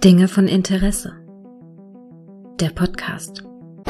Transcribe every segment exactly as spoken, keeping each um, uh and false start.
Dinge von Interesse. Der Podcast.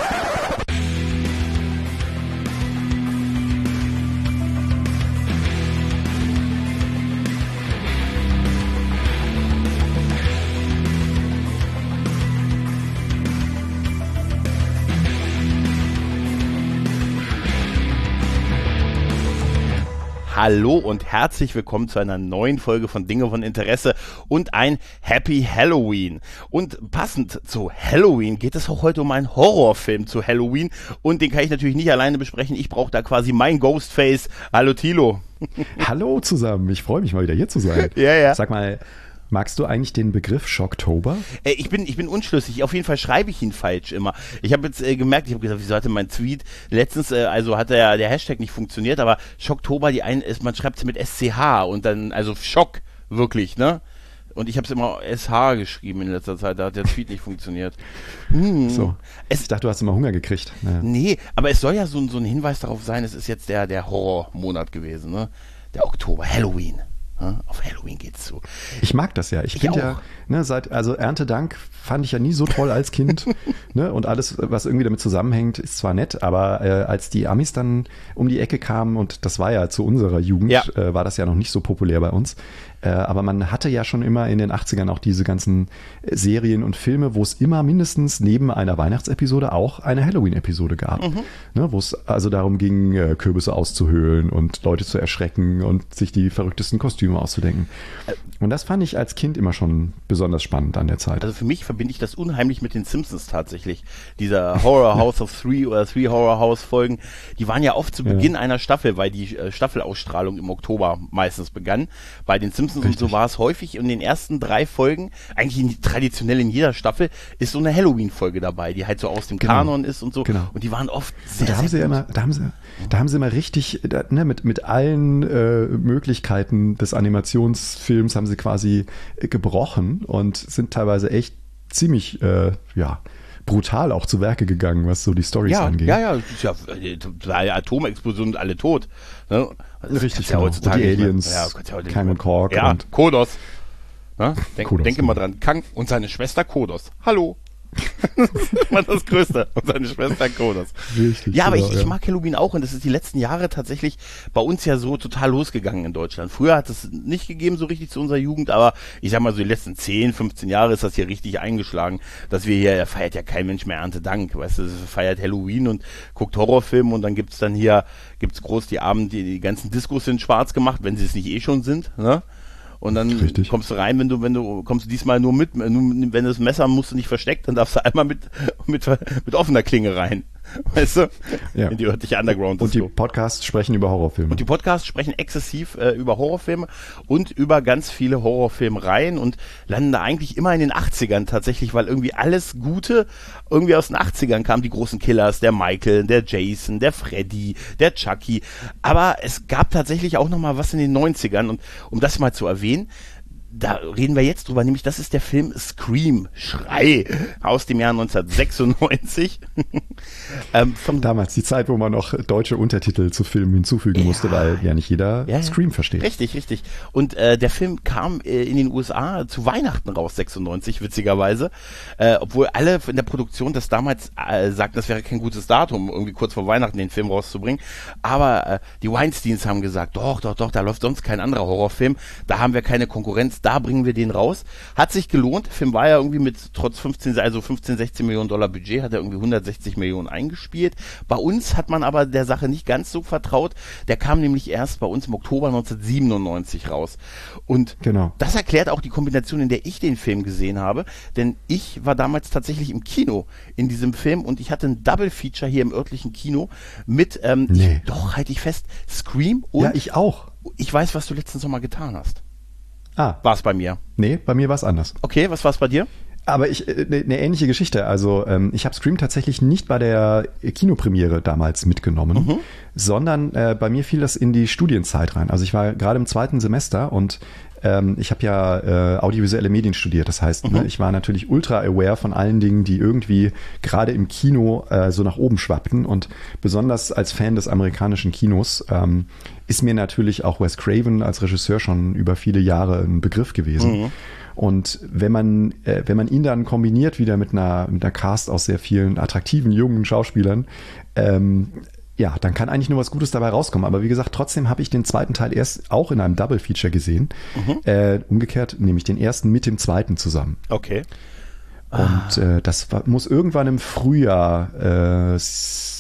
Hallo und herzlich willkommen zu einer neuen Folge von Dinge von Interesse und ein Happy Halloween. Und passend zu Halloween geht es auch heute um einen Horrorfilm zu Halloween und den kann ich natürlich nicht alleine besprechen. Ich brauche da quasi mein Ghostface. Hallo Thilo. Hallo zusammen, ich freue mich mal wieder hier zu sein. Ja, ja. Sag mal, magst du eigentlich den Begriff Shocktober? Äh, ich bin ich bin unschlüssig. Auf jeden Fall schreibe ich ihn falsch immer. Ich habe jetzt äh, gemerkt, ich habe gesagt, wieso hatte mein Tweet letztens, äh, also hat der, der Hashtag nicht funktioniert, aber Shocktober, die einen ist, man schreibt es mit S C H und dann, also Schock, wirklich, ne? Und ich habe es immer S H geschrieben in letzter Zeit, da hat der Tweet nicht funktioniert. Hm. So. Es, ich dachte, du hast immer Hunger gekriegt. Naja. Nee, aber es soll ja so, so ein Hinweis darauf sein, es ist jetzt der, der Horrormonat gewesen, ne? Der Oktober, Halloween. Ja, auf Halloween geht's zu. Ich mag das ja. Ich, ich finde ja, ne, seit, also Erntedank fand ich ja nie so toll als Kind. ne, und alles, was irgendwie damit zusammenhängt, ist zwar nett, aber äh, als die Amis dann um die Ecke kamen, und das war ja zu unserer Jugend, ja. äh, war das ja noch nicht so populär bei uns. Äh, aber man hatte ja schon immer in den achtzigern auch diese ganzen Serien und Filme, wo es immer mindestens neben einer Weihnachtsepisode auch eine Halloween-Episode gab. Mhm. Ne, wo es also darum ging, äh, Kürbisse auszuhöhlen und Leute zu erschrecken und sich die verrücktesten Kostüme auszudenken. Und das fand ich als Kind immer schon besonders spannend an der Zeit. Also für mich verbinde ich das unheimlich mit den Simpsons tatsächlich. Dieser Horror House of Three oder Three Horror House Folgen, die waren ja oft zu Beginn ja. einer Staffel, weil die äh, Staffelausstrahlung im Oktober meistens begann. Bei den Simpsons Richtig. Und so war es häufig. In den ersten drei Folgen, eigentlich in, traditionell in jeder Staffel, ist so eine Halloween-Folge dabei, die halt so aus dem genau. Kanon ist und so. Genau. Und die waren oft sehr, da haben sehr sie immer, da haben sie, da haben sie immer richtig, da, ne, mit mit allen äh, Möglichkeiten des Animationsfilms haben sie quasi äh, gebrochen und sind teilweise echt ziemlich, äh, ja, brutal auch zu Werke gegangen, was so die Storys ja, angeht. Ja, ja, das ist ja eine Atomexplosion und alle tot. Ne? Richtig, genau. Ja und die Aliens, ja, Kang und Kork. Ja, und Kodos. Ne? Denk, Kodos, denke ja. mal dran, Kang und seine Schwester Kodos. Hallo. Das ist mal das Größte. Und seine Schwester Kodos. Richtig, ja, aber genau, ich, ich ja. mag Halloween auch und das ist die letzten Jahre tatsächlich bei uns ja so total losgegangen in Deutschland. Früher hat es nicht gegeben so richtig zu unserer Jugend, aber ich sag mal so die letzten zehn, fünfzehn Jahre ist das hier richtig eingeschlagen, dass wir hier, feiert ja kein Mensch mehr Erntedank, weißt du, feiert Halloween und guckt Horrorfilme und dann gibt's dann hier, gibt's groß die Abend, die, die ganzen Diskos sind schwarz gemacht, wenn sie es nicht eh schon sind, ne? Und dann Richtig. kommst du rein, wenn du, wenn du, kommst du diesmal nur mit, nur, wenn du das Messer musst du nicht versteckt, dann darfst du einmal mit, mit, mit offener Klinge rein. Weißt du? Ja. In die örtliche Underground. Und die Podcasts sprechen über Horrorfilme. Und die Podcasts sprechen exzessiv äh, über Horrorfilme und über ganz viele Horrorfilmreihen und landen da eigentlich immer in den achtzigern tatsächlich, weil irgendwie alles Gute irgendwie aus den achtzigern kam. Die großen Killers, der Michael, der Jason, der Freddy, der Chucky. Aber es gab tatsächlich auch noch mal was in den neunzigern und um das mal zu erwähnen, da reden wir jetzt drüber, nämlich das ist der Film Scream, Schrei, aus dem Jahr neunzehnhundertsechsundneunzig. ähm, von Damals die Zeit, wo man noch deutsche Untertitel zu Filmen hinzufügen ja. musste, weil ja nicht jeder ja, Scream versteht. Richtig, richtig. Und äh, der Film kam äh, in den U S A zu Weihnachten raus, sechsundneunzig, witzigerweise. Äh, obwohl alle in der Produktion das damals äh, sagten, das wäre kein gutes Datum, irgendwie kurz vor Weihnachten den Film rauszubringen. Aber äh, die Weinsteins haben gesagt, doch, doch, doch, da läuft sonst kein anderer Horrorfilm, da haben wir keine Konkurrenz, da bringen wir den raus. Hat sich gelohnt. Der Film war ja irgendwie mit trotz fünfzehn, also fünfzehn, sechzehn Millionen Dollar Budget, hat er irgendwie hundertsechzig Millionen eingespielt. Bei uns hat man aber der Sache nicht ganz so vertraut. Der kam nämlich erst bei uns im Oktober neunzehnhundertsiebenundneunzig raus. Und genau. das erklärt auch die Kombination, in der ich den Film gesehen habe. Denn ich war damals tatsächlich im Kino in diesem Film und ich hatte ein Double Feature hier im örtlichen Kino mit, ähm, nee. ich, doch, halte ich fest, Scream und ja, ich auch. Ich weiß, was du letzten Sommer getan hast. Ah. War es bei mir? Nee, bei mir war es anders. Okay, was war es bei dir? Aber ich eine äh, ne ähnliche Geschichte. Also ähm, ich habe Scream tatsächlich nicht bei der Kinopremiere damals mitgenommen, mhm. sondern äh, bei mir fiel das in die Studienzeit rein. Also ich war gerade im zweiten Semester und ähm, ich habe ja äh, audiovisuelle Medien studiert. Das heißt, mhm. ne, ich war natürlich ultra aware von allen Dingen, die irgendwie gerade im Kino äh, so nach oben schwappten. Und besonders als Fan des amerikanischen Kinos ähm, ist mir natürlich auch Wes Craven als Regisseur schon über viele Jahre ein Begriff gewesen. Mhm. Und wenn man, äh, wenn man ihn dann kombiniert wieder mit einer, mit einer Cast aus sehr vielen attraktiven jungen Schauspielern, ähm, ja, dann kann eigentlich nur was Gutes dabei rauskommen. Aber wie gesagt, trotzdem habe ich den zweiten Teil erst auch in einem Double-Feature gesehen. Mhm. Äh, umgekehrt nehme ich den ersten mit dem zweiten zusammen. Okay. Und äh, das war, muss irgendwann im Frühjahr äh,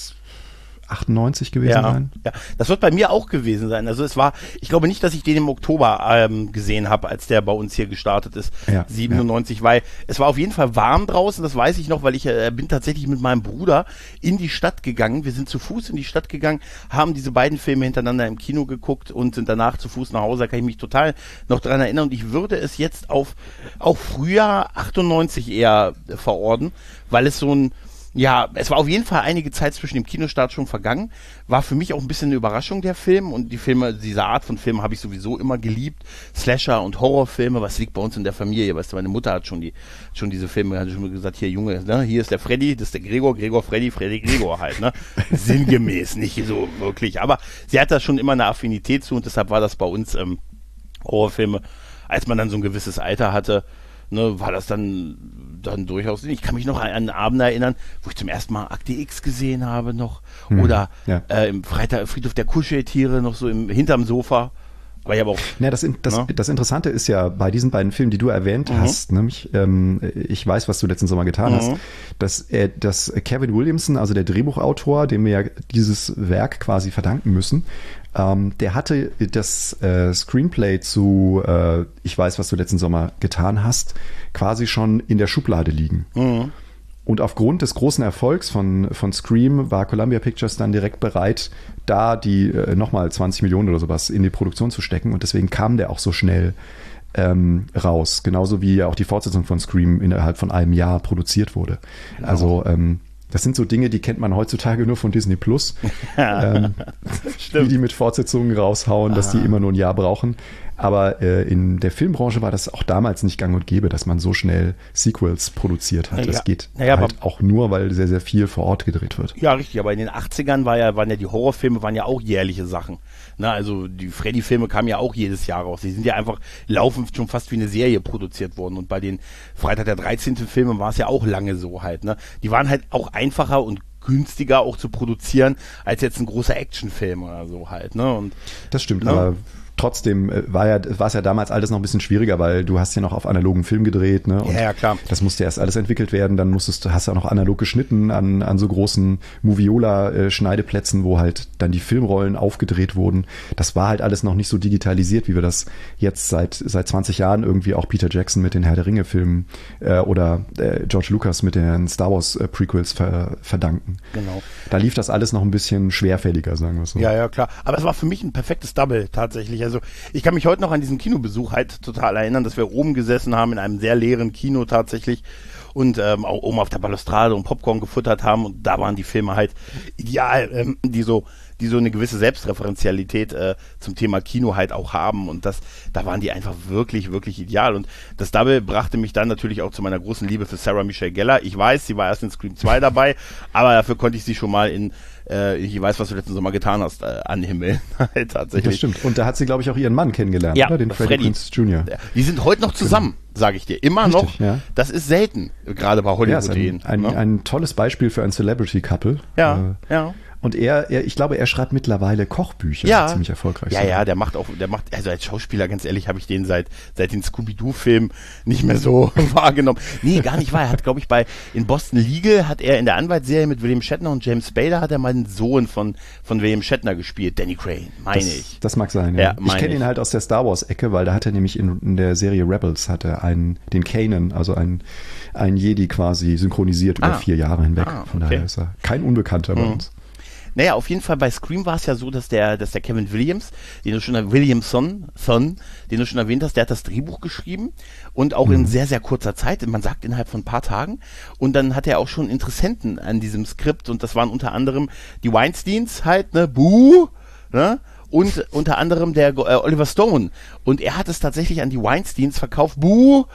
achtundneunzig gewesen ja, sein. Ja, das wird bei mir auch gewesen sein. Also es war, ich glaube nicht, dass ich den im Oktober ähm, gesehen habe, als der bei uns hier gestartet ist, ja, siebenundneunzig, ja. Weil es war auf jeden Fall warm draußen, das weiß ich noch, weil ich äh, bin tatsächlich mit meinem Bruder in die Stadt gegangen. Wir sind zu Fuß in die Stadt gegangen, haben diese beiden Filme hintereinander im Kino geguckt und sind danach zu Fuß nach Hause. Da kann ich mich total noch dran erinnern und ich würde es jetzt auf, auf Frühjahr achtundneunzig eher verorten, weil es so ein Ja, es war auf jeden Fall einige Zeit zwischen dem Kinostart schon vergangen. War für mich auch ein bisschen eine Überraschung, der Film. Und die Filme, diese Art von Filmen habe ich sowieso immer geliebt. Slasher und Horrorfilme, was liegt bei uns in der Familie? Weißt du, meine Mutter hat schon die, schon diese Filme, hat schon gesagt, hier Junge, ne, hier ist der Freddy, das ist der Gregor, Gregor, Freddy, Freddy, Gregor halt, ne? Sinngemäß, nicht so wirklich. Aber sie hat da schon immer eine Affinität zu und deshalb war das bei uns ähm, Horrorfilme, als man dann so ein gewisses Alter hatte, ne, war das dann, dann durchaus, ich kann mich noch an einen Abend erinnern, wo ich zum ersten Mal Akte X gesehen habe noch, hm, oder ja. äh, im Freitag, Friedhof der Kuscheltiere noch so im, hinterm Sofa. Aber ich habe auch. Ja, das, das, ne? das Interessante ist ja bei diesen beiden Filmen, die du erwähnt mhm. hast, nämlich, ähm, ich weiß, was du letzten Sommer getan mhm. hast, dass, äh, dass Kevin Williamson, also der Drehbuchautor, dem wir ja dieses Werk quasi verdanken müssen, ähm, der hatte das äh, Screenplay zu äh, Ich weiß, was du letzten Sommer getan hast, quasi schon in der Schublade liegen. Mhm. Und aufgrund des großen Erfolgs von, von Scream war Columbia Pictures dann direkt bereit, da die äh, nochmal zwanzig Millionen oder sowas in die Produktion zu stecken. Und deswegen kam der auch so schnell ähm, raus. Genauso wie ja auch die Fortsetzung von Scream innerhalb von einem Jahr produziert wurde. Genau. Also ähm, das sind so Dinge, die kennt man heutzutage nur von Disney Plus. ähm, wie die mit Fortsetzungen raushauen, dass die immer nur ein Jahr brauchen. Aber äh, in der Filmbranche war das auch damals nicht gang und gäbe, dass man so schnell Sequels produziert hat. Ja, das geht ja, halt auch nur, weil sehr, sehr viel vor Ort gedreht wird. Ja, richtig. Aber in den achtzigern war ja, waren ja die Horrorfilme waren ja auch jährliche Sachen. Na, also die Freddy-Filme kamen ja auch jedes Jahr raus. Die sind ja einfach laufend schon fast wie eine Serie produziert worden. Und bei den Freitag der dreizehnten Filmen war es ja auch lange so halt. Ne? Die waren halt auch einfacher und günstiger auch zu produzieren als jetzt ein großer Actionfilm oder so halt. Ne? Und, das stimmt, ne? Aber trotzdem war ja, war es ja damals alles noch ein bisschen schwieriger, weil du hast ja noch auf analogen Film gedreht, ne? Und ja, ja, klar. Das musste erst alles entwickelt werden, dann musstest du, hast du auch noch analog geschnitten an, an so großen Moviola-Schneideplätzen, wo halt dann die Filmrollen aufgedreht wurden. Das war halt alles noch nicht so digitalisiert, wie wir das jetzt seit, seit zwanzig Jahren irgendwie auch Peter Jackson mit den Herr der Ringe-Filmen äh, oder äh, George Lucas mit den Star Wars-Prequels ver, verdanken. Genau. Da lief das alles noch ein bisschen schwerfälliger, sagen wir so. Ja, ja, klar. Aber es war für mich ein perfektes Double tatsächlich. Also ich kann mich heute noch an diesen Kinobesuch halt total erinnern, dass wir oben gesessen haben in einem sehr leeren Kino tatsächlich und ähm, auch oben auf der Balustrade und Popcorn gefuttert haben und da waren die Filme halt ideal, ähm, die so die so eine gewisse Selbstreferenzialität äh, zum Thema Kino halt auch haben und das, da waren die einfach wirklich, wirklich ideal und das Double brachte mich dann natürlich auch zu meiner großen Liebe für Sarah Michelle Gellar. Ich weiß, sie war erst in Scream zwei dabei, aber dafür konnte ich sie schon mal in äh, Ich weiß, was du letzten Sommer getan hast, äh, anhimmeln. Tatsächlich. Das stimmt. Und da hat sie, glaube ich, auch ihren Mann kennengelernt, ja, oder? Den Freddie Prinze Junior Die sind heute noch zusammen, genau. Sage ich dir. Immer Richtig, noch. Ja. Das ist selten, gerade bei Hollywood-Ehen. Ja, ein, ein, ne? ein tolles Beispiel für ein Celebrity-Couple. Ja, äh, ja. Und er, er, ich glaube, er schreibt mittlerweile Kochbücher, ja. ziemlich erfolgreich. Ja, sind. ja, der macht auch, der macht, also als Schauspieler, ganz ehrlich, habe ich den seit seit den Scooby-Doo-Filmen nicht mehr so wahrgenommen. Nee, gar nicht wahr. Er hat, glaube ich, bei in Boston Legal hat er in der Anwaltsserie mit William Shatner und James Spader hat er mal einen Sohn von von William Shatner gespielt, Danny Crane, meine das, ich. Das mag sein, ja. ja ich kenne ihn halt aus der Star Wars-Ecke, weil da hat er nämlich in, in der Serie Rebels hat er einen, den Kanan, also einen, einen Jedi quasi synchronisiert über ah. vier Jahre hinweg. Ah, Von okay. daher ist er kein Unbekannter bei mhm. uns. Naja, auf jeden Fall bei Scream war es ja so, dass der, dass der Kevin Williams, den du schon, Williamson, Son, den du schon erwähnt hast, der hat das Drehbuch geschrieben und auch mhm. in sehr, sehr kurzer Zeit, man sagt innerhalb von ein paar Tagen. Und dann hat er auch schon Interessenten an diesem Skript und das waren unter anderem die Weinsteins halt, ne, Buh, ne? Und unter anderem der äh, Oliver Stone. Und er hat es tatsächlich an die Weinsteins verkauft, Buh,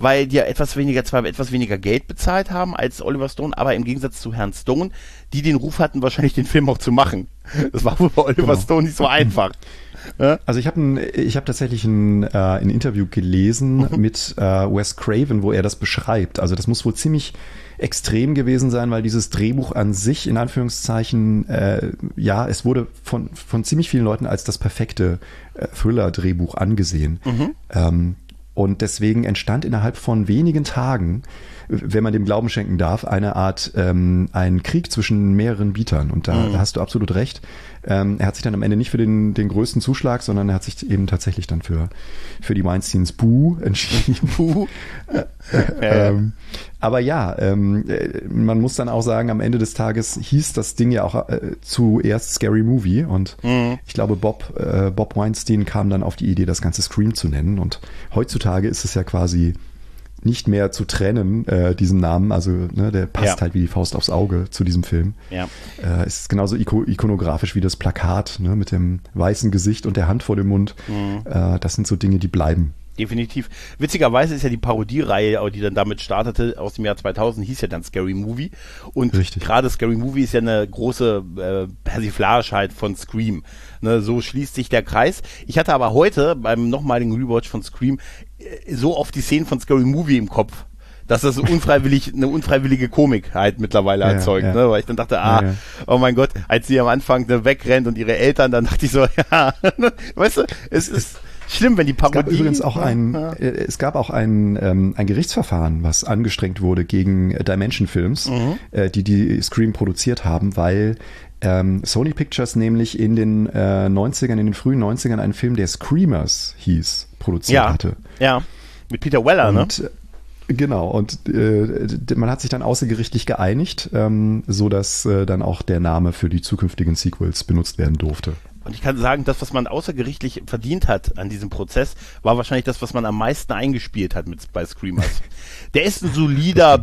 weil die ja etwas weniger, zwar etwas weniger Geld bezahlt haben als Oliver Stone, aber im Gegensatz zu Herrn Stone, die den Ruf hatten, wahrscheinlich den Film auch zu machen. Das war wohl bei Oliver genau. Stone nicht so einfach. Ja? Also ich habe ich hab tatsächlich ein, äh, ein Interview gelesen mhm. mit äh, Wes Craven, wo er das beschreibt. Also das muss wohl ziemlich extrem gewesen sein, weil dieses Drehbuch an sich, in Anführungszeichen, äh, ja, es wurde von, von ziemlich vielen Leuten als das perfekte äh, Thriller-Drehbuch angesehen. Mhm. Ähm, und deswegen entstand innerhalb von wenigen Tagen, wenn man dem Glauben schenken darf, eine Art, ähm, ein Krieg zwischen mehreren Bietern. Und da, mhm. da hast du absolut recht. Ähm, er hat sich dann am Ende nicht für den, den größten Zuschlag, sondern er hat sich eben tatsächlich dann für, für die Weinsteins Boo entschieden. Boo. äh, äh, ähm, aber ja, ähm, man muss dann auch sagen, am Ende des Tages hieß das Ding ja auch äh, zuerst Scary Movie. Und mhm. ich glaube, Bob, äh, Bob Weinstein kam dann auf die Idee, das Ganze Scream zu nennen. Und heutzutage ist es ja quasi nicht mehr zu trennen, äh, diesen Namen, also ne, der passt ja. halt wie die Faust aufs Auge zu diesem Film. Ja. Äh, ist genauso iko- ikonografisch wie das Plakat, ne, mit dem weißen Gesicht und der Hand vor dem Mund. Mhm. Äh, das sind so Dinge, die bleiben. Definitiv. Witzigerweise ist ja die Parodiereihe, die dann damit startete, aus dem Jahr zweitausend, hieß ja dann Scary Movie. Und gerade Scary Movie ist ja eine große äh, Persiflage halt von Scream. Ne, so schließt sich der Kreis. Ich hatte aber heute beim nochmaligen Rewatch von Scream äh, so oft die Szenen von Scary Movie im Kopf, dass das unfreiwillig, eine unfreiwillige Komik halt mittlerweile ja, erzeugt, ja. Ne? Weil ich dann dachte, ah, ja, ja. oh mein Gott, als sie am Anfang ne, wegrennt und ihre Eltern, dann dachte ich so, ja, weißt du, es ist schlimm, wenn die Parodie... Es gab übrigens auch ein, ja. es gab auch ein, ähm, ein Gerichtsverfahren, was angestrengt wurde gegen Dimension Films, mhm. äh, die die Scream produziert haben, weil ähm, Sony Pictures nämlich in den äh, neunzigern, in den frühen neunzigern einen Film, der Screamers hieß, produziert ja. hatte. Ja, mit Peter Weller, und, ne? Genau, und äh, man hat sich dann außergerichtlich geeinigt, ähm, so dass äh, dann auch der Name für die zukünftigen Sequels benutzt werden durfte. Und ich kann sagen, das, was man außergerichtlich verdient hat an diesem Prozess, war wahrscheinlich das, was man am meisten eingespielt hat mit bei Screamers. Der ist ein solider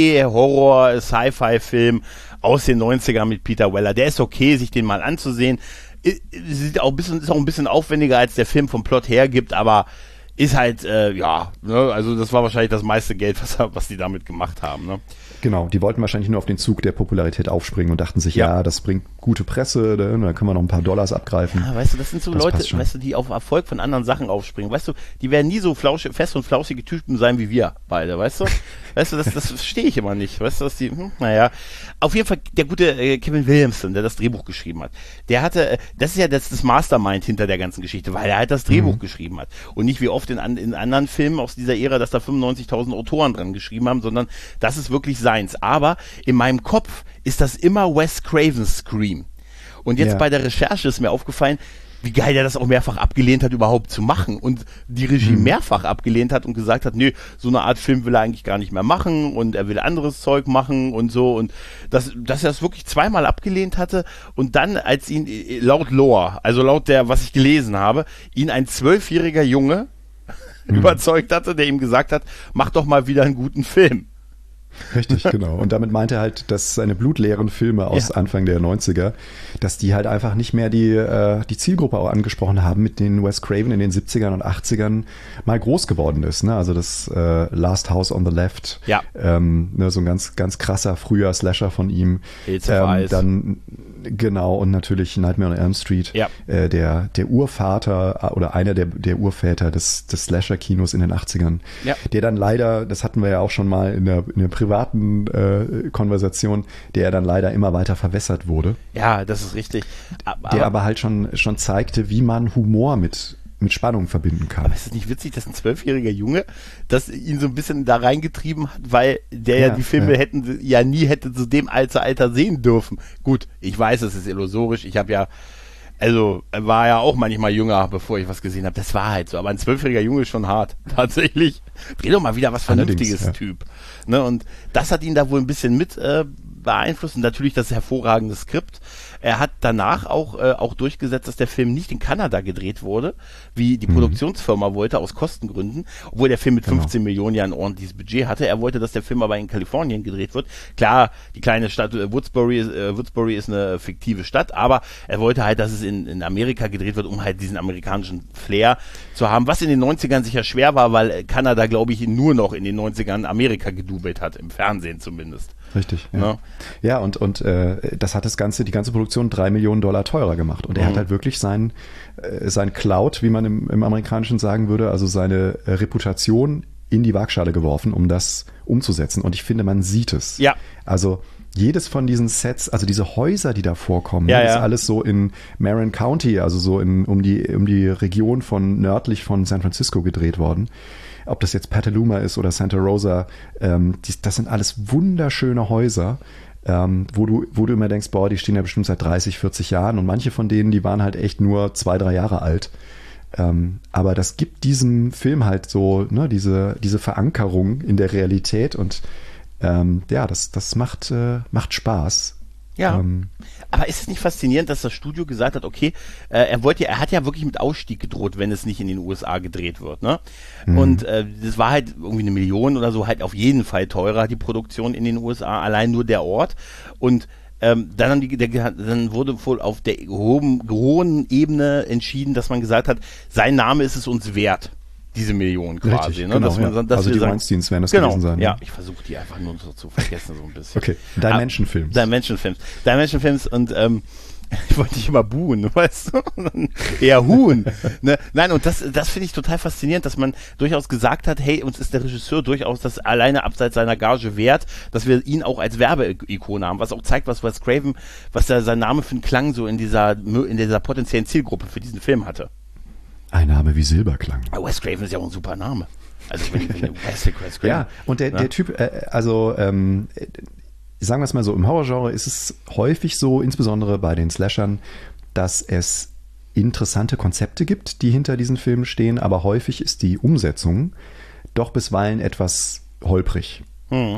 B-Horror-Sci-Fi-Film aus den neunzigern mit Peter Weller. Der ist okay, sich den mal anzusehen. Sieht auch ein bisschen, ist auch ein bisschen aufwendiger, als der Film vom Plot hergibt, aber ist halt, äh, ja, ne, also das war wahrscheinlich das meiste Geld, was, was die damit gemacht haben, ne? Genau, die wollten wahrscheinlich nur auf den Zug der Popularität aufspringen und dachten sich, ja, ja das bringt gute Presse, da, da können wir noch ein paar Dollars abgreifen. Ja, weißt du, das sind so das Leute, weißt du, die auf Erfolg von anderen Sachen aufspringen. Weißt du, die werden nie so flausch, fest und flauschige Typen sein wie wir beide, weißt du? Weißt du, das, das verstehe ich immer nicht. Weißt du, dass die, hm, naja. Auf jeden Fall der gute äh, Kevin Williamson, der das Drehbuch geschrieben hat. Der hatte, äh, das ist ja das, das Mastermind hinter der ganzen Geschichte, weil er halt das Drehbuch mhm. geschrieben hat. Und nicht wie oft in, in anderen Filmen aus dieser Ära, dass da fünfundneunzigtausend Autoren dran geschrieben haben, sondern das ist wirklich seins. Aber in meinem Kopf ist das immer Wes Cravens Scream. Und jetzt ja. bei der Recherche ist mir aufgefallen, wie geil der das auch mehrfach abgelehnt hat, überhaupt zu machen. Und die Regie mhm. mehrfach abgelehnt hat und gesagt hat, nee, so eine Art Film will er eigentlich gar nicht mehr machen und er will anderes Zeug machen und so. Und das, dass er das wirklich zweimal abgelehnt hatte und dann, als ihn laut Lore, also laut der, was ich gelesen habe, ihn ein zwölfjähriger Junge mhm. überzeugt hatte, der ihm gesagt hat, mach doch mal wieder einen guten Film. Richtig, genau. Und damit meinte er halt, dass seine blutleeren Filme aus ja. Anfang der neunziger, dass die halt einfach nicht mehr die, äh, die Zielgruppe auch angesprochen haben, mit denen Wes Craven in den siebzigern und achtzigern mal groß geworden ist. Ne? Also das äh, Last House on the Left, ja. ähm, ne, so ein ganz, ganz krasser früher Slasher von ihm. Ähm, dann genau, und natürlich Nightmare on Elm Street, ja. äh, der, der Urvater oder einer der, der Urväter des, des Slasher-Kinos in den achtzigern, ja. der dann leider, das hatten wir ja auch schon mal in der, in der privaten äh, Konversation, der dann leider immer weiter verwässert wurde. Ja, das ist richtig. Aber, der aber halt schon, schon zeigte, wie man Humor mit mit Spannung verbinden kann. Aber ist es nicht witzig, dass ein zwölfjähriger Junge das ihn so ein bisschen da reingetrieben hat, weil der ja, ja die Filme ja. hätten ja nie hätte zu dem Alter Alter sehen dürfen. Gut, ich weiß, es ist illusorisch. Ich habe ja, also war ja auch manchmal jünger, bevor ich was gesehen habe. Das war halt so. Aber ein zwölfjähriger Junge ist schon hart. Tatsächlich. Dreh doch mal wieder was Vernünftiges, ja. Typ. Ne, und das hat ihn da wohl ein bisschen mit äh, beeinflusst und natürlich das hervorragende Skript. Er hat danach auch, äh, auch durchgesetzt, dass der Film nicht in Kanada gedreht wurde, wie die mhm. Produktionsfirma wollte, aus Kostengründen, obwohl der Film mit genau. fünfzehn Millionen ja ein ordentliches Budget hatte. Er wollte, dass der Film aber in Kalifornien gedreht wird. Klar, die kleine Stadt äh, Woodsbury, äh, Woodsbury ist eine fiktive Stadt, aber er wollte halt, dass es in, in Amerika gedreht wird, um halt diesen amerikanischen Flair zu haben, was in den neunzigern sicher schwer war, weil Kanada, glaube ich, nur noch in den neunzigern Amerika gedoubelt hat, im Fernsehen zumindest. Richtig, ja. No? Ja, und, und äh, das hat das Ganze, die ganze Produktion drei Millionen Dollar teurer gemacht. Und er mhm. hat halt wirklich sein, äh, sein Clout, wie man im, im Amerikanischen sagen würde, also seine äh, Reputation in die Waagschale geworfen, um das umzusetzen. Und ich finde, man sieht es. Ja. Also jedes von diesen Sets, also diese Häuser, die da vorkommen, ja, ist ja. alles so in Marin County, also so in, um die, um die Region von nördlich von San Francisco gedreht worden. Ob das jetzt Petaluma ist oder Santa Rosa, ähm, die, das sind alles wunderschöne Häuser, ähm, wo du, wo du immer denkst, boah, die stehen ja bestimmt seit dreißig, vierzig Jahren und manche von denen, die waren halt echt nur zwei, drei Jahre alt. Ähm, aber das gibt diesem Film halt so, ne, diese, diese Verankerung in der Realität und ähm, ja, das, das macht, äh, macht Spaß. Ja, ähm, aber ist es nicht faszinierend, dass das Studio gesagt hat, okay, äh, er wollte ja, er hat ja wirklich mit Ausstieg gedroht, wenn es nicht in den U S A gedreht wird, ne? Mhm. Und äh, das war halt irgendwie eine Million oder so, halt auf jeden Fall teurer, die Produktion in den U S A, allein nur der Ort. Und ähm, dann, haben die, der, dann wurde wohl auf der hohen, hohen Ebene entschieden, dass man gesagt hat, sein Name ist es uns wert. Diese Millionen quasi. Richtig, ne? Genau, dass man, ja. dass also wir die sagen, Weinsteins werden das genau, gewesen sein. Ja, Ne? ich versuche die einfach nur so zu vergessen so ein bisschen. Okay, Dimension Films. Dimension Films. Dimension Films und ähm, ich wollte nicht immer buhen, weißt du? Eher Huhn. Ne? Nein, und das, das finde ich total faszinierend, dass man durchaus gesagt hat, hey, uns ist der Regisseur durchaus das alleine abseits seiner Gage wert, dass wir ihn auch als Werbeikone haben, was auch zeigt, was Wes Craven, was da sein Name für einen Klang so in dieser, in dieser potenziellen Zielgruppe für diesen Film hatte. Ein Name wie Silberklang. Aber Wes Craven ist ja auch ein super Name. Also wenn, wenn Wes, Wes Craven. Ja, und der, ja? der Typ, äh, also ähm, sagen wir es mal so, im Horrorgenre ist es häufig so, insbesondere bei den Slashern, dass es interessante Konzepte gibt, die hinter diesen Filmen stehen, aber häufig ist die Umsetzung doch bisweilen etwas holprig. Hm.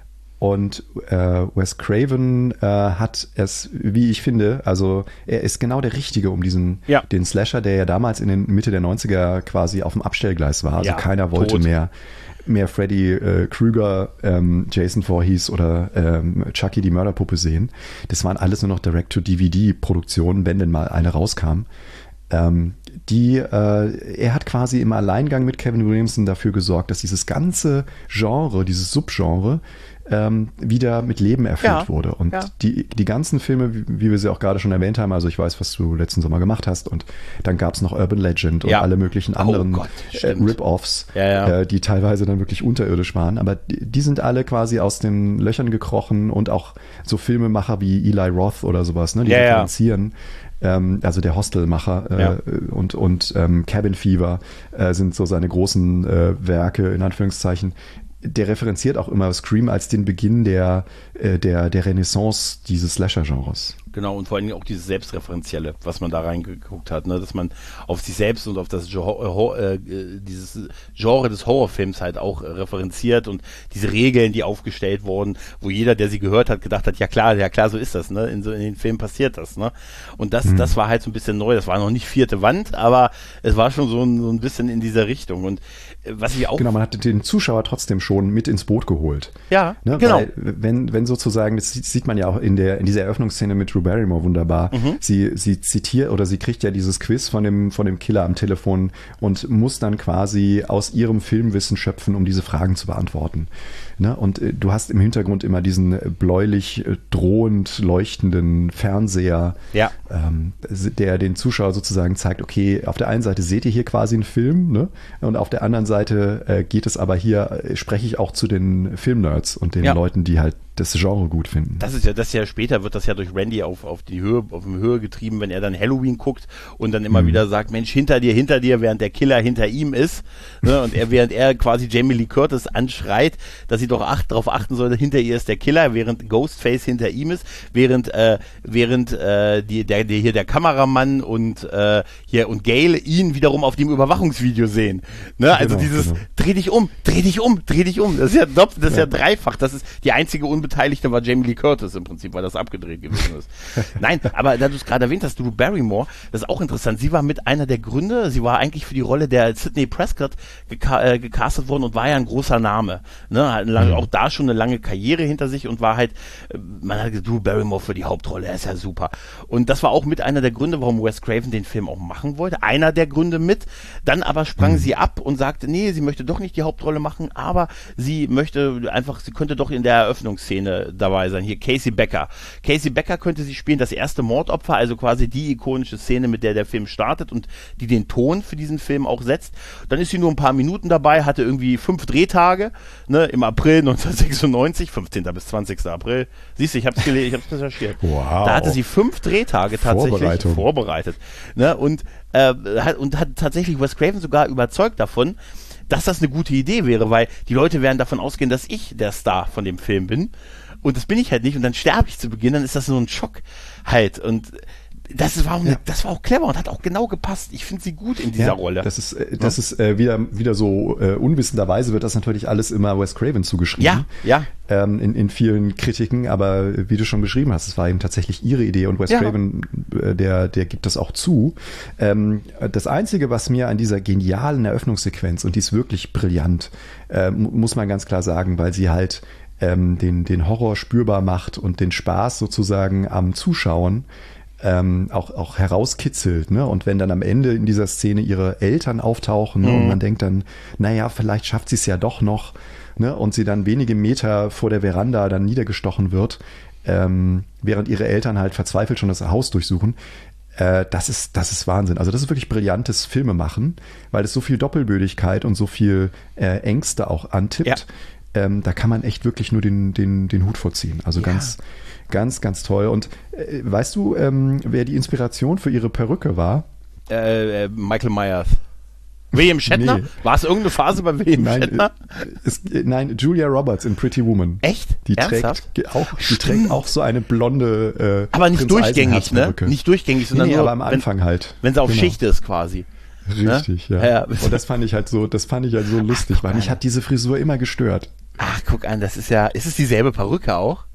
Und äh, Wes Craven äh, hat es, wie ich finde, also er ist genau der Richtige, um diesen ja. den Slasher, der ja damals in den Mitte der neunziger quasi auf dem Abstellgleis war. Also ja, keiner wollte tot. mehr mehr Freddy äh, Krueger, ähm, Jason Voorhees oder ähm, Chucky die Mörderpuppe sehen. Das waren alles nur noch Direct-to-D V D-Produktionen, wenn denn mal eine rauskam. Ähm, die, äh, er hat quasi im Alleingang mit Kevin Williamson dafür gesorgt, dass dieses ganze Genre, dieses Subgenre ähm, wieder mit Leben erfüllt ja, wurde. Und ja. die, die ganzen Filme, wie, wie wir sie auch gerade schon erwähnt haben, also ich weiß, was du letzten Sommer gemacht hast und dann gab es noch Urban Legend und ja. alle möglichen anderen oh Gott, äh, Rip-Offs, ja, ja. äh, die teilweise dann wirklich unterirdisch waren. Aber die, die sind alle quasi aus den Löchern gekrochen und auch so Filmemacher wie Eli Roth oder sowas, ne, die ja, referenzieren. Ja. Ähm, also der Hostelmacher äh, ja. und, und ähm, Cabin Fever äh, sind so seine großen äh, Werke, in Anführungszeichen. Der referenziert auch immer Scream als den Beginn der, äh, der, der Renaissance dieses Slasher-Genres. Genau, und vor allem auch dieses Selbstreferenzielle, was man da reingeguckt hat, ne? Dass man auf sich selbst und auf das Genre, äh, dieses Genre des Horrorfilms halt auch äh, referenziert und diese Regeln, die aufgestellt wurden, wo jeder, der sie gehört hat, gedacht hat, ja klar, ja klar, so ist das, ne? In, so, in den Filmen passiert das, ne? Und das, mhm. das war halt so ein bisschen neu, das war noch nicht vierte Wand, aber es war schon so ein, so ein bisschen in dieser Richtung und äh, was ich auch... Genau, man hat den Zuschauer trotzdem schon mit ins Boot geholt. Ja, ne? genau. Weil, wenn, wenn sozusagen, das sieht man ja auch in der, in dieser Eröffnungsszene mit Drew Barrymore wunderbar. Mhm. Sie, sie zitiert oder sie kriegt ja dieses Quiz von dem, von dem Killer am Telefon und muss dann quasi aus ihrem Filmwissen schöpfen, um diese Fragen zu beantworten. Ne? Und äh, du hast im Hintergrund immer diesen bläulich äh, drohend leuchtenden Fernseher, ja. ähm, der den Zuschauer sozusagen zeigt, okay, auf der einen Seite seht ihr hier quasi einen Film, ne? Und auf der anderen Seite äh, geht es aber hier, äh, spreche ich auch zu den Filmnerds und den ja. Leuten, die halt das Genre gut finden. Das ist ja, das ja später wird das ja durch Randy auf, auf die Höhe, auf die Höhe getrieben, wenn er dann Halloween guckt und dann immer mhm. wieder sagt, Mensch, hinter dir, hinter dir, während der Killer hinter ihm ist, ne, und er, während er quasi Jamie Lee Curtis anschreit, dass sie doch acht, darauf achten soll, hinter ihr ist der Killer, während Ghostface hinter ihm ist, während, äh, während, äh, die, der, der, hier der Kameramann und, äh, hier, und Gail ihn wiederum auf dem Überwachungsvideo sehen, ne, also genau, dieses, genau. dreh dich um, dreh dich um, dreh dich um, das ist ja doppelt, das ist ja, ja dreifach, das ist die einzige Un Unbeteiligte war Jamie Lee Curtis im Prinzip, weil das abgedreht gewesen ist. Nein, aber da du es gerade erwähnt hast, Drew Barrymore, das ist auch interessant. Sie war mit einer der Gründe, sie war eigentlich für die Rolle der Sidney Prescott geka- äh, gecastet worden und war ja ein großer Name. Ne? Hat lange, mhm. auch da schon eine lange Karriere hinter sich und war halt, äh, man hat gesagt, Drew Barrymore für die Hauptrolle, er ist ja super. Und das war auch mit einer der Gründe, warum Wes Craven den Film auch machen wollte. Einer der Gründe mit. Dann aber sprang mhm. sie ab und sagte, nee, sie möchte doch nicht die Hauptrolle machen, aber sie möchte einfach, sie könnte doch in der Eröffnungsszene dabei sein. Hier Casey Becker. Casey Becker könnte sie spielen, das erste Mordopfer, also quasi die ikonische Szene, mit der der Film startet und die den Ton für diesen Film auch setzt. Dann ist sie nur ein paar Minuten dabei, hatte irgendwie fünf Drehtage, ne, im April neunzehnhundertsechsundneunzig, fünfzehnten bis zwanzigsten April. Siehst du, ich hab's gelesen, ich hab's recherchiert. Wow. Da hatte sie fünf Drehtage tatsächlich vorbereitet. Ne, und, äh, hat, und hat tatsächlich Wes Craven sogar überzeugt davon, dass das eine gute Idee wäre, weil die Leute werden davon ausgehen, dass ich der Star von dem Film bin. Und das bin ich halt nicht. Und dann sterbe ich zu Beginn, dann ist das so ein Schock halt. Und das war, auch eine, ja. das war auch clever und hat auch genau gepasst. Ich finde sie gut in dieser ja, Rolle. Das ist, äh, das ja. ist äh, wieder, wieder so äh, unwissenderweise wird das natürlich alles immer Wes Craven zugeschrieben. Ja, ja. Ähm, in, in vielen Kritiken, aber wie du schon beschrieben hast, es war eben tatsächlich ihre Idee und Wes ja. Craven, äh, der, der gibt das auch zu. Ähm, das Einzige, was mir an dieser genialen Eröffnungssequenz, und die ist wirklich brillant, äh, muss man ganz klar sagen, weil sie halt ähm, den, den Horror spürbar macht und den Spaß sozusagen am Zuschauen Ähm, auch, auch herauskitzelt, ne? Und wenn dann am Ende in dieser Szene ihre Eltern auftauchen, ne? mhm. und man denkt dann, naja, vielleicht schafft sie es ja doch noch, ne? Und sie dann wenige Meter vor der Veranda dann niedergestochen wird, ähm, während ihre Eltern halt verzweifelt schon das Haus durchsuchen. Äh, das ist, das ist Wahnsinn. Also das ist wirklich brillantes Filmemachen, weil es so viel Doppelbödigkeit und so viel äh, Ängste auch antippt. Ja. Ähm, da kann man echt wirklich nur den, den, den Hut vorziehen. Also ja. ganz Ganz, ganz toll. Und äh, weißt du, ähm, wer die Inspiration für ihre Perücke war? Äh, äh, Michael Myers. William Shatner? Nee. War es irgendeine Phase bei William nein, Shatner? Es, nein, Julia Roberts in Pretty Woman. Echt? Die Ernsthaft? trägt auch, die trägt auch so eine blonde äh, aber nicht Prinz durchgängig, ne? Nicht durchgängig, sondern nee, nur, aber am Anfang wenn, halt. Wenn sie auf genau. Schicht ist quasi. Richtig, ne? ja. ja. Und das fand ich halt so, das fand ich halt so lustig, Ach, weil mich hat diese Frisur immer gestört. Ach, guck an, das ist ja, ist es dieselbe Perücke auch?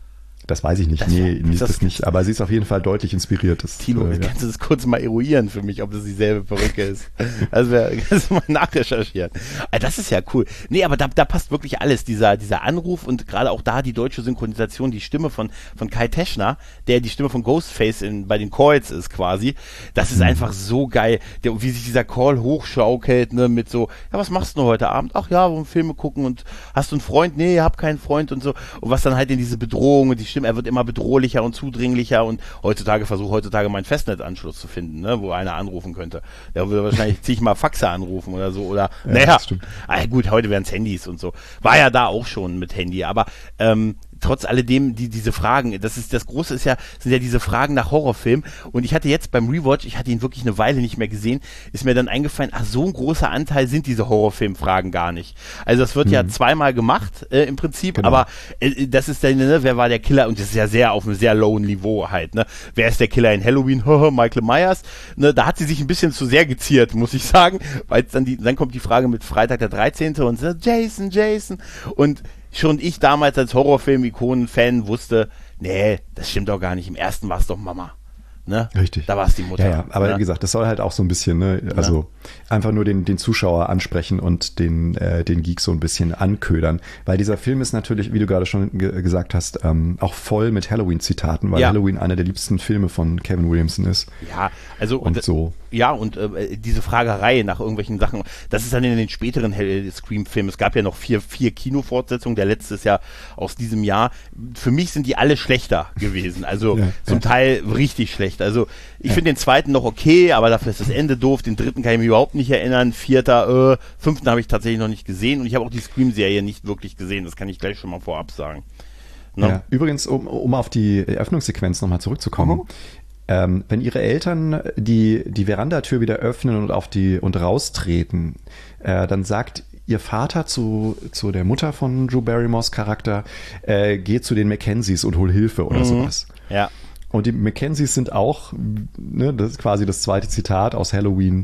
Das weiß ich nicht, das nee, das, das nicht, aber sie ist auf jeden Fall deutlich inspiriert. Das, Tilo, äh, ja. kannst du das kurz mal eruieren für mich, ob das dieselbe Perücke ist? Also kannst du mal nachrecherchieren. Das ist ja cool. Nee, aber da, da passt wirklich alles, dieser, dieser Anruf und gerade auch da die deutsche Synchronisation, die Stimme von, von Kai Teschner, der die Stimme von Ghostface in, bei den Calls ist quasi, das ist mhm. einfach so geil, der, wie sich dieser Call hochschaukelt, ne, mit so, ja, was machst du heute Abend? Ach ja, wollen Filme gucken und hast du einen Freund? Nee, hab keinen Freund und so. Und was dann halt in diese Bedrohung und die Stimme, er wird immer bedrohlicher und zudringlicher und heutzutage versuche heutzutage meinen Festnetzanschluss zu finden, ne, wo einer anrufen könnte. Der würde wahrscheinlich zigmal Faxe anrufen oder so oder ja, naja, ah, gut, heute wären es Handys und so. War ja da auch schon mit Handy, aber ähm, trotz alledem, die, diese Fragen, das ist, das Große ist ja, sind ja diese Fragen nach Horrorfilmen und ich hatte jetzt beim Rewatch, ich hatte ihn wirklich eine Weile nicht mehr gesehen, ist mir dann eingefallen, ach, so ein großer Anteil sind diese Horrorfilmfragen gar nicht. Also das wird mhm. ja zweimal gemacht, äh, im Prinzip, genau. aber äh, das ist dann, ne, wer war der Killer und das ist ja sehr auf einem sehr lowen Niveau halt, ne, wer ist der Killer in Halloween, Michael Myers, ne, da hat sie sich ein bisschen zu sehr geziert, muss ich sagen, weil dann die, dann kommt die Frage mit Freitag der dreizehnte und so, Jason, Jason und schon ich damals als Horrorfilm-Ikonen-Fan wusste, nee, das stimmt doch gar nicht. Im ersten war es doch Mama. Ne? Richtig. Da war es die Mutter. Ja, ja. Aber ne? wie gesagt, das soll halt auch so ein bisschen, ne, also ja. einfach nur den, den Zuschauer ansprechen und den, äh, den Geek so ein bisschen anködern. Weil dieser Film ist natürlich, wie du gerade schon ge- gesagt hast, ähm, auch voll mit Halloween-Zitaten, weil ja. Halloween einer der liebsten Filme von Kevin Williamson ist. Ja, also und, und so. Ja, und äh, diese Fragerei nach irgendwelchen Sachen, das ist dann in den späteren Scream-Filmen. Es gab ja noch vier, vier Kinofortsetzungen, der letzte ist ja aus diesem Jahr. Für mich sind die alle schlechter gewesen, also ja, zum ja. Teil richtig schlecht. Also ich ja. finde den zweiten noch okay, aber dafür ist das Ende doof. Den dritten kann ich mich überhaupt nicht erinnern. Vierter, äh, fünften habe ich tatsächlich noch nicht gesehen und ich habe auch die Scream-Serie nicht wirklich gesehen. Das kann ich gleich schon mal vorab sagen. Ne? Ja. Übrigens, um, um auf die Eröffnungssequenz nochmal zurückzukommen, mhm. Ähm, wenn ihre Eltern die, die Verandatür wieder öffnen und auf die und raustreten, äh, dann sagt ihr Vater zu, zu der Mutter von Drew Barrymores Charakter, äh, geh zu den Mackenzies und hol Hilfe oder mhm. sowas. Ja. Und die Mackenzies sind auch, ne, das ist quasi das zweite Zitat aus Halloween,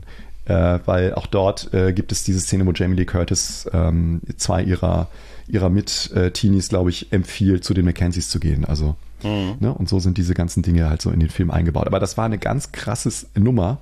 äh, weil auch dort äh, gibt es diese Szene, wo Jamie Lee Curtis ähm, zwei ihrer, ihrer Mit-Teenies, glaube ich, empfiehlt, zu den Mackenzies zu gehen. Also, mhm. ne? Und so sind diese ganzen Dinge halt so in den Film eingebaut. Aber das war eine ganz krasse Nummer,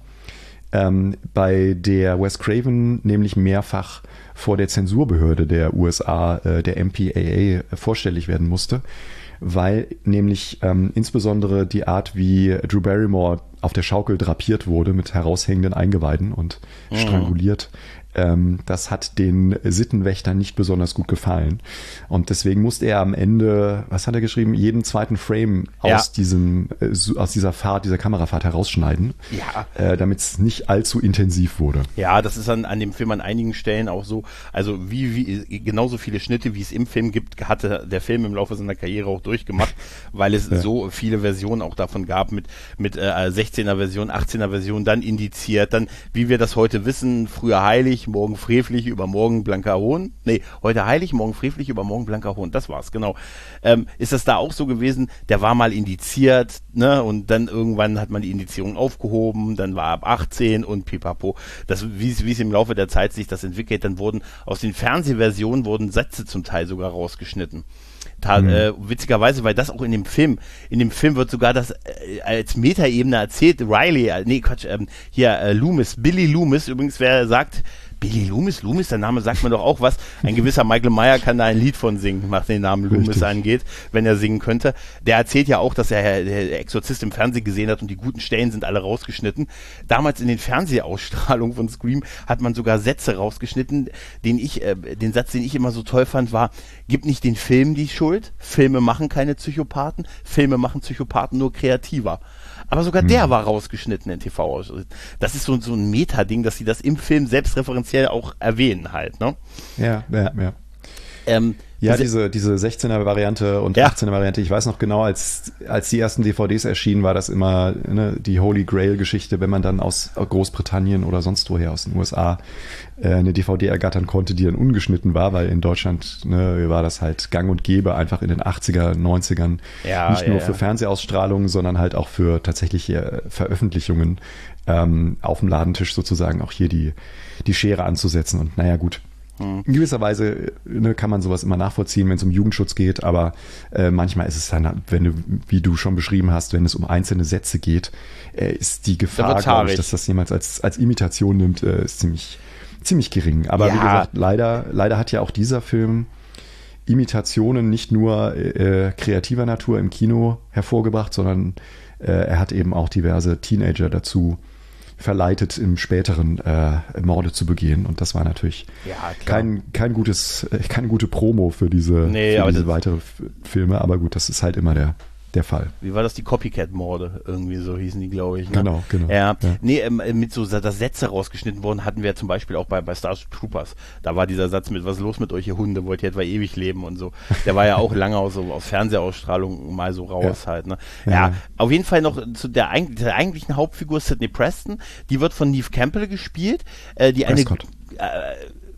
ähm, bei der Wes Craven nämlich mehrfach vor der Zensurbehörde der U S A, äh, der M P A A, vorstellig werden musste, weil nämlich ähm, insbesondere die Art, wie Drew Barrymore auf der Schaukel drapiert wurde mit heraushängenden Eingeweiden und mhm. stranguliert, ähm, das hat den Sittenwächtern nicht besonders gut gefallen. Und deswegen musste er am Ende, was hat er geschrieben, jeden zweiten Frame ja. aus diesem, äh, aus dieser Fahrt, dieser Kamerafahrt herausschneiden, ja. äh, damit es nicht allzu intensiv wurde. Ja, das ist an, an dem Film an einigen Stellen auch so, also wie, wie genauso viele Schnitte, wie es im Film gibt, hatte der Film im Laufe seiner Karriere auch durchgemacht, weil es ja. so viele Versionen auch davon gab, mit, mit äh, sechzehner Version, achtzehner Version, dann indiziert, dann, wie wir das heute wissen, früher heilig, morgen frevlich, übermorgen blanker Hohn. Nee, heute heilig, morgen frevlich, übermorgen blanker Hohn. Das war's, genau. Ähm, ist das da auch so gewesen? Der war mal indiziert, ne? Und dann irgendwann hat man die Indizierung aufgehoben, dann war ab achtzehn und pipapo. Das, wie es im Laufe der Zeit sich das entwickelt, dann wurden aus den Fernsehversionen wurden Sätze zum Teil sogar rausgeschnitten. Ta- mhm. äh, witzigerweise, weil das auch in dem Film, in dem Film wird sogar das äh, als Metaebene erzählt, Riley, äh, nee, Quatsch, ähm, hier, äh, Loomis, Billy Loomis, übrigens, wer sagt, Billy Loomis, Loomis, der Name sagt mir doch auch was. Ein gewisser Michael Meyer kann da ein Lied von singen, was den Namen Loomis Richtig. angeht, wenn er singen könnte. Der erzählt ja auch, dass er der Exorzist im Fernsehen gesehen hat und die guten Stellen sind alle rausgeschnitten. Damals in den Fernsehausstrahlungen von Scream hat man sogar Sätze rausgeschnitten, den ich, äh, den Satz, den ich immer so toll fand, war, gib nicht den Film die Schuld, Filme machen keine Psychopathen, Filme machen Psychopathen nur kreativer. Aber sogar hm. der war rausgeschnitten in T V-Ausschnitten. Das ist so, so ein Meta-Ding, dass sie das im Film selbstreferenziell auch erwähnen halt, ne? Ja, ja, ja. Ähm, ja, diese, diese sechzehner-Variante und ja. achtzehner-Variante, ich weiß noch genau, als, als die ersten D V Ds erschienen, war das immer ne, die Holy Grail-Geschichte, wenn man dann aus Großbritannien oder sonst woher aus den U S A äh, eine D V D ergattern konnte, die dann ungeschnitten war, weil in Deutschland ne, war das halt gang und gäbe, einfach in den achtziger, neunzigern, ja, nicht ja, nur ja. für Fernsehausstrahlungen, sondern halt auch für tatsächliche Veröffentlichungen ähm, auf dem Ladentisch sozusagen auch hier die, die Schere anzusetzen und naja gut. In gewisser Weise ne, kann man sowas immer nachvollziehen, wenn es um Jugendschutz geht, aber äh, manchmal ist es dann, wenn du, wie du schon beschrieben hast, wenn es um einzelne Sätze geht, äh, ist die Gefahr, glaube ich, dass das jemand als, als Imitation nimmt, äh, ist ziemlich, ziemlich gering. Aber ja. wie gesagt, leider, leider hat ja auch dieser Film Imitationen nicht nur äh, kreativer Natur im Kino hervorgebracht, sondern äh, er hat eben auch diverse Teenager dazu verleitet, im späteren äh, Morde zu begehen. Und das war natürlich ja, kein, kein gutes, keine gute Promo für diese, nee, für diese weitere F- Filme. Aber gut, das ist halt immer der, der Fall. Wie war das? Die Copycat-Morde, irgendwie so hießen die, glaube ich. Ne? Genau, genau. Ja, ja. Nee, ähm, mit so dass Sätze rausgeschnitten wurden, hatten wir zum Beispiel auch bei, bei Starship Troopers. Da war dieser Satz mit, was ist los mit euch, ihr Hunde, wollt ihr etwa ewig leben und so. Der war ja auch lange aus, so, aus Fernsehausstrahlung mal so raus ja. halt. Ne? Ja, ja, auf jeden Fall noch zu der, der eigentlichen Hauptfigur Sidney Preston. Die wird von Neve Campbell gespielt, äh, die Prescott. eine... Äh,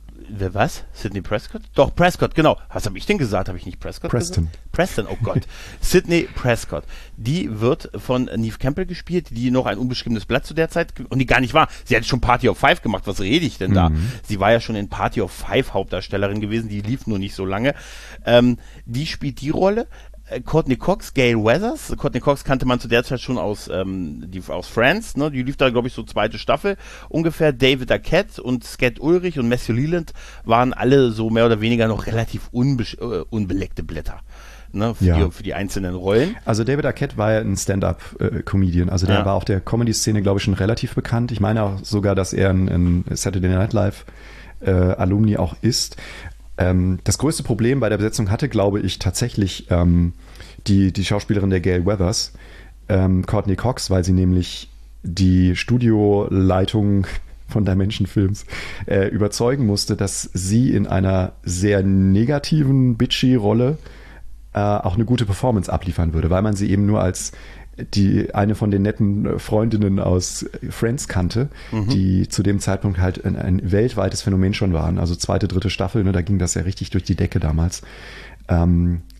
Was? Sidney Prescott? Doch, Prescott, genau. Was habe ich denn gesagt? Habe ich nicht Prescott Preston. gesagt? Preston, oh Gott. Sidney Prescott. Die wird von Neve Campbell gespielt, die noch ein unbeschriebenes Blatt zu der Zeit, und die gar nicht war. Sie hat schon Party of Five gemacht. Was rede ich denn da? Mhm. Sie war ja schon in Party of Five Hauptdarstellerin gewesen. Die lief nur nicht so lange. Ähm, die spielt die Rolle. Courtney Cox, Gail Weathers. Courtney Cox kannte man zu der Zeit schon aus, ähm, die, aus Friends, ne? Die lief da, glaube ich, so zweite Staffel ungefähr. David Arquette und Skat Ulrich und Matthew Leland waren alle so mehr oder weniger noch relativ unbe- äh, unbeleckte Blätter. Ne, für, ja. die, für die einzelnen Rollen. Also David Arquette war ja ein Stand-Up-Comedian. Also der ja. war auf der Comedy-Szene, glaube ich, schon relativ bekannt. Ich meine auch sogar, dass er ein, ein Saturday Night Live äh, Alumni auch ist. Ähm, das größte Problem bei der Besetzung hatte, glaube ich, tatsächlich ähm, die, die Schauspielerin der Gail Weathers, ähm, Courtney Cox, weil sie nämlich die Studioleitung von Dimension Films äh, überzeugen musste, dass sie in einer sehr negativen, bitchy Rolle äh, auch eine gute Performance abliefern würde, weil man sie eben nur als die eine von den netten Freundinnen aus Friends kannte, mhm. die zu dem Zeitpunkt halt ein, ein weltweites Phänomen schon waren. Also zweite, dritte Staffel, ne, da ging das ja richtig durch die Decke damals. Ähm,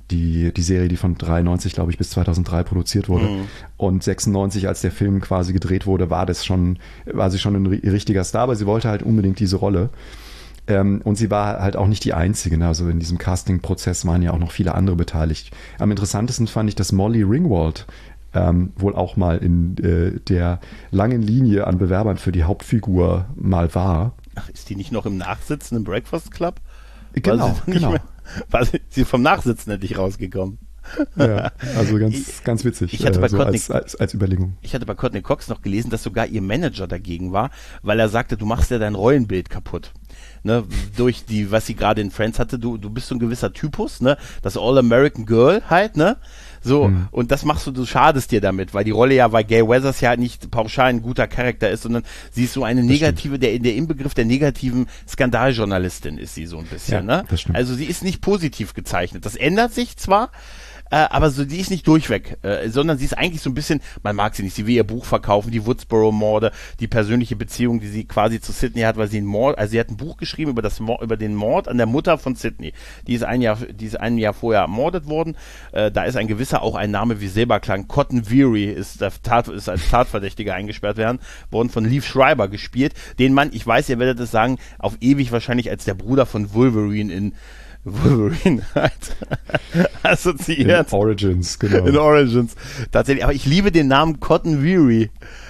die, die Serie, die von dreiundneunzig, glaube ich, bis zweitausenddrei produziert wurde. Mhm. Und sechsundneunzig, als der Film quasi gedreht wurde, war das schon, war sie schon ein richtiger Star, aber sie wollte halt unbedingt diese Rolle. Ähm, und sie war halt auch nicht die Einzige. Ne? Also in diesem Casting-Prozess waren ja auch noch viele andere beteiligt. Am interessantesten fand ich, dass Molly Ringwald ähm, wohl auch mal in äh, der langen Linie an Bewerbern für die Hauptfigur mal war. Ach, ist die nicht noch im Nachsitzen im Breakfast Club? Genau, war sie genau. Mehr, war sie, sie vom Nachsitzen endlich rausgekommen. Ja, also ganz, ich, ganz witzig. Ich hatte bei äh, so Courtney, als, als, als Überlegung. Ich hatte bei Courtney Cox noch gelesen, dass sogar ihr Manager dagegen war, weil er sagte, du machst ja dein Rollenbild kaputt. Ne, durch die, was sie gerade in Friends hatte, du, du bist so ein gewisser Typus, ne, das All-American Girl halt, ne, so, mhm. und das machst du, du schadest dir damit, weil die Rolle ja, weil Gail Weathers ja nicht pauschal ein guter Charakter ist, sondern sie ist so eine negative, der, der Inbegriff der negativen Skandaljournalistin ist sie so ein bisschen, ja, ne, also sie ist nicht positiv gezeichnet, das ändert sich zwar, Äh, aber so, die ist nicht durchweg, äh, sondern sie ist eigentlich so ein bisschen, man mag sie nicht, sie will ihr Buch verkaufen, die Woodsboro-Morde, die persönliche Beziehung, die sie quasi zu Sidney hat, weil sie ein Mord, also sie hat ein Buch geschrieben über das Mord, über den Mord an der Mutter von Sidney. Die ist ein Jahr, die ist ein Jahr vorher ermordet worden. Äh, da ist ein gewisser, auch ein Name wie Silberklang, Cotton Weary ist, der Tat, ist als Tatverdächtiger eingesperrt werden, worden von Liev Schreiber gespielt. Den Mann, ich weiß, ihr werdet es sagen, auf ewig wahrscheinlich als der Bruder von Wolverine in Wolverine halt assoziiert. In Origins, genau. In Origins, tatsächlich. Aber ich liebe den Namen Cotton Weary.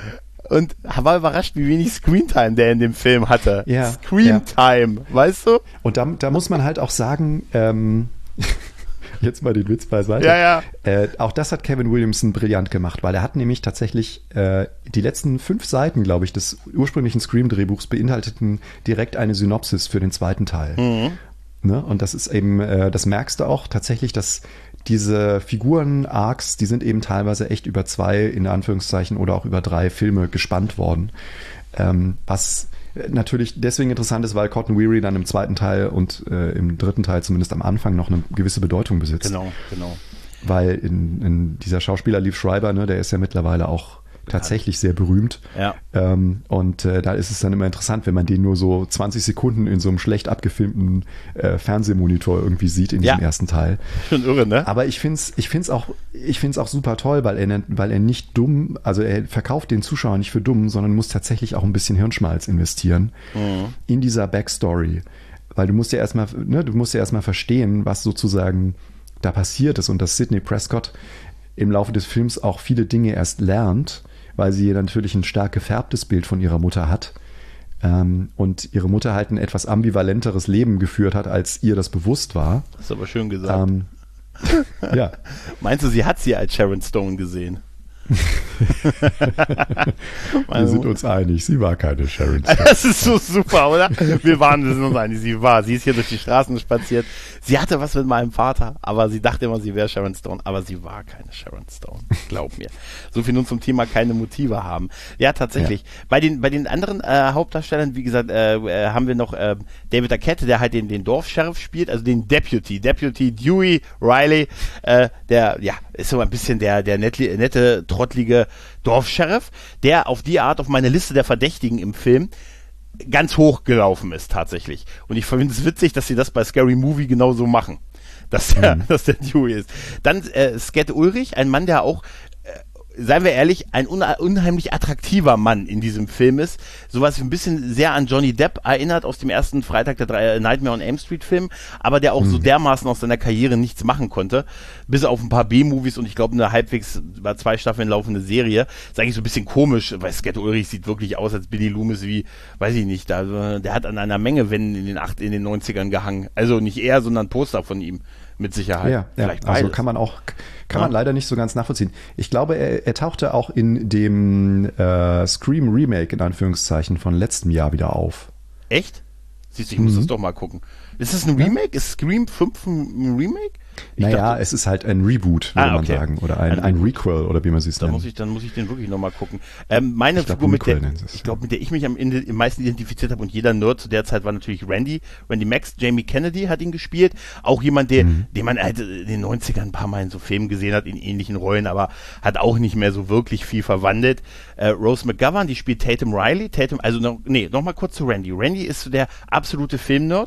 Und war überrascht, wie wenig Screentime der in dem Film hatte. Ja, Screentime, ja. Weißt du? Und da, da muss man halt auch sagen, ähm, jetzt mal den Witz beiseite. Ja, ja. Äh, auch das hat Kevin Williamson brillant gemacht, weil er hat nämlich tatsächlich äh, die letzten fünf Seiten, glaube ich, des ursprünglichen Scream-Drehbuchs beinhalteten direkt eine Synopsis für den zweiten Teil. Mhm. Ne? Und das ist eben, äh, das merkst du auch tatsächlich, dass diese Figuren-Arcs, die sind eben teilweise echt über zwei, in Anführungszeichen, oder auch über drei Filme gespannt worden. Ähm, was natürlich deswegen interessant ist, weil Cotton Weary dann im zweiten Teil und äh, im dritten Teil zumindest am Anfang noch eine gewisse Bedeutung besitzt. Genau, genau. Weil in, in dieser Schauspieler Liev Schreiber, ne, der ist ja mittlerweile auch tatsächlich sehr berühmt. Ja. Ähm, und äh, da ist es dann immer interessant, wenn man den nur so zwanzig Sekunden in so einem schlecht abgefilmten äh, Fernsehmonitor irgendwie sieht in diesem ja. ersten Teil. Schon irre, ne? Aber ich finde es ich find's auch, ich find's auch super toll, weil er, weil er nicht dumm, also er verkauft den Zuschauer nicht für dumm, sondern muss tatsächlich auch ein bisschen Hirnschmalz investieren mhm. in dieser Backstory. Weil du musst ja erstmal, ne, du musst ja erstmal verstehen, was sozusagen da passiert ist und dass Sidney Prescott im Laufe des Films auch viele Dinge erst lernt, weil sie natürlich ein stark gefärbtes Bild von ihrer Mutter hat ähm, und ihre Mutter halt ein etwas ambivalenteres Leben geführt hat, als ihr das bewusst war. Das ist aber schön gesagt. Ähm, ja. Meinst du, sie hat sie als Sharon Stone gesehen? Wir sind uns einig, sie war keine Sharon Stone. Das ist so super, oder? Wir waren wir sind uns einig, sie war. Sie ist hier durch die Straßen spaziert. Sie hatte was mit meinem Vater, aber sie dachte immer, sie wäre Sharon Stone, aber sie war keine Sharon Stone. Glaub mir. So viel nun zum Thema keine Motive haben. Ja, tatsächlich. Ja. Bei den bei den anderen äh, Hauptdarstellern, wie gesagt, äh, äh, haben wir noch äh, David Arquette, der halt den, den Dorfsheriff spielt, also den Deputy. Deputy Dewey Riley, äh, der, ja, ist so ein bisschen der, der nette, nette trottlige Dorfsheriff, der auf die Art auf meine Liste der Verdächtigen im Film ganz hoch gelaufen ist tatsächlich. Und ich finde es witzig, dass sie das bei Scary Movie genauso machen, dass der, mhm. dass der Dewey ist. Dann äh, Sket Ulrich, ein Mann, der auch seien wir ehrlich, ein unheimlich attraktiver Mann in diesem Film ist. Sowas ein bisschen sehr an Johnny Depp erinnert aus dem ersten Freitag der drei, Nightmare on Elm Street Film, aber der auch mhm. so dermaßen aus seiner Karriere nichts machen konnte, bis auf ein paar B-Movies und ich glaube eine halbwegs über zwei Staffeln laufende Serie. Ist eigentlich so ein bisschen komisch, weil Sket Ulrich sieht wirklich aus als Billy Loomis wie, weiß ich nicht, da, der hat an einer Menge Wänden in den acht, in den neunzigern gehangen. Also nicht er, sondern Poster von ihm. Mit Sicherheit. Ja, Vielleicht ja. also kann man auch, kann ja. man leider nicht so ganz nachvollziehen. Ich glaube, er, er tauchte auch in dem äh, Scream Remake in Anführungszeichen von letztem Jahr wieder auf. Echt? Siehst du, ich muss mhm. das doch mal gucken. Ist das ein Remake? Ja. Ist Scream fünf ein Remake? Ich naja, dachte, es ist halt ein Reboot, würde ah, okay. man sagen. Oder ein, ein Requel, oder wie man es nennt. Muss ich, dann muss ich den wirklich nochmal gucken. Ähm, meine ich Figur, glaub, mit der, es, ich glaube, mit der ich mich am Ende am meisten identifiziert habe und jeder Nerd zu der Zeit war natürlich Randy. Randy Max, Jamie Kennedy hat ihn gespielt. Auch jemand, der, mhm. den man halt in den neunzigern ein paar Mal in so Filmen gesehen hat, in ähnlichen Rollen, aber hat auch nicht mehr so wirklich viel verwandelt. Äh, Rose McGovern, die spielt Tatum Riley. Tatum, also noch, nee, nochmal kurz zu Randy. Randy ist so der absolute Filmnerd.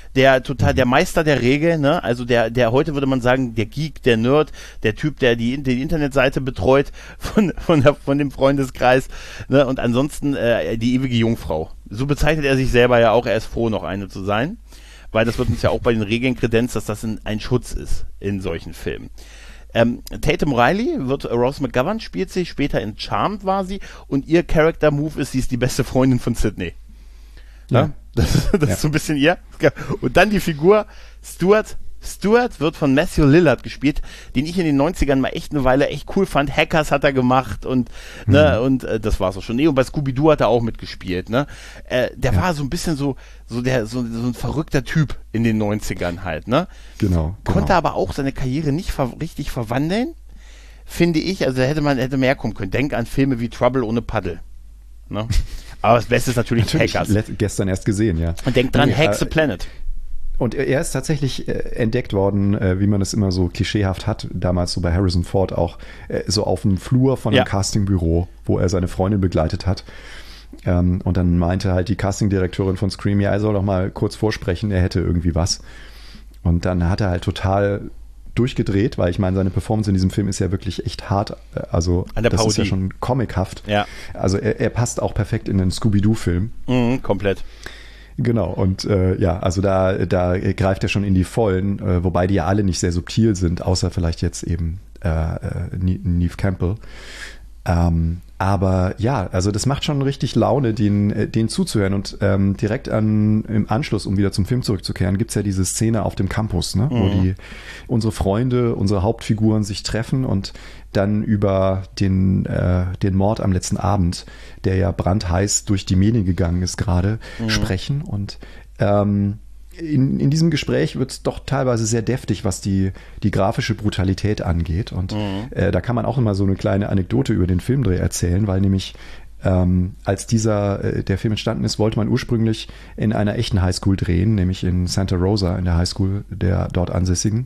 der total, der Meister der Regel, ne? Also der, der heute würde man sagen, der Geek, der Nerd, der Typ, der die, die Internetseite betreut von, von, der, von dem Freundeskreis, ne? Und ansonsten äh, die ewige Jungfrau. So bezeichnet er sich selber ja auch, er ist froh, noch eine zu sein, weil das wird uns ja auch bei den Regeln kredenzt, dass das ein, ein Schutz ist in solchen Filmen. Ähm, Tatum Riley wird, äh, Rose McGowan spielt sie, später in Charmed war sie und ihr Character-Move ist, sie ist die beste Freundin von Sydney. Ja. Ne? Das, das ja. ist so ein bisschen ihr. Und dann die Figur Stuart. Stuart wird von Matthew Lillard gespielt, den ich in den neunzigern mal echt eine Weile echt cool fand. Hackers hat er gemacht und mhm. ne, und äh, das war's auch schon. Nee, und bei Scooby-Doo hat er auch mitgespielt, ne? Äh, der ja. war so ein bisschen so so der so, so ein verrückter Typ in den neunzigern halt, ne? Genau. Konnte genau. aber auch seine Karriere nicht ver- richtig verwandeln, finde ich. Also da hätte man hätte mehr kommen können. Denk an Filme wie Trouble ohne Paddel, ne? Aber das Beste ist natürlich, natürlich Hackers. Let- gestern erst gesehen, ja. Und denk dran, nee, Hack äh, the Planet. Und er ist tatsächlich äh, entdeckt worden, äh, wie man es immer so klischeehaft hat, damals so bei Harrison Ford auch, äh, so auf dem Flur von einem ja. Castingbüro, wo er seine Freundin begleitet hat. Ähm, und dann meinte halt die Castingdirektorin von Scream, ja, er soll doch mal kurz vorsprechen, er hätte irgendwie was. Und dann hat er halt total durchgedreht, weil ich meine, seine Performance in diesem Film ist ja wirklich echt hart, also An der das Parodie. ist ja schon comichaft. Ja. Also er, er passt auch perfekt in den Scooby-Doo-Film. Mhm, komplett. Genau, und äh, ja, also da, da greift er schon in die Vollen, äh, wobei die ja alle nicht sehr subtil sind, außer vielleicht jetzt eben äh, äh, Neve Campbell. Ähm, aber ja, also das macht schon richtig Laune, den, den zuzuhören. Und ähm, direkt an, im Anschluss, um wieder zum Film zurückzukehren, gibt's ja diese Szene auf dem Campus, ne, mhm. wo die unsere Freunde, unsere Hauptfiguren sich treffen und dann über den, äh, den Mord am letzten Abend, der ja brandheiß durch die Medien gegangen ist gerade, mhm. sprechen. Und ähm, in, in diesem Gespräch wird es doch teilweise sehr deftig, was die, die grafische Brutalität angeht. Und mhm. äh, da kann man auch immer so eine kleine Anekdote über den Filmdreh erzählen, weil nämlich ähm, als dieser äh, der Film entstanden ist, wollte man ursprünglich in einer echten Highschool drehen, nämlich in Santa Rosa, in der Highschool der dort Ansässigen.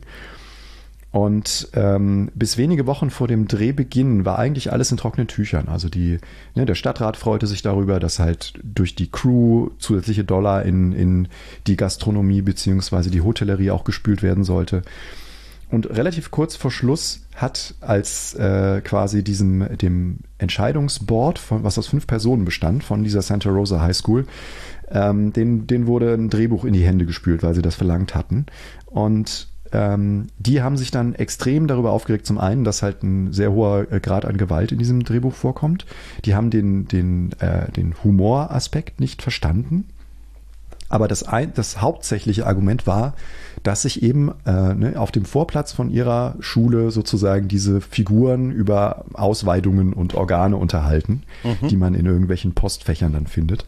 Und ähm, bis wenige Wochen vor dem Drehbeginn war eigentlich alles in trockenen Tüchern. Also die, ne, der Stadtrat freute sich darüber, dass halt durch die Crew zusätzliche Dollar in, in die Gastronomie beziehungsweise die Hotellerie auch gespült werden sollte. Und relativ kurz vor Schluss hat als äh, quasi diesem dem Entscheidungsboard, von, was aus fünf Personen bestand, von dieser Santa Rosa High School, ähm, den, den wurde ein Drehbuch in die Hände gespült, weil sie das verlangt hatten. Und Ähm, die haben sich dann extrem darüber aufgeregt, zum einen, dass halt ein sehr hoher Grad an Gewalt in diesem Drehbuch vorkommt. Die haben den, den, äh, den Humoraspekt nicht verstanden. Aber das, ein, das hauptsächliche Argument war, dass sich eben äh, ne, auf dem Vorplatz von ihrer Schule sozusagen diese Figuren über Ausweidungen und Organe unterhalten, mhm. die man in irgendwelchen Postfächern dann findet.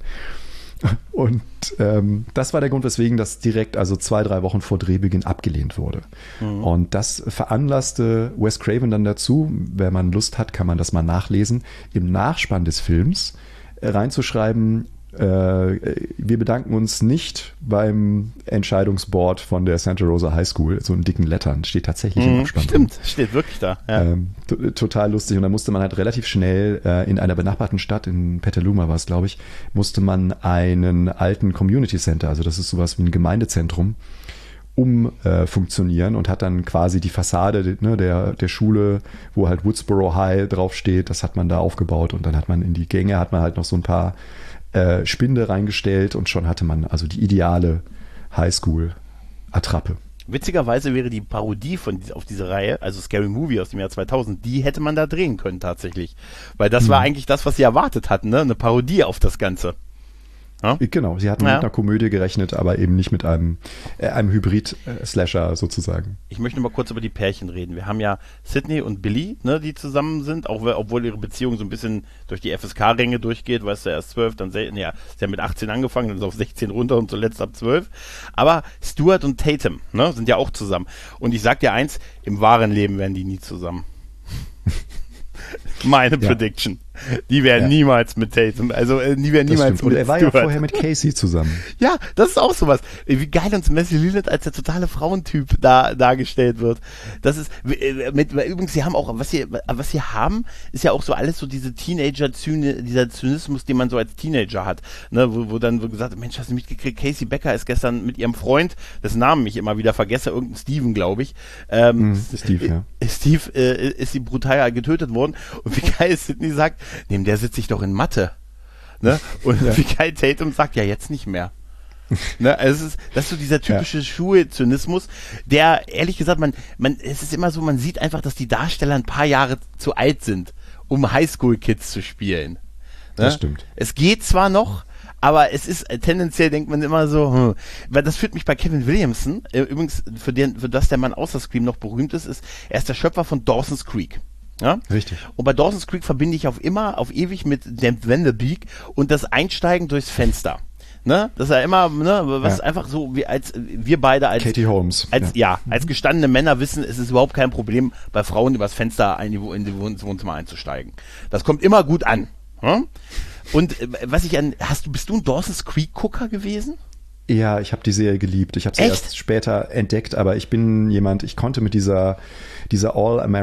Und ähm, das war der Grund, weswegen das direkt, also zwei, drei Wochen vor Drehbeginn abgelehnt wurde. Mhm. Und das veranlasste Wes Craven dann dazu, wenn man Lust hat, kann man das mal nachlesen, im Nachspann des Films äh, reinzuschreiben, äh, wir bedanken uns nicht beim Entscheidungsboard von der Santa Rosa High School, so in dicken Lettern, steht tatsächlich mhm, im Abspann. Stimmt, steht wirklich da. Ja. Ähm, t- total lustig. Und dann musste man halt relativ schnell äh, in einer benachbarten Stadt, in Petaluma war es, glaube ich, musste man einen alten Community Center, also das ist sowas wie ein Gemeindezentrum, umfunktionieren äh, und hat dann quasi die Fassade ne, der, der Schule, wo halt Woodsboro High draufsteht, das hat man da aufgebaut und dann hat man in die Gänge, hat man halt noch so ein paar äh, Spinde reingestellt und schon hatte man also die ideale Highschool-Attrappe. Witzigerweise wäre die Parodie von auf diese Reihe, also Scary Movie aus dem Jahr zweitausend, die hätte man da drehen können tatsächlich. Weil das mhm. war eigentlich das, was sie erwartet hatten, ne? Eine Parodie auf das Ganze. Ja? Genau, sie hatten ja. mit einer Komödie gerechnet, aber eben nicht mit einem, äh, einem Hybrid-Slasher sozusagen. Ich möchte mal kurz über die Pärchen reden. Wir haben ja Sydney und Billy, ne, die zusammen sind, auch obwohl ihre Beziehung so ein bisschen durch die F S K-Ränge durchgeht, weißt du, erst zwölf, dann, ja, sie haben mit achtzehn angefangen, dann ist auf sechzehn runter und zuletzt ab zwölf. Aber Stuart und Tatum, ne, sind ja auch zusammen. Und ich sag dir eins, im wahren Leben wären die nie zusammen. Meine ja. Prediction. Die wären Ja. niemals mit Tatum, also äh, die wären Das niemals stimmt. Und mit er war ja Stewart. vorher mit Casey zusammen. Ja, das ist auch sowas. Wie geil uns Matthew Lillard als der totale Frauentyp da dargestellt wird. Das ist äh, mit übrigens, sie haben auch, was sie was sie haben, ist ja auch so alles so diese Teenager-Zyne, dieser Zynismus, den man so als Teenager hat, ne, wo, wo dann so gesagt, Mensch, hast du mitgekriegt, Casey Becker ist gestern mit ihrem Freund, dessen Namen ich immer wieder vergesse, irgendein Steven, glaube ich. Ähm, Mhm, Steve, ja. Steve äh, ist sie brutal getötet worden. Und wie geil Sidney sagt, neben der sitze ich doch in Mathe. Ne? Und Ja. wie geil Tatum sagt, ja jetzt nicht mehr. Ne? Also es ist, das ist so dieser typische Ja. Schulzynismus, der, ehrlich gesagt, man, man, es ist immer so, man sieht einfach, dass die Darsteller ein paar Jahre zu alt sind, um Highschool-Kids zu spielen. Ne? Das stimmt. Es geht zwar noch, aber es ist äh, tendenziell, denkt man immer so, hm. Weil das führt mich bei Kevin Williamson, äh, übrigens, für, den, für das der Mann außer Scream noch berühmt ist, ist, er ist der Schöpfer von Dawson's Creek. Ja? Richtig. Und bei Dawson's Creek verbinde ich auf immer, auf ewig mit dem Vanderbeek und das Einsteigen durchs Fenster. Ne? Das ist ja immer, ne, was Ja. einfach so, wie als wir beide als Katie Holmes. als ja, als gestandene Männer wissen, es ist überhaupt kein Problem, bei Frauen übers Fenster in die, in die Wohn- ins Wohnzimmer einzusteigen. Das kommt immer gut an. Hm? Und äh, was ich an, hast du, bist du ein Dawson's Creek Gucker gewesen? Ja, ich habe die Serie geliebt. Ich habe sie Echt? erst später entdeckt, aber ich bin jemand, ich konnte mit dieser dieser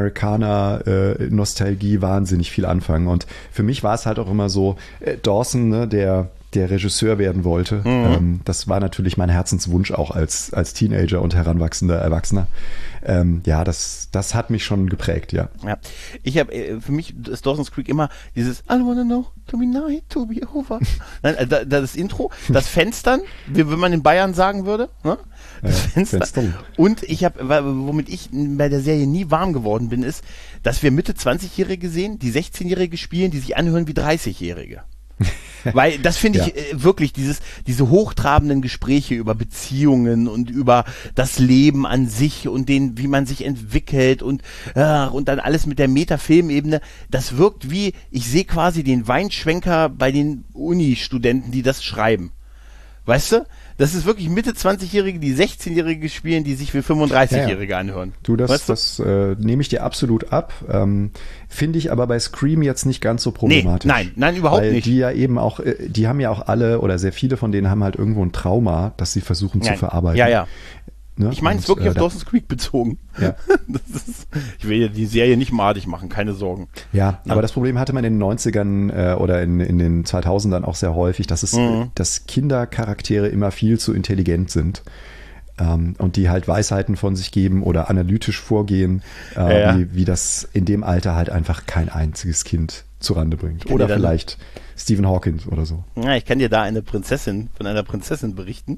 All-Amerikaner-Nostalgie wahnsinnig viel anfangen. Und für mich war es halt auch immer so, äh, Dawson, ne, der der Regisseur werden wollte. Mhm. Ähm, das war natürlich mein Herzenswunsch auch als als Teenager und heranwachsender Erwachsener. Ähm, ja, das das hat mich schon geprägt, ja. Ja, ich habe äh, für mich ist Dawson's Creek immer dieses I don't wanna know to be night to be over. Nein, äh, da, das Intro, das Fenstern, wie wenn man in Bayern sagen würde, ne? Das Ja, Fenster. Fenstern. Und ich habe, womit ich bei der Serie nie warm geworden bin, ist, dass wir Mitte zwanzigjährige sehen, die sechzehnjährige spielen, die sich anhören wie dreißigjährige. Weil das finde ich Ja. äh, wirklich, dieses, diese hochtrabenden Gespräche über Beziehungen und über das Leben an sich und den, wie man sich entwickelt und, äh, und dann alles mit der Metafilmebene, das wirkt wie, ich sehe quasi den Weinschwenker bei den Uni-Studenten, die das schreiben. Weißt du? Das ist wirklich Mitte zwanzigjährige, die sechzehnjährige spielen, die sich wie fünfunddreißigjährige anhören. Du, das, weißt du? das äh, nehme ich dir absolut ab. Ähm, Finde ich aber bei Scream jetzt nicht ganz so problematisch. nein, nein, überhaupt weil nicht. Die ja eben auch, äh, die haben ja auch alle oder sehr viele von denen haben halt irgendwo ein Trauma, das sie versuchen Nein. zu verarbeiten. Ja, ja. Ne? Ich meine es Und, wirklich äh, auf da- Dawson's Creek bezogen. Ja. Das ist, ich will ja die Serie nicht madig machen, keine Sorgen. Ja, Ja. aber das Problem hatte man in den neunzigern äh, oder in, in den zweitausendern auch sehr häufig, dass es, Mhm. dass Kindercharaktere immer viel zu intelligent sind. Ähm, und die halt Weisheiten von sich geben oder analytisch vorgehen, äh, Ja, ja. Wie, wie das in dem Alter halt einfach kein einziges Kind zurande bringt. Kann Oder dir dann- vielleicht Stephen Hawking oder so. Ja, ich kann dir da eine Prinzessin, von einer Prinzessin berichten.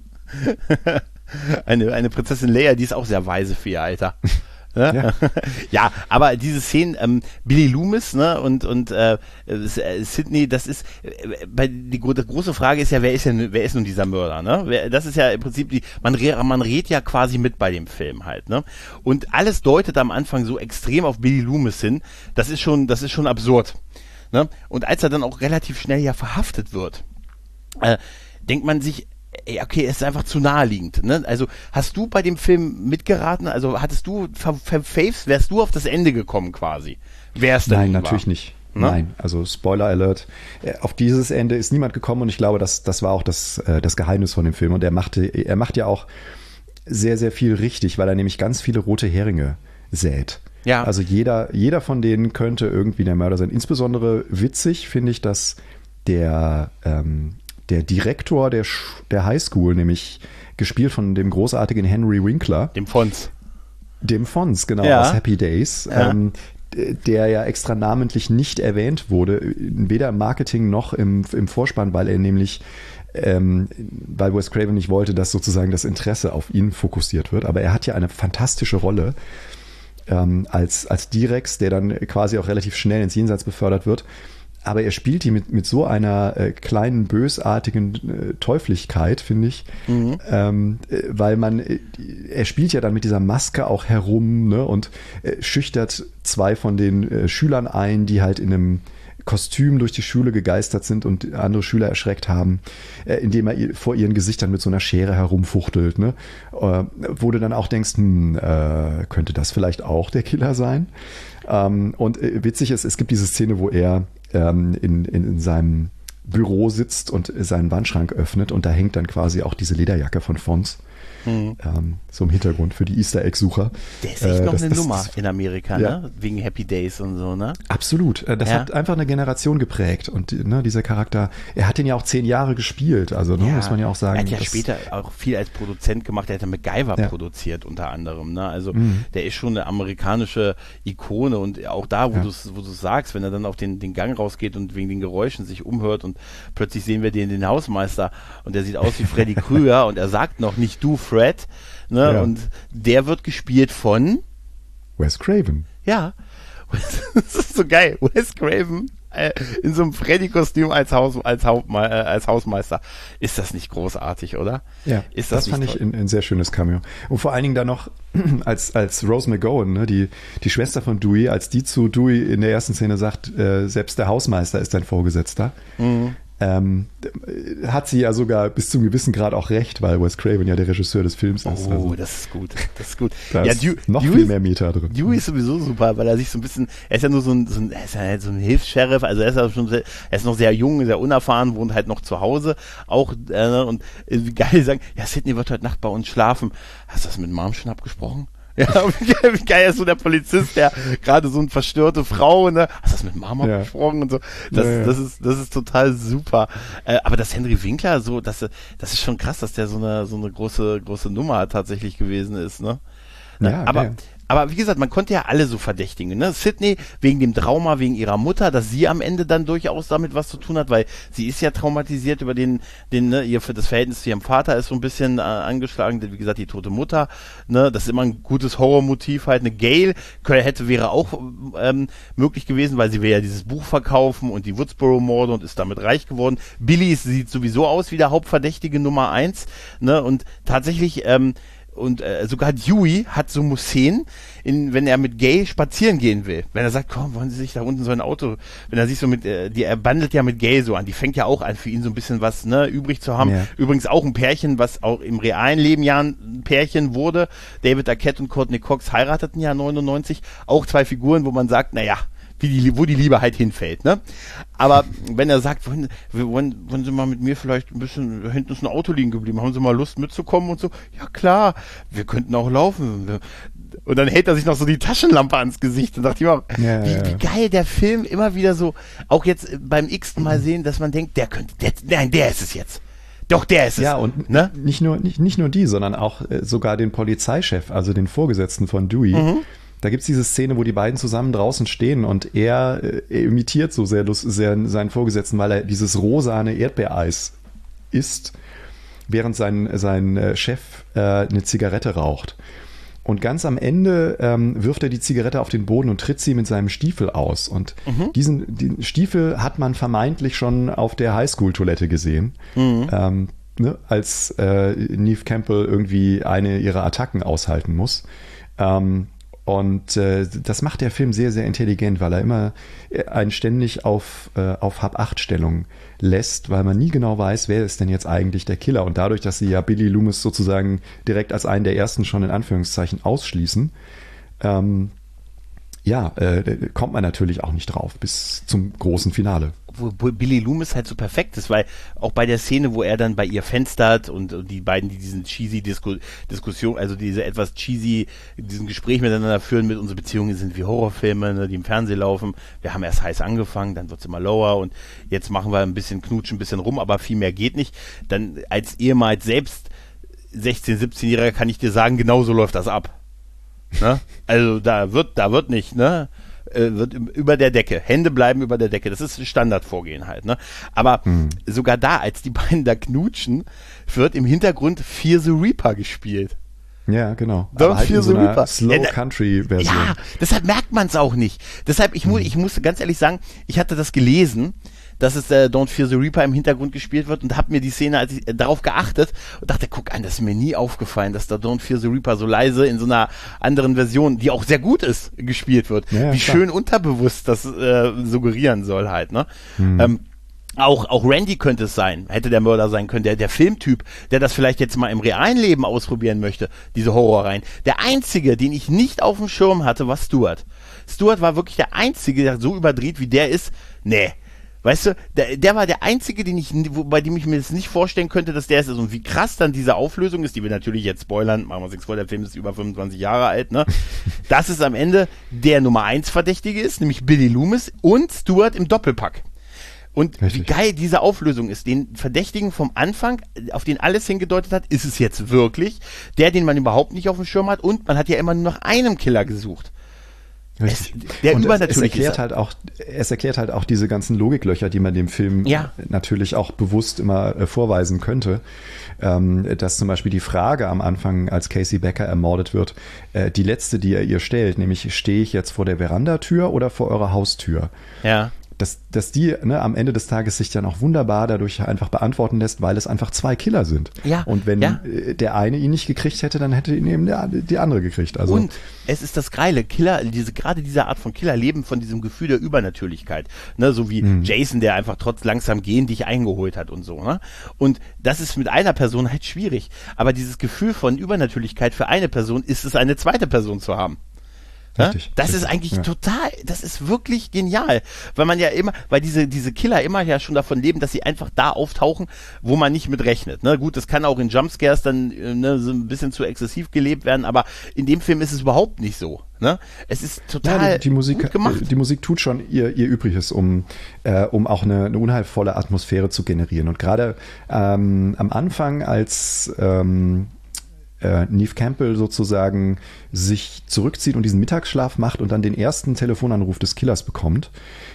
eine, eine Prinzessin Leia, die ist auch sehr weise für ihr Alter. Ne? Ja. Ja, aber diese Szenen, ähm, Billy Loomis, ne, und, und äh, äh, Sidney, das ist, äh, bei, die, gro- die große Frage ist ja, wer ist denn, wer ist nun dieser Mörder, ne? Wer, das ist ja im Prinzip die, man, re, man redet ja quasi mit bei dem Film halt, ne? Und alles deutet am Anfang so extrem auf Billy Loomis hin, das ist schon, das ist schon absurd, ne? Und als er dann auch relativ schnell ja verhaftet wird, äh, denkt man sich, ey, okay, es ist einfach zu naheliegend. Ne? Also hast du bei dem Film mitgeraten? Also hattest du verfaved, wärst du auf das Ende gekommen quasi? Wer es denn Nein, war? natürlich nicht. Ne? Nein, also Spoiler Alert. Äh, Auf dieses Ende ist niemand gekommen und ich glaube, das, das war auch das, äh, das Geheimnis von dem Film. Und er machte, er macht ja auch sehr, sehr viel richtig, weil er nämlich ganz viele rote Heringe sät. Ja. Also jeder, jeder von denen könnte irgendwie der Mörder sein. Insbesondere witzig finde ich, dass der, ähm, der Direktor der, Sch- der Highschool, nämlich gespielt von dem großartigen Henry Winkler, Dem Fons. dem Fons, genau, Ja. aus Happy Days, Ja. ähm, d- der ja extra namentlich nicht erwähnt wurde, weder im Marketing noch im, im Vorspann, weil er nämlich, ähm, weil Wes Craven nicht wollte, dass sozusagen das Interesse auf ihn fokussiert wird. Aber er hat ja eine fantastische Rolle ähm, als, als Direx, der dann quasi auch relativ schnell ins Jenseits befördert wird. Aber er spielt die mit, mit so einer äh, kleinen, bösartigen äh, Teuflichkeit, finde ich. Mhm. Ähm, äh, weil man, äh, er spielt ja dann mit dieser Maske auch herum, ne, und äh, schüchtert zwei von den äh, Schülern ein, die halt in einem Kostüm durch die Schule gegeistert sind und andere Schüler erschreckt haben, äh, indem er ihr, vor ihren Gesichtern mit so einer Schere herumfuchtelt, ne? Äh, wo du dann auch denkst, hm, äh, könnte das vielleicht auch der Killer sein? Ähm, und äh, witzig ist, es gibt diese Szene, wo er ähm, in, in, in seinem Büro sitzt und seinen Wandschrank öffnet und da hängt dann quasi auch diese Lederjacke von Fonz. Mhm. Ähm, so im Hintergrund für die Easter Egg-Sucher. Der ist echt äh, noch das, eine das, Nummer das, in Amerika, ja. ne? Wegen Happy Days und so, ne? Absolut. Das ja. hat einfach eine Generation geprägt und ne, dieser Charakter, er hat den ja auch zehn Jahre gespielt, also ne, ja. muss man ja auch sagen. Er hat ja später auch viel als Produzent gemacht, er hat ja MacGyver ja. produziert unter anderem, ne? Also mhm. der ist schon eine amerikanische Ikone und auch da, wo ja. du es wo du sagst, wenn er dann auf den, den Gang rausgeht und wegen den Geräuschen sich umhört und plötzlich sehen wir den, den Hausmeister und der sieht aus wie Freddy Krüger und er sagt noch nicht du Fred, ne? Ja. Und der wird gespielt von Wes Craven. Ja, das ist so geil. Wes Craven äh, in so einem Freddy-Kostüm als, Haus, als, Hauptme- äh, als Hausmeister. Ist das nicht großartig, oder? Ja, ist das, das fand toll? ich ein, ein sehr schönes Cameo. Und vor allen Dingen dann noch als, als Rose McGowan, ne, die, die Schwester von Dewey, als die zu Dewey in der ersten Szene sagt, äh, selbst der Hausmeister ist dein Vorgesetzter. Mhm. Ähm, hat sie ja sogar bis zum gewissen Grad auch recht, weil Wes Craven ja der Regisseur des Films ist. Oh, also, das ist gut, das ist gut. Da ja, ist Dew, noch Dew viel ist, mehr Meter drin. Dewey ist sowieso super, weil er sich so ein bisschen, er ist ja nur so ein, so ein, er ist ja so ein Hilfs-Sheriff, also er ist ja schon sehr, er ist noch sehr jung, sehr unerfahren, wohnt halt noch zu Hause, auch, äh, und äh, wie geil, die sagen, ja, Sidney wird heute Nacht bei uns schlafen. Hast du das mit Mom schon abgesprochen? Ja, wie geil, wie geil ist so der Polizist, der gerade so eine verstörte Frau, ne? Hast du das mit Mama ja. besprochen und so? Das, ja, ja. das ist, das ist total super. Äh, aber dass Henry Winkler so, das, das ist schon krass, dass der so eine, so eine große, große Nummer tatsächlich gewesen ist, ne? Ja, aber, ja. aber wie gesagt, man konnte ja alle so verdächtigen, ne? Sidney wegen dem Trauma, wegen ihrer Mutter, dass sie am Ende dann durchaus damit was zu tun hat, weil sie ist ja traumatisiert über den, den, ne, ihr, das Verhältnis zu ihrem Vater ist so ein bisschen äh, angeschlagen, wie gesagt, die tote Mutter, ne? Das ist immer ein gutes Horrormotiv halt, eine Gail hätte, wäre auch ähm, möglich gewesen, weil sie will ja dieses Buch verkaufen und die Woodsboro-Morde und ist damit reich geworden. Billy sieht sowieso aus wie der Hauptverdächtige Nummer eins, ne? Und tatsächlich, ähm, und äh, sogar Dewey hat so Szenen, in, wenn er mit Gay spazieren gehen will. Wenn er sagt, komm, wollen Sie sich da unten so ein Auto, wenn er sich so mit, äh, die, er bandelt ja mit Gay so an, die fängt ja auch an, für ihn so ein bisschen was, ne, übrig zu haben. Ja. Übrigens auch ein Pärchen, was auch im realen Leben ja ein Pärchen wurde. David Arquette und Courtney Cox heirateten ja neunundneunzig. Auch zwei Figuren, wo man sagt, naja, wie die, wo die Liebe halt hinfällt, ne? Aber wenn er sagt, wollen, wollen, wollen Sie mal mit mir vielleicht ein bisschen, da hinten ist ein Auto liegen geblieben, haben Sie mal Lust mitzukommen und so? Ja klar, wir könnten auch laufen. Und dann hält er sich noch so die Taschenlampe ans Gesicht und sagt immer, ja, wie, ja. wie geil der Film immer wieder so, auch jetzt beim x-ten Mal sehen, dass man denkt, der könnte, der, nein, der ist es jetzt. Doch, der ist es. Ja, und ne? nicht nur, nicht, nicht nur die, sondern auch äh, sogar den Polizeichef, also den Vorgesetzten von Dewey. Mhm. Da gibt's diese Szene, wo die beiden zusammen draußen stehen und er, äh, er imitiert so sehr, sehr seinen Vorgesetzten, weil er dieses rosane Erdbeereis isst, während sein, sein äh, Chef äh, eine Zigarette raucht. Und ganz am Ende ähm, wirft er die Zigarette auf den Boden und tritt sie mit seinem Stiefel aus. Und mhm. diesen den Stiefel hat man vermeintlich schon auf der Highschool-Toilette gesehen, mhm. ähm, ne, als äh, Neve Campbell irgendwie eine ihrer Attacken aushalten muss. Ähm, Und äh, das macht der Film sehr, sehr intelligent, weil er immer einen ständig auf, äh, auf Hab-Acht-Stellung lässt, weil man nie genau weiß, wer ist denn jetzt eigentlich der Killer. Und dadurch, dass sie ja Billy Loomis sozusagen direkt als einen der ersten schon in Anführungszeichen ausschließen, ähm, ja, äh, kommt man natürlich auch nicht drauf bis zum großen Finale. Wo, wo Billy Loomis halt so perfekt ist, weil auch bei der Szene, wo er dann bei ihr fenstert und, und die beiden, die diesen cheesy Disku- Diskussion, also diese etwas cheesy, diesen Gespräch miteinander führen mit, unsere Beziehungen sind wie Horrorfilme, ne, die im Fernsehen laufen. Wir haben erst heiß angefangen, dann wird's immer lower und jetzt machen wir ein bisschen knutschen, ein bisschen rum, aber viel mehr geht nicht. Dann als ehemals selbst sechzehn-, siebzehnjähriger kann ich dir sagen, genau so läuft das ab. Ne? Also da wird, da wird nicht, ne? Wird über der Decke. Hände bleiben über der Decke. Das ist Standardvorgehen halt, ne? Aber hm. sogar da, als die beiden da knutschen, wird im Hintergrund Fear the Reaper gespielt. Ja, genau. Don't Aber halt Fear in so the einer Reaper. Slow-Country-Version. Ja, deshalb merkt man es auch nicht. Deshalb, ich, mu- ich muss ganz ehrlich sagen, ich hatte das gelesen, dass es äh, Don't Fear the Reaper im Hintergrund gespielt wird und habe mir die Szene als ich, äh, darauf geachtet und dachte, guck an, das ist mir nie aufgefallen, dass da Don't Fear the Reaper so leise in so einer anderen Version, die auch sehr gut ist, gespielt wird. Ja, Wie klar. schön unterbewusst das äh, suggerieren soll halt, ne? Hm. Ähm, Auch, auch Randy könnte es sein, hätte der Mörder sein können, der, der Filmtyp, der das vielleicht jetzt mal im realen Leben ausprobieren möchte, diese Horrorreihen. Der einzige, den ich nicht auf dem Schirm hatte, war Stuart. Stuart war wirklich der einzige, der so überdreht wie der ist. Nee, Weißt du, der, der war der einzige, den ich, wo, bei dem ich mir das nicht vorstellen könnte, dass der ist. Und wie krass dann diese Auflösung ist, die wir natürlich jetzt spoilern, machen wir uns nichts vor, der Film ist über fünfundzwanzig Jahre alt, ne? Dass es am Ende der Nummer eins Verdächtige ist, nämlich Billy Loomis und Stewart im Doppelpack. Und Richtig. Wie geil diese Auflösung ist, den Verdächtigen vom Anfang, auf den alles hingedeutet hat, ist es jetzt wirklich der, den man überhaupt nicht auf dem Schirm hat, und man hat ja immer nur nach einem Killer gesucht. Es, der und übernatürlich es erklärt ist. Halt auch, es erklärt halt auch diese ganzen Logiklöcher, die man dem Film ja. natürlich auch bewusst immer äh, vorweisen könnte. Ähm, dass zum Beispiel die Frage am Anfang, als Casey Becker ermordet wird, äh, die letzte, die er ihr stellt, nämlich stehe ich jetzt vor der Verandatür oder vor eurer Haustür? Ja. Dass, dass die ne, am Ende des Tages sich dann auch wunderbar dadurch einfach beantworten lässt, weil es einfach zwei Killer sind. Ja, und wenn ja. der eine ihn nicht gekriegt hätte, dann hätte ihn eben der, die andere gekriegt. Also und es ist das Geile, Killer, diese, gerade diese Art von Killer leben von diesem Gefühl der Übernatürlichkeit. Ne, so wie mhm. Jason, der einfach trotz langsam gehen dich eingeholt hat und so. Ne? Und das ist mit einer Person halt schwierig. Aber dieses Gefühl von Übernatürlichkeit für eine Person ist es, eine zweite Person zu haben. Richtig, das richtig, ist eigentlich ja. total, das ist wirklich genial, weil man ja immer, weil diese diese Killer immer ja schon davon leben, dass sie einfach da auftauchen, wo man nicht mit rechnet. Ne? Gut, das kann auch in Jumpscares dann ne, so ein bisschen zu exzessiv gelebt werden, aber in dem Film ist es überhaupt nicht so. Ne? Es ist total ja, die, die Musik, gut gemacht. Die Musik tut schon ihr, ihr Übriges, um, äh, um auch eine, eine unheilvolle Atmosphäre zu generieren. Und gerade ähm, am Anfang, als ähm, Äh, Neve Campbell sozusagen sich zurückzieht und diesen Mittagsschlaf macht und dann den ersten Telefonanruf des Killers bekommt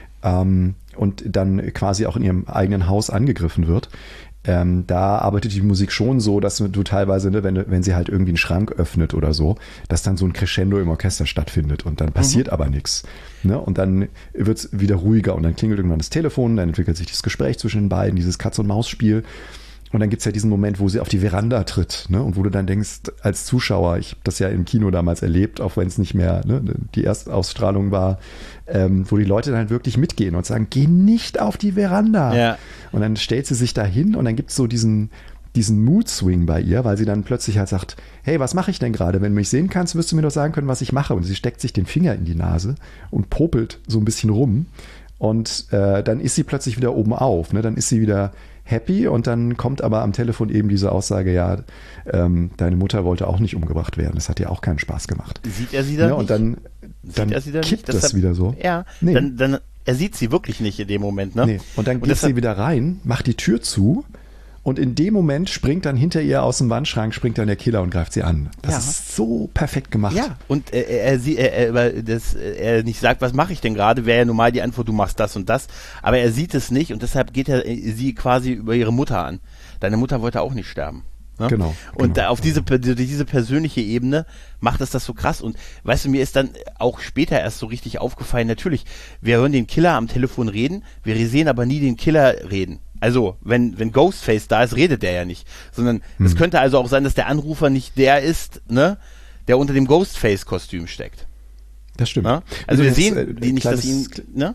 ähm, und dann quasi auch in ihrem eigenen Haus angegriffen wird. Ähm, da arbeitet die Musik schon so, dass du teilweise, ne, wenn, wenn sie halt irgendwie einen Schrank öffnet oder so, dass dann so ein Crescendo im Orchester stattfindet und dann passiert mhm. aber nichts. Ne? Und dann wird es wieder ruhiger und dann klingelt irgendwann das Telefon, dann entwickelt sich das Gespräch zwischen den beiden, dieses Katz-und-Maus-Spiel. Und dann gibt's ja diesen Moment, wo sie auf die Veranda tritt, ne? Und wo du dann denkst, als Zuschauer, ich habe das ja im Kino damals erlebt, auch wenn es nicht mehr ne, die Erstausstrahlung war, ähm, wo die Leute dann halt wirklich mitgehen und sagen, geh nicht auf die Veranda. Ja. Und dann stellt sie sich da hin und dann gibt's so diesen, diesen Mood-Swing bei ihr, weil sie dann plötzlich halt sagt, hey, was mache ich denn gerade? Wenn du mich sehen kannst, wirst du mir doch sagen können, was ich mache. Und sie steckt sich den Finger in die Nase und popelt so ein bisschen rum. Und äh, dann ist sie plötzlich wieder oben auf, ne? Dann ist sie wieder happy und dann kommt aber am Telefon eben diese Aussage, ja, ähm, deine Mutter wollte auch nicht umgebracht werden. Das hat ihr auch keinen Spaß gemacht. Sieht er sie dann ja, und dann, nicht? dann er sie dann kippt nicht? das deshalb, wieder so. Ja, nee. dann, dann er sieht sie wirklich nicht in dem Moment. Ne? Nee. Und dann und geht deshalb, sie wieder rein, macht die Tür zu und in dem Moment springt dann hinter ihr aus dem Wandschrank, springt dann der Killer und greift sie an. Das ja. ist so perfekt gemacht. Ja, und er, er, er, er, das, er nicht sagt, was mache ich denn gerade, wäre ja normal die Antwort, du machst das und das, aber er sieht es nicht und deshalb geht er sie quasi über ihre Mutter an. Deine Mutter wollte auch nicht sterben. Ne? Genau. Und genau. auf diese, diese persönliche Ebene macht es das so krass. Und weißt du, mir ist dann auch später erst so richtig aufgefallen, natürlich, wir hören den Killer am Telefon reden, wir sehen aber nie den Killer reden. Also, wenn, wenn Ghostface da ist, redet der ja nicht. Sondern hm. es könnte also auch sein, dass der Anrufer nicht der ist, ne, der unter dem Ghostface-Kostüm steckt. Das stimmt. Ja? Also übrigens, wir sehen äh, die nicht, dass ihn, ne?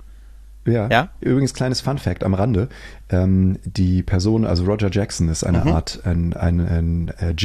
Ja. ja, übrigens kleines Fun-Fact am Rande. Ähm, die Person, also Roger Jackson, ist eine mhm. Art ein, ein, ein, ein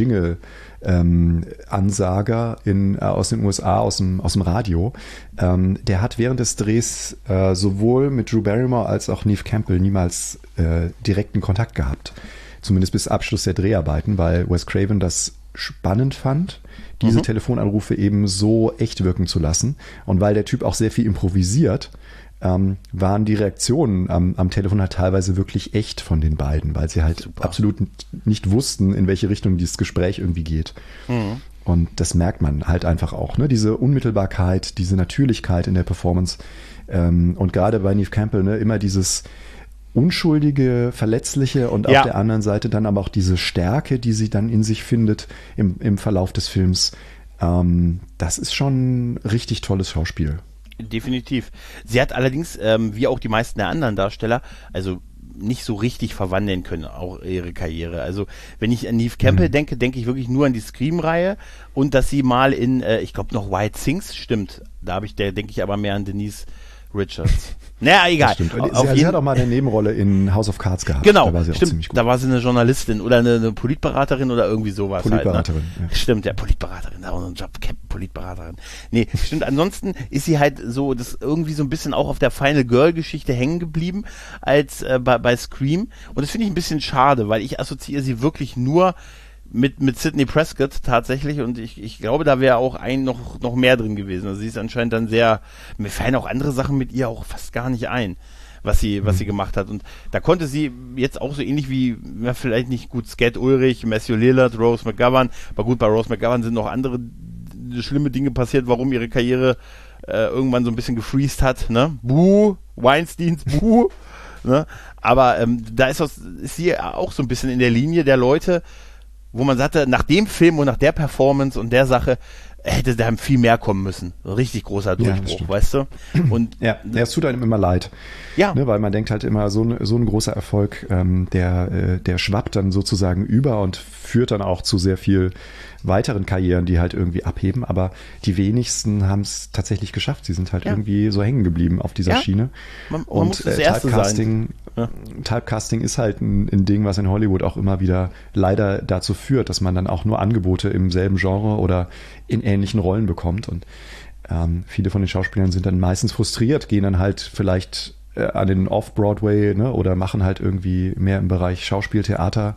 Jingle-Ansager ähm, äh, aus den U S A, aus dem, aus dem Radio. Ähm, der hat während des Drehs äh, sowohl mit Drew Barrymore als auch Neve Campbell niemals äh, direkten Kontakt gehabt. Zumindest bis Abschluss der Dreharbeiten, weil Wes Craven das spannend fand, diese mhm. Telefonanrufe eben so echt wirken zu lassen. Und weil der Typ auch sehr viel improvisiert, Ähm, waren die Reaktionen am, am Telefon halt teilweise wirklich echt von den beiden, weil sie halt Super. absolut nicht wussten, in welche Richtung dieses Gespräch irgendwie geht. Mhm. Und das merkt man halt einfach auch, ne? Diese Unmittelbarkeit, diese Natürlichkeit in der Performance. Ähm, und gerade bei Neve Campbell, ne, immer dieses unschuldige, verletzliche und ja. auf der anderen Seite dann aber auch diese Stärke, die sie dann in sich findet im, im Verlauf des Films. Ähm, das ist schon ein richtig tolles Schauspiel. Definitiv. Sie hat allerdings, ähm, wie auch die meisten der anderen Darsteller, also nicht so richtig verwandeln können, auch ihre Karriere. Also wenn ich an Neve Campbell mhm. denke, denke ich wirklich nur an die Scream-Reihe und dass sie mal in, äh, ich glaube noch White Things, stimmt, da habe ich, der denke ich aber mehr an Denise Richards. Naja, egal. Sie, sie hat auch mal eine Nebenrolle in House of Cards gehabt. Genau, da war sie stimmt. Auch ziemlich gut. Da war sie eine Journalistin oder eine, eine Politberaterin oder irgendwie sowas. Politberaterin, halt, ne? ja. Stimmt, ja, Politberaterin, da auch ein Job, Captain Politberaterin. Nee, stimmt. Ansonsten ist sie halt so, das irgendwie so ein bisschen auch auf der Final Girl Geschichte hängen geblieben als äh, bei, bei Scream. Und das finde ich ein bisschen schade, weil ich assoziiere sie wirklich nur mit mit Sidney Prescott tatsächlich und ich ich glaube, da wäre auch ein noch noch mehr drin gewesen. Also sie ist anscheinend dann sehr, mir fallen auch andere Sachen mit ihr auch fast gar nicht ein, was sie was sie gemacht hat, und da konnte sie jetzt auch so ähnlich wie, ja, vielleicht nicht gut, Skat Ulrich, Matthew Lillard, Rose McGowan, aber gut, bei Rose McGowan sind noch andere schlimme Dinge passiert, warum ihre Karriere äh, irgendwann so ein bisschen gefreezed hat, ne? Buh, Weinsteins Buh, ne? Aber ähm, da ist, aus, ist sie auch so ein bisschen in der Linie der Leute, wo man sagte, nach dem Film und nach der Performance und der Sache hätte da viel mehr kommen müssen. So richtig großer Durchbruch, ja, weißt du? Und ja, ja, es tut einem immer leid. Ja. Ne, weil man denkt halt immer, so, ein so ein großer Erfolg, ähm, der, äh, der schwappt dann sozusagen über und führt dann auch zu sehr viel weiteren Karrieren, die halt irgendwie abheben. Aber die wenigsten haben es tatsächlich geschafft. Sie sind halt ja. irgendwie so hängen geblieben auf dieser ja. Schiene. Man, man und muss das äh, Erste Typecasting, sein. Ja. Typecasting ist halt ein, ein Ding, was in Hollywood auch immer wieder leider dazu führt, dass man dann auch nur Angebote im selben Genre oder in ähnlichen Rollen bekommt. Und ähm, viele von den Schauspielern sind dann meistens frustriert, gehen dann halt vielleicht äh, an den Off-Broadway, ne, oder machen halt irgendwie mehr im Bereich Schauspiel, Theater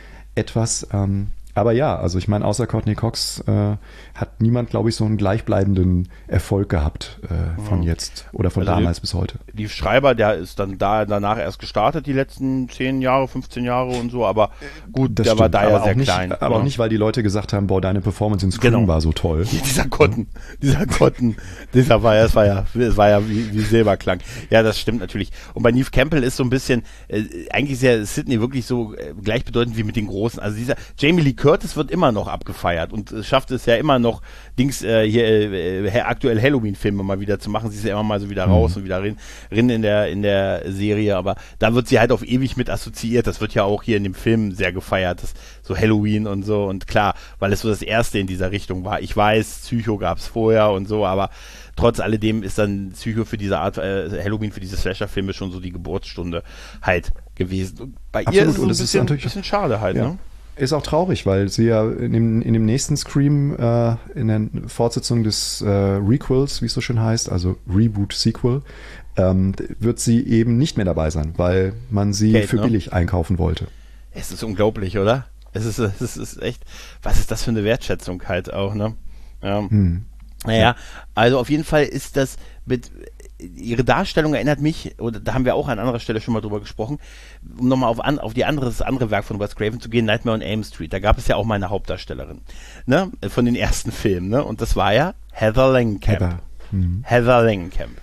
etwas. Ähm, Aber ja, also ich meine, außer Courtney Cox äh, hat niemand, glaube ich, so einen gleichbleibenden Erfolg gehabt äh, von ja. jetzt oder von also damals die, bis heute. Die Schreiber, der ist dann da danach erst gestartet, die letzten zehn Jahre, fünfzehn Jahre und so, aber gut, das der stimmt, war da ja sehr nicht, klein. Aber ja. auch nicht, weil die Leute gesagt haben, boah, deine Performance in Scream genau. war so toll. Dieser Cotton, dieser Cotton, dieser war ja, das war ja, das war ja wie, wie Silberklang. Ja, das stimmt natürlich. Und bei Neve Campbell ist so ein bisschen, äh, eigentlich ist ja Sidney wirklich so äh, gleichbedeutend wie mit den Großen. Also dieser Jamie Lee Curtis wird immer noch abgefeiert und äh, schafft es ja immer noch, Dings, äh, hier äh, aktuell Halloween-Filme mal wieder zu machen. Sie ist ja immer mal so wieder raus mhm. und wieder rein, rein in der in der Serie, aber da wird sie halt auf ewig mit assoziiert. Das wird ja auch hier in dem Film sehr gefeiert, das, so Halloween und so, und klar, weil es so das erste in dieser Richtung war. Ich weiß, Psycho gab es vorher und so, aber trotz alledem ist dann Psycho für diese Art, äh, Halloween für diese Slasher-Filme schon so die Geburtsstunde halt gewesen. Und bei Absolut. ihr ist es ein bisschen, ist ein bisschen schade halt, ja. ne? Ist auch traurig, weil sie ja in dem, in dem nächsten Scream, äh, in der Fortsetzung des äh, Requels, wie es so schön heißt, also Reboot-Sequel, ähm, wird sie eben nicht mehr dabei sein, weil man sie Geld, für ne? billig einkaufen wollte. Es ist unglaublich, oder? Es ist, es ist echt, was ist das für eine Wertschätzung halt auch, ne? Ja. Hm. Naja, also auf jeden Fall ist das mit, ihre Darstellung erinnert mich, oder da haben wir auch an anderer Stelle schon mal drüber gesprochen, um nochmal auf, an, auf die andere, das andere Werk von Wes Craven zu gehen, Nightmare on Elm Street. Da gab es ja auch mal eine Hauptdarstellerin, ne, von den ersten Filmen, ne, und das war ja Heather Langenkamp. Heather, mhm. Heather Langenkamp.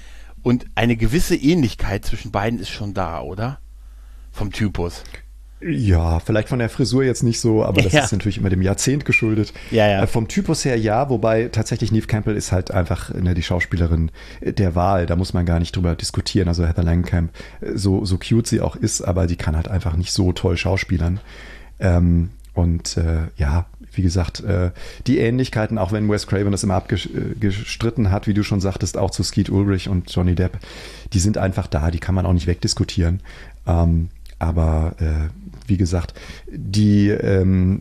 Und eine gewisse Ähnlichkeit zwischen beiden ist schon da, oder? Vom Typus. Ja, vielleicht von der Frisur jetzt nicht so, aber das ja. ist natürlich immer dem Jahrzehnt geschuldet. Ja, ja. Äh, vom Typus her ja, wobei tatsächlich Neve Campbell ist halt einfach ne, die Schauspielerin der Wahl. Da muss man gar nicht drüber diskutieren. Also Heather Langenkamp, so, so cute sie auch ist, aber die kann halt einfach nicht so toll schauspielern. Ähm, und äh, ja, wie gesagt, äh, die Ähnlichkeiten, auch wenn Wes Craven das immer abgestritten hat, wie du schon sagtest, auch zu Skeet Ulrich und Johnny Depp, die sind einfach da, die kann man auch nicht wegdiskutieren. Ähm, aber äh, wie gesagt, die, ähm,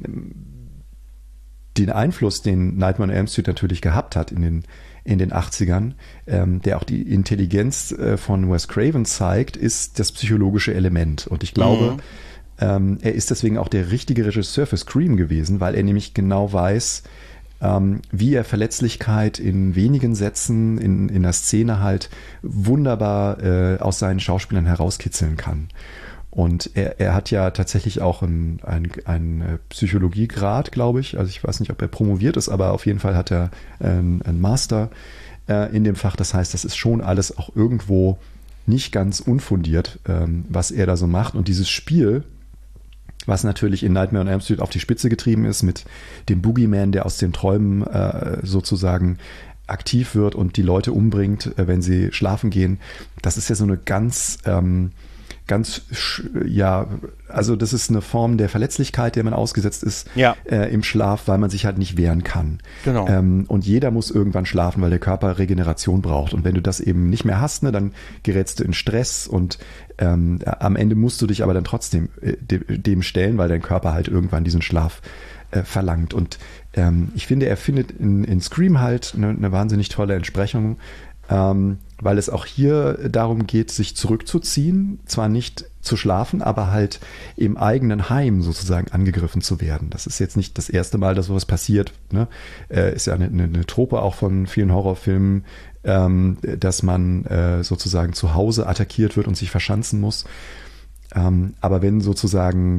den Einfluss, den Nightmare on Elm Street natürlich gehabt hat in den, in den achtzigern, ähm, der auch die Intelligenz äh, von Wes Craven zeigt, ist das psychologische Element. Und ich glaube, mhm. ähm, er ist deswegen auch der richtige Regisseur für Scream gewesen, weil er nämlich genau weiß, ähm, wie er Verletzlichkeit in wenigen Sätzen in, in der Szene halt wunderbar äh, aus seinen Schauspielern herauskitzeln kann. Und er, er hat ja tatsächlich auch einen ein Psychologiegrad, glaube ich. Also ich weiß nicht, ob er promoviert ist, aber auf jeden Fall hat er einen, einen Master äh, in dem Fach. Das heißt, das ist schon alles auch irgendwo nicht ganz unfundiert, ähm, was er da so macht. Und dieses Spiel, was natürlich in Nightmare on Elm Street auf die Spitze getrieben ist, mit dem Boogeyman, der aus den Träumen äh, sozusagen aktiv wird und die Leute umbringt, äh, wenn sie schlafen gehen. Das ist ja so eine ganz... Ähm, ganz, ja, also das ist eine Form der Verletzlichkeit, der man ausgesetzt ist ja. äh, im Schlaf, weil man sich halt nicht wehren kann. Genau. Ähm, und jeder muss irgendwann schlafen, weil der Körper Regeneration braucht. Und wenn du das eben nicht mehr hast, ne, dann gerätst du in Stress und ähm, am Ende musst du dich aber dann trotzdem äh, de- dem stellen, weil dein Körper halt irgendwann diesen Schlaf äh, verlangt. Und ähm, ich finde, er findet in, in Scream halt eine, eine wahnsinnig tolle Entsprechung, ähm, weil es auch hier darum geht, sich zurückzuziehen, zwar nicht zu schlafen, aber halt im eigenen Heim sozusagen angegriffen zu werden. Das ist jetzt nicht das erste Mal, dass sowas passiert. Ne? Äh, ist ja eine, eine, eine Trope auch von vielen Horrorfilmen, ähm, dass man äh, sozusagen zu Hause attackiert wird und sich verschanzen muss. Ähm, aber wenn sozusagen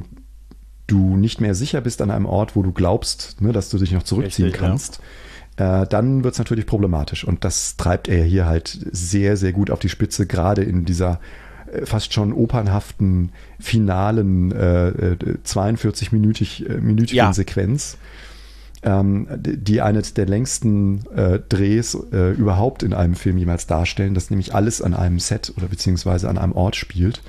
du nicht mehr sicher bist an einem Ort, wo du glaubst, ne, dass du dich noch zurückziehen Richtig, kannst, ja. äh, dann wird es natürlich problematisch. Und das treibt er hier halt sehr, sehr gut auf die Spitze, gerade in dieser äh, fast schon opernhaften, finalen äh, zweiundvierzig-minütigen äh, minütigen ja. Sequenz, ähm, die eines der längsten äh, Drehs äh, überhaupt in einem Film jemals darstellen, das nämlich alles an einem Set oder beziehungsweise an einem Ort spielt.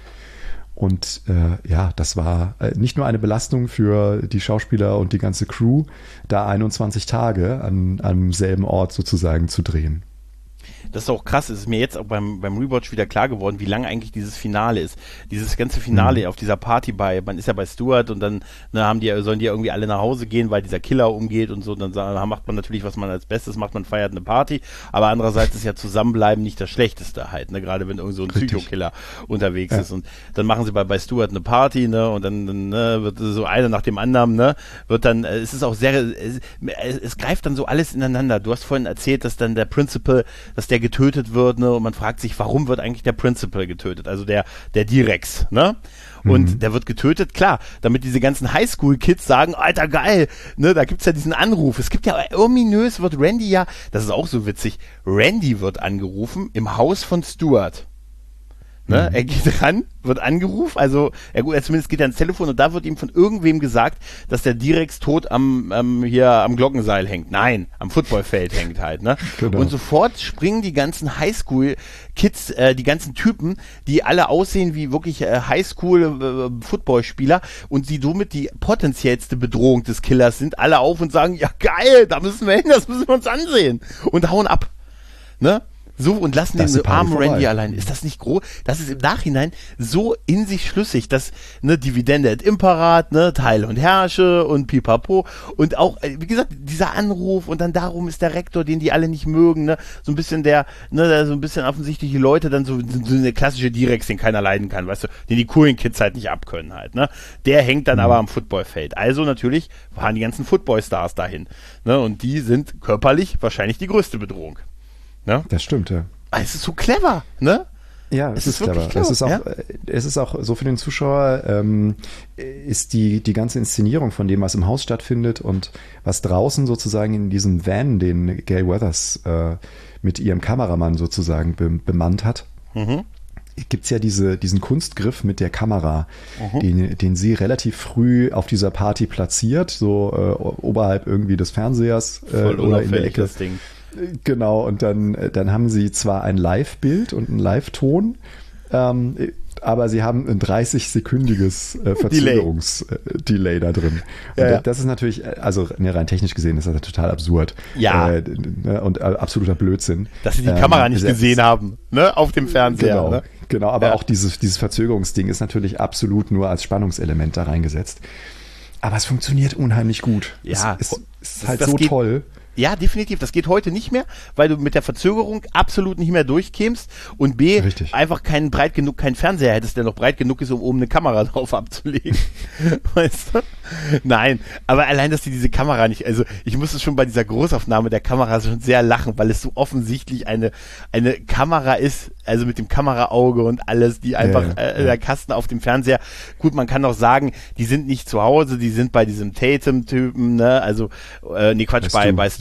Und äh, ja, das war äh, nicht nur eine Belastung für die Schauspieler und die ganze Crew, da einundzwanzig Tage an, an dem selben Ort sozusagen zu drehen. Das ist auch krass, es ist mir jetzt auch beim, beim Rewatch wieder klar geworden, wie lang eigentlich dieses Finale ist. Dieses ganze Finale mhm. auf dieser Party bei, man ist ja bei Stuart und dann ne, haben die, sollen die ja irgendwie alle nach Hause gehen, weil dieser Killer umgeht und so, und dann macht man natürlich, was man als Bestes macht, man feiert eine Party, aber andererseits ist ja Zusammenbleiben nicht das Schlechteste halt, ne, gerade wenn irgend so ein Psychokiller unterwegs ja. ist, und dann machen sie bei, bei Stuart eine Party, ne, und dann, dann ne, wird so einer nach dem anderen, ne, wird dann, es ist auch sehr, es, es greift dann so alles ineinander. Du hast vorhin erzählt, dass dann der Principal, dass der getötet wird, ne, und man fragt sich, warum wird eigentlich der Principal getötet, also der, der Direx, ne, und mhm. der wird getötet, klar, damit diese ganzen Highschool-Kids sagen, Alter, geil, ne, da gibt's ja diesen Anruf, es gibt ja, ominös wird Randy ja, das ist auch so witzig, Randy wird angerufen im Haus von Stuart. Ne? Mhm. Er geht ran, wird angerufen, also er, er zumindest geht er ans Telefon und da wird ihm von irgendwem gesagt, dass der Direx tot am, am hier am Glockenseil hängt. Nein, am Footballfeld hängt halt, ne? Genau. Und sofort springen die ganzen Highschool-Kids, äh, die ganzen Typen, die alle aussehen wie wirklich äh, Highschool-Footballspieler und die somit die potenziellste Bedrohung des Killers sind, alle auf und sagen, ja geil, da müssen wir hin, das müssen wir uns ansehen, und hauen ab, ne? So, und lassen den armen Randy allein. Ist das nicht groß? Das ist im Nachhinein so in sich schlüssig, dass, ne, Dividende et Imperat, ne, Teile und Herrsche und pipapo, und auch, wie gesagt, dieser Anruf, und dann darum ist der Rektor, den die alle nicht mögen, ne, so ein bisschen der, ne, so ein bisschen offensichtlich die Leute dann so, so eine klassische Direx, den keiner leiden kann, weißt du, den die coolen Kids halt nicht abkönnen halt, ne, der hängt dann mhm. aber am Footballfeld. Also natürlich fahren die ganzen Footballstars dahin, ne, und die sind körperlich wahrscheinlich die größte Bedrohung. Ja? Das stimmt, ja. Es ist so clever, ne? Ja, es, es ist, ist clever. clever. Es ist auch, ja? es ist auch so für den Zuschauer, ähm, ist die, die ganze Inszenierung von dem, was im Haus stattfindet und was draußen sozusagen in diesem Van, den Gail Weathers äh, mit ihrem Kameramann sozusagen be- bemannt hat, mhm. gibt es ja diese, diesen Kunstgriff mit der Kamera, mhm. den, den sie relativ früh auf dieser Party platziert, so äh, oberhalb irgendwie des Fernsehers äh, oder in der Ecke. Das Ding. Genau, und dann, dann haben sie zwar ein Live-Bild und einen Live-Ton, ähm, aber sie haben ein dreißig-sekündiges äh, Verzögerungs-Delay äh, da drin. Und ja, ja. das ist natürlich, also ne, rein technisch gesehen ist das total absurd. Ja. Äh, ne, und äh, absoluter Blödsinn. Dass sie die ähm, Kamera nicht gesehen haben, ne, auf dem Fernseher. Genau, ne? genau, aber ja. auch dieses, dieses Verzögerungsding ist natürlich absolut nur als Spannungselement da reingesetzt. Aber es funktioniert unheimlich gut. Ja. Es, es ist halt das so geht, toll. Ja, definitiv. Das geht heute nicht mehr, weil du mit der Verzögerung absolut nicht mehr durchkämst und B, Richtig. einfach keinen breit genug, keinen Fernseher hättest, der noch breit genug ist, um oben eine Kamera drauf abzulegen. Weißt du? Nein, aber allein, dass die diese Kamera nicht, also ich musste schon bei dieser Großaufnahme der Kamera schon sehr lachen, weil es so offensichtlich eine, eine Kamera ist, also mit dem Kameraauge und alles, die einfach, ja, äh, ja. der Kasten auf dem Fernseher. Gut, man kann auch sagen, die sind nicht zu Hause, die sind bei diesem Tatum-Typen, ne, also, äh, nee, Quatsch, bei, bei Stuart.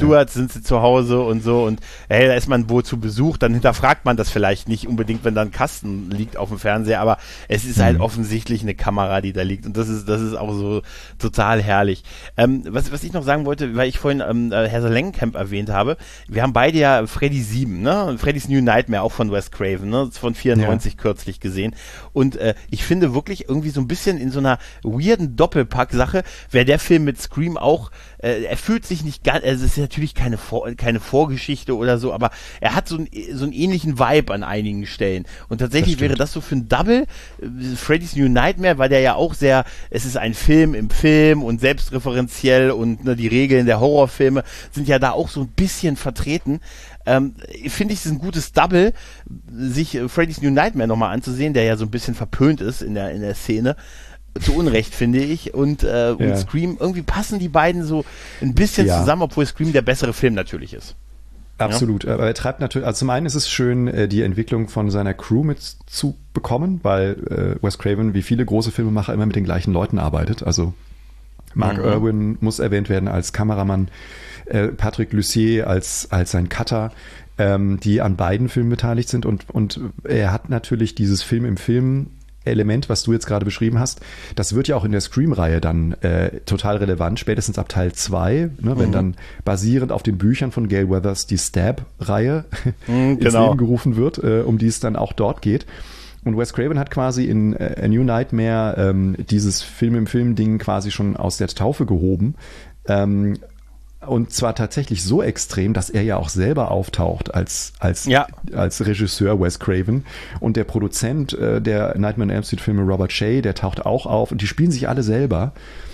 Stewards sind sie zu Hause und so und hey, da ist man wohl zu Besuch, dann hinterfragt man das vielleicht nicht unbedingt, wenn da ein Kasten liegt auf dem Fernseher, aber es ist mhm. halt offensichtlich eine Kamera, die da liegt und das ist das ist auch so total herrlich. Ähm, was, was ich noch sagen wollte, weil ich vorhin ähm, Heather Langenkamp erwähnt habe, wir haben beide ja Freddy sieben, ne? Freddy's New Nightmare, auch von Wes Craven, ne? Von vierundneunzig ja. kürzlich gesehen und äh, ich finde wirklich irgendwie so ein bisschen in so einer weirden Doppelpack-Sache, wäre der Film mit Scream auch, äh, er fühlt sich nicht ganz, also es ist natürlich keine, Vor- keine Vorgeschichte oder so, aber er hat so, ein, so einen ähnlichen Vibe an einigen Stellen. Und tatsächlich das wäre das so für ein Double, äh, Freddy's New Nightmare, weil der ja auch sehr, es ist ein Film im Film und selbstreferenziell und ne, die Regeln der Horrorfilme sind ja da auch so ein bisschen vertreten. Ähm, finde ich es ein gutes Double, sich äh, Freddy's New Nightmare nochmal anzusehen, der ja so ein bisschen verpönt ist in der, in der Szene. Zu Unrecht, finde ich. Und, äh, und ja. Scream, irgendwie passen die beiden so ein bisschen ja. zusammen, obwohl Scream der bessere Film natürlich ist. Absolut. Ja? Aber er treibt natürlich, also zum einen ist es schön, die Entwicklung von seiner Crew mitzubekommen, weil äh, Wes Craven, wie viele große Filmemacher, immer mit den gleichen Leuten arbeitet. Also Mark mhm. Irwin muss erwähnt werden als Kameramann, äh, Patrick Lussier als, als sein Cutter, ähm, die an beiden Filmen beteiligt sind. Und, und er hat natürlich dieses Film im Film Element, was du jetzt gerade beschrieben hast, das wird ja auch in der Scream-Reihe dann äh, total relevant, spätestens ab Teil zwei, ne, wenn mhm. dann basierend auf den Büchern von Gale Weathers die Stab-Reihe mhm, ins genau. Leben gerufen wird, äh, um die es dann auch dort geht. Und Wes Craven hat quasi in äh, A New Nightmare ähm, dieses Film-im-Film-Ding quasi schon aus der Taufe gehoben. Ähm, Und zwar tatsächlich so extrem, dass er ja auch selber auftaucht als als ja. als Regisseur Wes Craven und der Produzent äh, der Nightmare on Elm Street Filme Robert Shaye, der taucht auch auf und die spielen sich alle selber.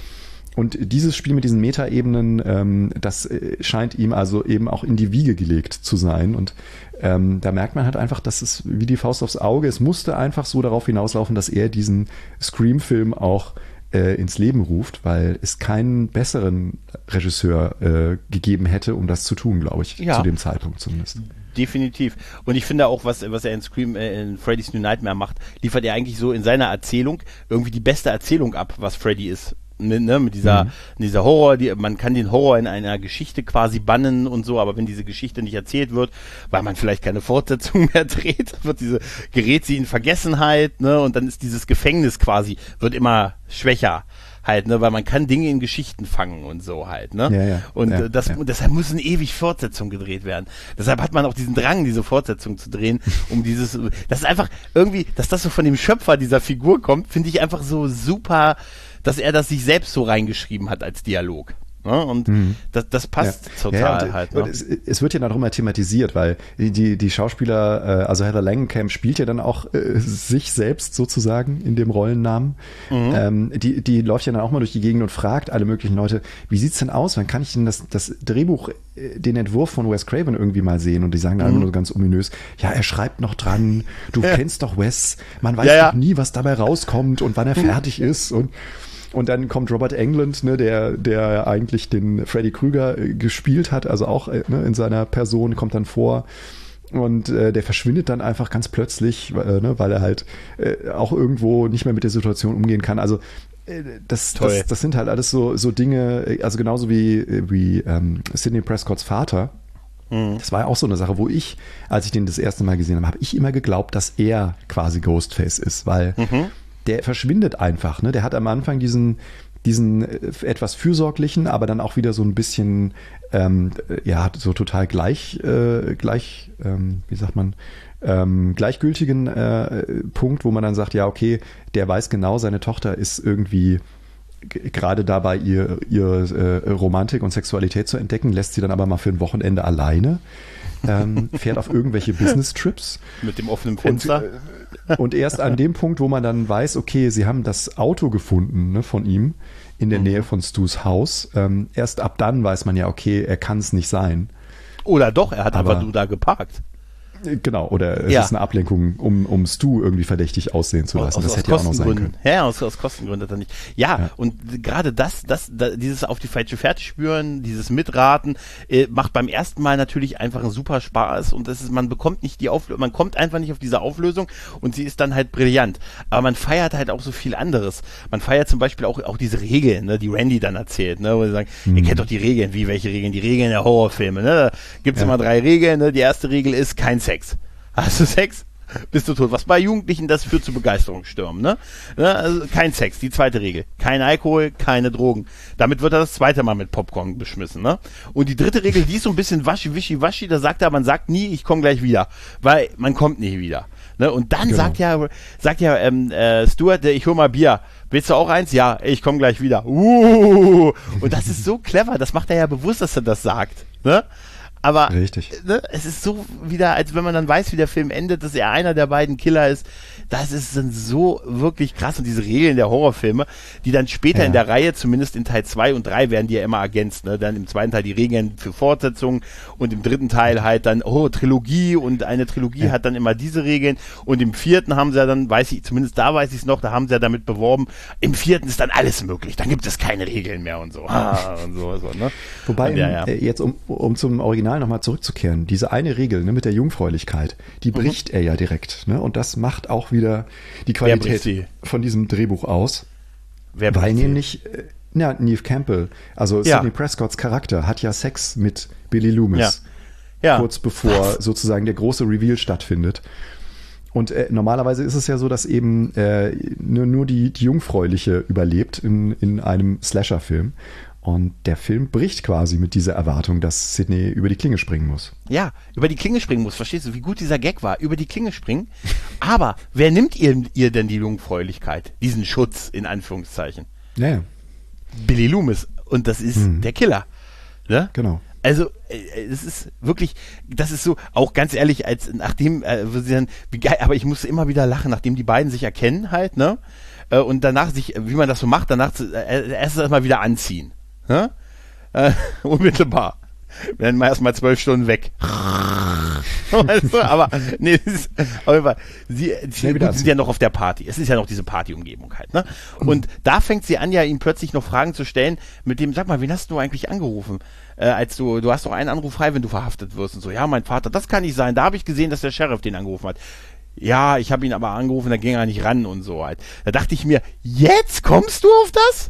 Und dieses Spiel mit diesen Metaebenen, ähm, das äh, scheint ihm also eben auch in die Wiege gelegt zu sein. Und ähm, da merkt man halt einfach, dass es wie die Faust aufs Auge, es musste einfach so darauf hinauslaufen, dass er diesen Scream-Film auch ins Leben ruft, weil es keinen besseren Regisseur äh, gegeben hätte, um das zu tun, glaube ich, ja. zu dem Zeitpunkt zumindest. Definitiv. Und ich finde auch, was, was er in Scream, äh, in Freddy's New Nightmare macht, liefert er eigentlich so in seiner Erzählung irgendwie die beste Erzählung ab, was Freddy ist. Ne, ne, mit dieser, mhm. dieser Horror, die, man kann den Horror in einer Geschichte quasi bannen und so, aber wenn diese Geschichte nicht erzählt wird, weil man vielleicht keine Fortsetzung mehr dreht, wird diese, gerät sie in Vergessenheit, ne, und dann ist dieses Gefängnis quasi, wird immer schwächer halt, ne, weil man kann Dinge in Geschichten fangen und so halt, ne, ja, ja, und ja, das, ja. deshalb müssen ewig Fortsetzungen gedreht werden. Deshalb hat man auch diesen Drang, diese Fortsetzung zu drehen, um dieses, das ist einfach irgendwie, dass das so von dem Schöpfer dieser Figur kommt, finde ich einfach so super, dass er das sich selbst so reingeschrieben hat als Dialog. Ja, und mhm. das, das passt ja. total ja, und, halt. Ne? Und es, es wird ja darum mal thematisiert, weil die, die Schauspieler, also Heather Langenkamp spielt ja dann auch äh, sich selbst sozusagen in dem Rollennamen. Mhm. Ähm, die, die läuft ja dann auch mal durch die Gegend und fragt alle möglichen Leute, wie sieht's denn aus? Wann kann ich denn das, das Drehbuch, den Entwurf von Wes Craven irgendwie mal sehen? Und die sagen dann mhm. immer nur ganz ominös, ja, er schreibt noch dran, du ja. kennst doch Wes, man weiß ja, doch ja. nie, was dabei rauskommt und wann er fertig ist und Und dann kommt Robert Englund, ne, der der eigentlich den Freddy Krueger äh, gespielt hat, also auch äh, ne, in seiner Person, kommt dann vor und äh, der verschwindet dann einfach ganz plötzlich, äh, ne, weil er halt äh, auch irgendwo nicht mehr mit der Situation umgehen kann. Also äh, das, das das sind halt alles so so Dinge, also genauso wie wie ähm, Sidney Prescotts Vater. Mhm. Das war ja auch so eine Sache, wo ich, als ich den das erste Mal gesehen habe, habe ich immer geglaubt, dass er quasi Ghostface ist, weil mhm. der verschwindet einfach, ne? Der hat am Anfang diesen, diesen etwas fürsorglichen, aber dann auch wieder so ein bisschen, ähm, ja, so total gleich, äh, gleich, ähm, wie sagt man, ähm, gleichgültigen äh, Punkt, wo man dann sagt, ja, okay, der weiß genau, seine Tochter ist irgendwie g- gerade dabei, ihr, ihr äh, Romantik und Sexualität zu entdecken, lässt sie dann aber mal für ein Wochenende alleine. ähm, fährt auf irgendwelche Business-Trips. Mit dem offenen Fenster. Und, und erst an dem Punkt, wo man dann weiß, okay, sie haben das Auto gefunden, ne, von ihm in der mhm. Nähe von Stu's Haus. Ähm, erst ab dann weiß man ja, okay, er kann es nicht sein. Oder doch, er hat aber, einfach nur da geparkt. Genau, oder es Ja. ist eine Ablenkung, um, um Stu irgendwie verdächtig aussehen zu lassen. Aus, das aus hätte ja auch noch sein Kostengründen. können. Ja, aus, aus Kostengründen hat er nicht. Ja, Ja. und gerade das, das, da, dieses auf die falsche Fährte spüren, dieses Mitraten, äh, macht beim ersten Mal natürlich einfach einen super Spaß und das ist, man bekommt nicht die Auflösung, man kommt einfach nicht auf diese Auflösung und sie ist dann halt brillant. Aber man feiert halt auch so viel anderes. Man feiert zum Beispiel auch, auch diese Regeln, ne, die Randy dann erzählt, ne, wo sie sagen, Mhm. ihr kennt doch die Regeln, wie welche Regeln? Die Regeln der Horrorfilme, ne? Da gibt's Ja. immer drei Regeln, ne? Die erste Regel ist kein Sex. Hast du Sex? Bist du tot. Was bei Jugendlichen das führt zu Begeisterungsstürmen, ne? ne? Also kein Sex, die zweite Regel. Kein Alkohol, keine Drogen. Damit wird er das zweite Mal mit Popcorn beschmissen, ne? Und die dritte Regel, die ist so ein bisschen waschi, wischi, waschi, da sagt er, man sagt nie, ich komme gleich wieder. Weil man kommt nie wieder. Ne? Und dann Genau. sagt ja, sagt ja ähm, äh, Stuart, ich hol mal Bier. Willst du auch eins? Ja, ich komme gleich wieder. Uh, und das ist so clever, das macht er ja bewusst, dass er das sagt, ne? Aber Richtig. Ne, es ist so wieder, als wenn man dann weiß, wie der Film endet, dass er einer der beiden Killer ist. Das ist dann so wirklich krass. Und diese Regeln der Horrorfilme, die dann später Ja. in der Reihe, zumindest in Teil zwei und drei, werden die ja immer ergänzt. Ne? Dann im zweiten Teil die Regeln für Fortsetzungen und im dritten Teil halt dann, oh, Trilogie und eine Trilogie Ja. hat dann immer diese Regeln. Und im vierten haben sie ja dann, weiß ich, zumindest da weiß ich es noch, da haben sie ja damit beworben, im vierten ist dann alles möglich. Dann gibt es keine Regeln mehr und so. Ah, und so, so ne? Wobei, und ja, ja. äh, jetzt um, um zum Original nochmal zurückzukehren, diese eine Regel ne, mit der Jungfräulichkeit, die bricht er ja direkt. Ne? Und das macht auch wieder die Wer bricht Qualität sie? von diesem Drehbuch aus. Wer Weil bricht sie? nämlich, äh, ja, Neve Campbell, also Ja. Sidney Prescotts Charakter, hat ja Sex mit Billy Loomis, Ja. kurz bevor Was? sozusagen der große Reveal stattfindet. Und äh, normalerweise ist es ja so, dass eben äh, nur, nur die, die Jungfräuliche überlebt in, in einem Slasher-Film. Und der Film bricht quasi mit dieser Erwartung, dass Sidney über die Klinge springen muss. Ja, über die Klinge springen muss. Verstehst du, wie gut dieser Gag war? Über die Klinge springen. Aber wer nimmt ihr, ihr denn die Jungfräulichkeit? Diesen Schutz, in Anführungszeichen. Ja, ja, Billy Loomis. Und das ist Mhm. der Killer. Ne? genau. Also, äh, es ist wirklich, das ist so, auch ganz ehrlich, als nachdem, äh, wo sie dann, wie geil, aber ich musste immer wieder lachen, nachdem die beiden sich erkennen halt, ne? Äh, und danach sich, wie man das so macht, danach zu, äh, erst erstmal wieder anziehen. Ne? Äh, unmittelbar. Wir werden mal erstmal zwölf Stunden weg. Weißt du, aber nee, es ist, aber sie, sie wieder gut, sind ja noch auf der Party. Es ist ja noch diese Partyumgebung halt, ne? Und da fängt sie an, ja ihm plötzlich noch Fragen zu stellen, mit dem, sag mal, wen hast du eigentlich angerufen? Äh, als du, du hast doch einen Anruf frei, wenn du verhaftet wirst und so. Ja, mein Vater, das kann nicht sein. Da habe ich gesehen, dass der Sheriff den angerufen hat. Ja, ich habe ihn aber angerufen, da ging er nicht ran und so halt. Da dachte ich mir, jetzt kommst du auf das?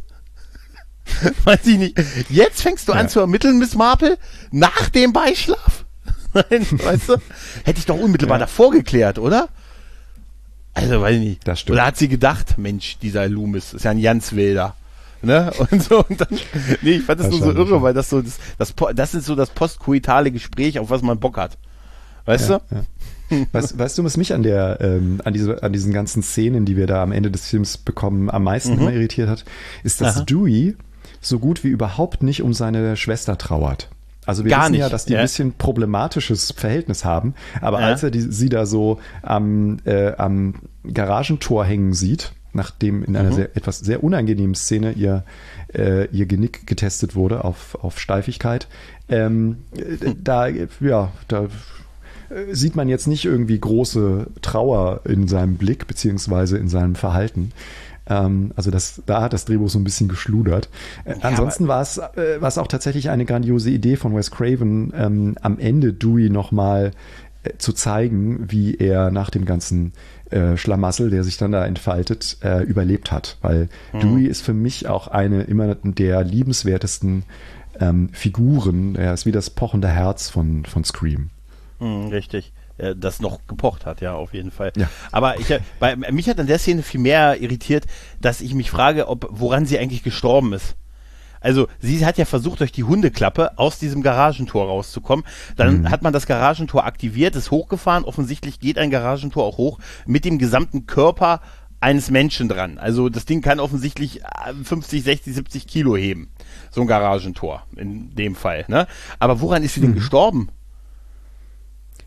Weiß ich nicht. Jetzt fängst du an Ja. zu ermitteln, Miss Marple, nach dem Beischlaf? Nein, weißt du? Hätte ich doch unmittelbar Ja. davor geklärt, oder? Also, weiß ich nicht. Das stimmt. Oder hat sie gedacht, Mensch, dieser Loomis ist ja ein ganz wilder. Ne? Und so, und dann, nee, ich fand das nur so Wahrscheinlich, irre, ja. weil das so, das, das, Po- das ist so das postkoitale Gespräch, auf was man Bock hat. Weißt Ja, du? ja. Weißt, weißt du, was mich an der, ähm, an diese, an diesen ganzen Szenen, die wir da am Ende des Films bekommen, am meisten Mhm. immer irritiert hat, ist, dass Aha. Dewey so gut wie überhaupt nicht um seine Schwester trauert. Also wir Gar wissen ja, nicht, dass die ja. ein bisschen problematisches Verhältnis haben, aber Ja. als er die, sie da so am, äh, am Garagentor hängen sieht, nachdem in einer Mhm. sehr, etwas sehr unangenehmen Szene ihr, äh, ihr Genick getestet wurde auf, auf Steifigkeit, ähm, äh, da, ja, da äh, sieht man jetzt nicht irgendwie große Trauer in seinem Blick beziehungsweise in seinem Verhalten. Ähm, also das, da hat das Drehbuch so ein bisschen geschludert. Äh, ansonsten war es, äh, war es auch tatsächlich eine grandiose Idee von Wes Craven, ähm, am Ende Dewey nochmal äh, zu zeigen, wie er nach dem ganzen äh, Schlamassel, der sich dann da entfaltet, äh, überlebt hat. Weil Mhm. Dewey ist für mich auch eine immer der liebenswertesten ähm, Figuren. Er ist wie das pochende Herz von, von Scream. Hm, richtig. Äh, Das noch gepocht hat, ja, auf jeden Fall. Ja. Aber ich, äh, bei, mich hat an der Szene viel mehr irritiert, dass ich mich frage, ob, woran sie eigentlich gestorben ist. Also, sie hat ja versucht, durch die Hundeklappe aus diesem Garagentor rauszukommen. Dann Mhm. hat man das Garagentor aktiviert, ist hochgefahren. Offensichtlich geht ein Garagentor auch hoch mit dem gesamten Körper eines Menschen dran. Also, das Ding kann offensichtlich äh, fünfzig, sechzig, siebzig Kilo heben. So ein Garagentor, in dem Fall, ne? Aber woran ist sie denn Mhm. gestorben?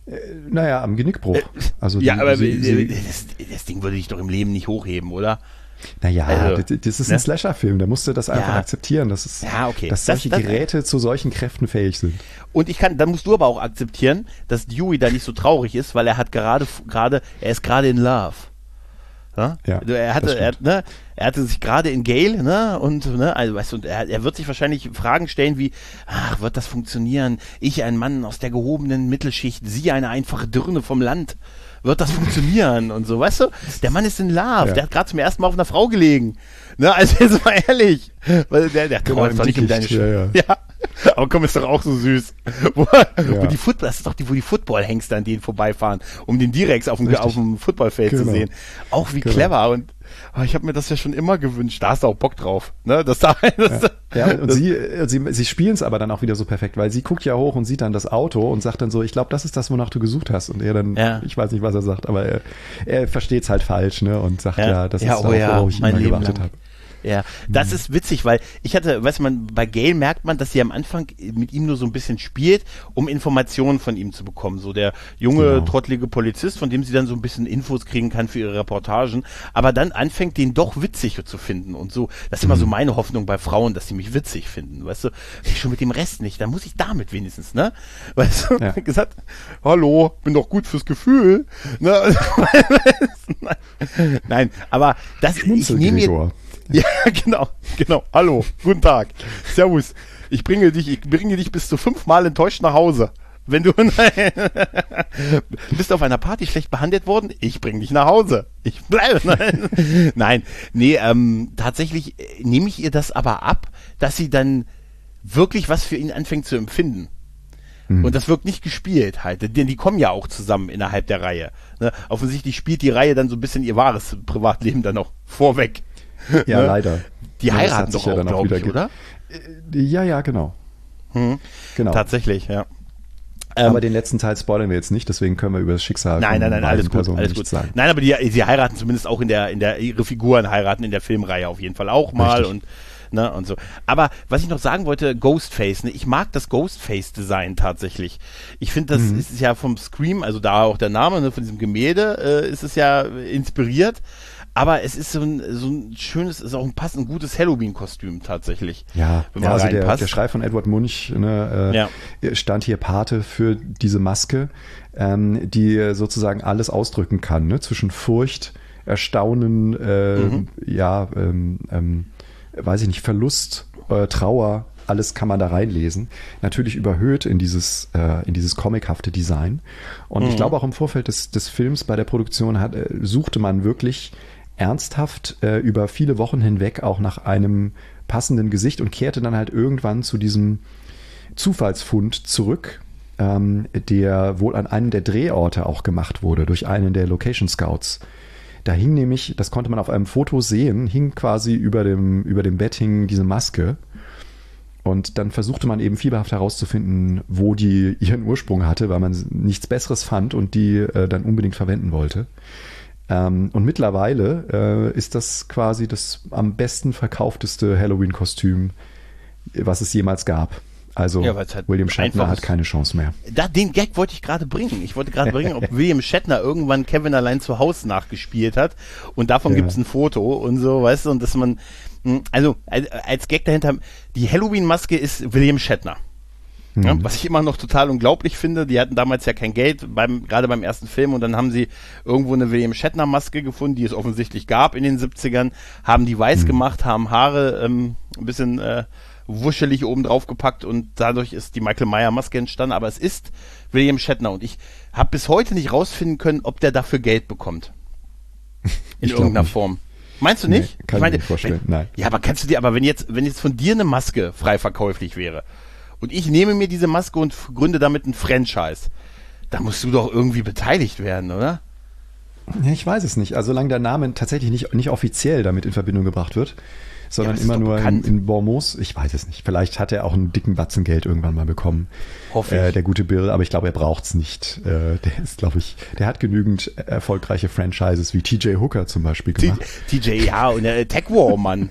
Naja, am Genickbruch. Also ja, die- aber sie, sie, das, das Ding würde ich doch im Leben nicht hochheben, oder? Naja, Also, das, das ist ne? ein Slasher-Film, da musst du das einfach Ja. akzeptieren, dass, es, Ja, okay. dass Das- solche das- Geräte zu solchen Kräften fähig sind. Und ich kann, dann musst du aber auch akzeptieren, dass Dewey da nicht so traurig ist, weil er hat gerade, gerade, er ist gerade in Love. Ja? Ja, Also er das hatte, er, stimmt. ne, er hatte sich gerade in Gale, ne, und, ne, also, weißt du, und er, er wird sich wahrscheinlich Fragen stellen wie, ach, wird das funktionieren? Ich, ein Mann aus der gehobenen Mittelschicht, sie, eine einfache Dirne vom Land. Wird das funktionieren? Und so, weißt du? Der Mann ist in Love, Ja. der hat gerade zum ersten Mal auf einer Frau gelegen. Ne, also jetzt mal ehrlich. Weil der, der Genau, träumt im doch nicht um deine Dickicht, Sch- ja, ja. Aber komm, ist doch auch so süß. Wo, Ja. wo die Football, das ist doch die, wo die Football-Hengste an denen vorbeifahren, um den Direx auf dem, Richtig. auf dem Footballfeld zu Genau. sehen. Auch wie Genau. clever. Und oh, ich habe mir das ja schon immer gewünscht. Da hast du auch Bock drauf. Ne? Das da, das, Ja, und sie, äh, sie, sie spielen es aber dann auch wieder so perfekt, weil sie guckt ja hoch und sieht dann das Auto und sagt dann so, ich glaube, das ist das, wonach du gesucht hast. Und er dann, Ja. ich weiß nicht, was er sagt, aber er, er versteht es halt falsch, ne? Und sagt, ja, Ja. das Ja, ist oh auch, ja, worauf ich mein immer Leben gewartet lang. habe. Ja, das ist witzig, weil ich hatte, weißt du, man, bei Gale merkt man, dass sie am Anfang mit ihm nur so ein bisschen spielt, um Informationen von ihm zu bekommen. So der junge, Genau. trottlige Polizist, von dem sie dann so ein bisschen Infos kriegen kann für ihre Reportagen, aber dann anfängt, den doch witzig zu finden und so. Das ist immer so meine Hoffnung bei Frauen, dass sie mich witzig finden, weißt du. Ich schon mit dem Rest nicht, dann muss ich damit wenigstens, ne? Weißt du, Ja. gesagt, hallo, bin doch gut fürs Gefühl. Ne? Nein, aber das, ich Schmunzel, nehme mir Gregor. ja, genau, genau. Hallo, guten Tag. Servus. Ich bringe dich, ich bringe dich bis zu fünfmal enttäuscht nach Hause. Wenn du bist auf einer Party schlecht behandelt worden, ich bringe dich nach Hause. Ich bleibe. Nein, Nein. nee, ähm, tatsächlich äh, nehme ich ihr das aber ab, dass sie dann wirklich was für ihn anfängt zu empfinden. Und das wirkt nicht gespielt halt, denn die kommen ja auch zusammen innerhalb der Reihe. Ne? Offensichtlich spielt die Reihe dann so ein bisschen ihr wahres Privatleben dann noch vorweg. Ja, Ne? leider. Die Ja, das heiraten hat sich doch ja auch, dann auch glaube wieder ich, ge- oder? Ja, ja, genau. Hm. genau. Tatsächlich, ja. Aber den letzten Teil spoilern wir jetzt nicht, deswegen können wir über das Schicksal Nein, von nein, nein, beiden alles gut, Personen alles nichts gut. sagen. Nein, aber die, sie heiraten zumindest auch in der, in der, ihre Figuren heiraten in der Filmreihe auf jeden Fall auch mal Richtig. und, ne, und so. Aber was ich noch sagen wollte, Ghostface, ne, ich mag das Ghostface-Design tatsächlich. Ich finde, das Mhm. ist ja vom Scream, also da auch der Name, ne, von diesem Gemälde, äh, ist es ja inspiriert. Aber es ist so ein, so ein schönes, ist auch ein passend gutes Halloween-Kostüm tatsächlich. Ja, wenn ja man also der, reinpasst. der Schrei von Edward Munch ne, äh, Ja. stand hier Pate für diese Maske, ähm, die sozusagen alles ausdrücken kann, ne? Zwischen Furcht, Erstaunen, äh, Mhm. ja, ähm, ähm, weiß ich nicht, Verlust, äh, Trauer, alles kann man da reinlesen. Natürlich überhöht in dieses, äh, in dieses comichafte Design. Und Mhm. ich glaube auch im Vorfeld des, des Films bei der Produktion hat, äh, suchte man wirklich ernsthaft äh, über viele Wochen hinweg auch nach einem passenden Gesicht und kehrte dann halt irgendwann zu diesem Zufallsfund zurück, ähm, der wohl an einem der Drehorte auch gemacht wurde, durch einen der Location Scouts. Da hing nämlich, das konnte man auf einem Foto sehen, hing quasi über dem, über dem Bett hing diese Maske. Und dann versuchte man eben fieberhaft herauszufinden, wo die ihren Ursprung hatte, weil man nichts Besseres fand und die äh, dann unbedingt verwenden wollte. Ähm, und mittlerweile äh, ist das quasi das am besten verkaufteste Halloween-Kostüm, was es jemals gab. Also Ja, weil's halt William Shatner einfach hat ist. keine Chance mehr. Da, den Gag wollte ich gerade bringen. Ich wollte gerade bringen, ob William Shatner irgendwann Kevin allein zu Hause nachgespielt hat. Und davon Ja. gibt's ein Foto und so, weißt du, und dass man, mh, also als, als Gag dahinter, die Halloween-Maske ist William Shatner. Ja, was ich immer noch total unglaublich finde, die hatten damals ja kein Geld, beim, gerade beim ersten Film, und dann haben sie irgendwo eine William Shatner-Maske gefunden, die es offensichtlich gab in den siebzigern, haben die weiß gemacht, haben Haare ähm, ein bisschen äh, wuschelig oben drauf gepackt und dadurch ist die Michael Meyer-Maske entstanden, aber es ist William Shatner und ich habe bis heute nicht rausfinden können, ob der dafür Geld bekommt. In Ich glaub irgendeiner nicht. Form. Meinst du Nee, nicht? kann ich meine, mir nicht vorstellen, wenn, nein. Ja, aber kannst du dir, aber wenn jetzt, wenn jetzt von dir eine Maske frei verkäuflich wäre und ich nehme mir diese Maske und f- gründe damit ein Franchise, da musst du doch irgendwie beteiligt werden, oder? Ja, ich weiß es nicht. Also solange der Name tatsächlich nicht, nicht offiziell damit in Verbindung gebracht wird, sondern aber es ist immer doch nur in, bekannt. in Bonmots. Ich weiß es nicht. Vielleicht hat er auch einen dicken Batzen Geld irgendwann mal bekommen. Hoffe ich. Äh, der gute Bill, aber ich glaube, er braucht's nicht. Äh, der ist, glaube ich, der hat genügend erfolgreiche Franchises wie T J Hooker zum Beispiel T- gemacht. T J, ja, und der Tech War, Mann.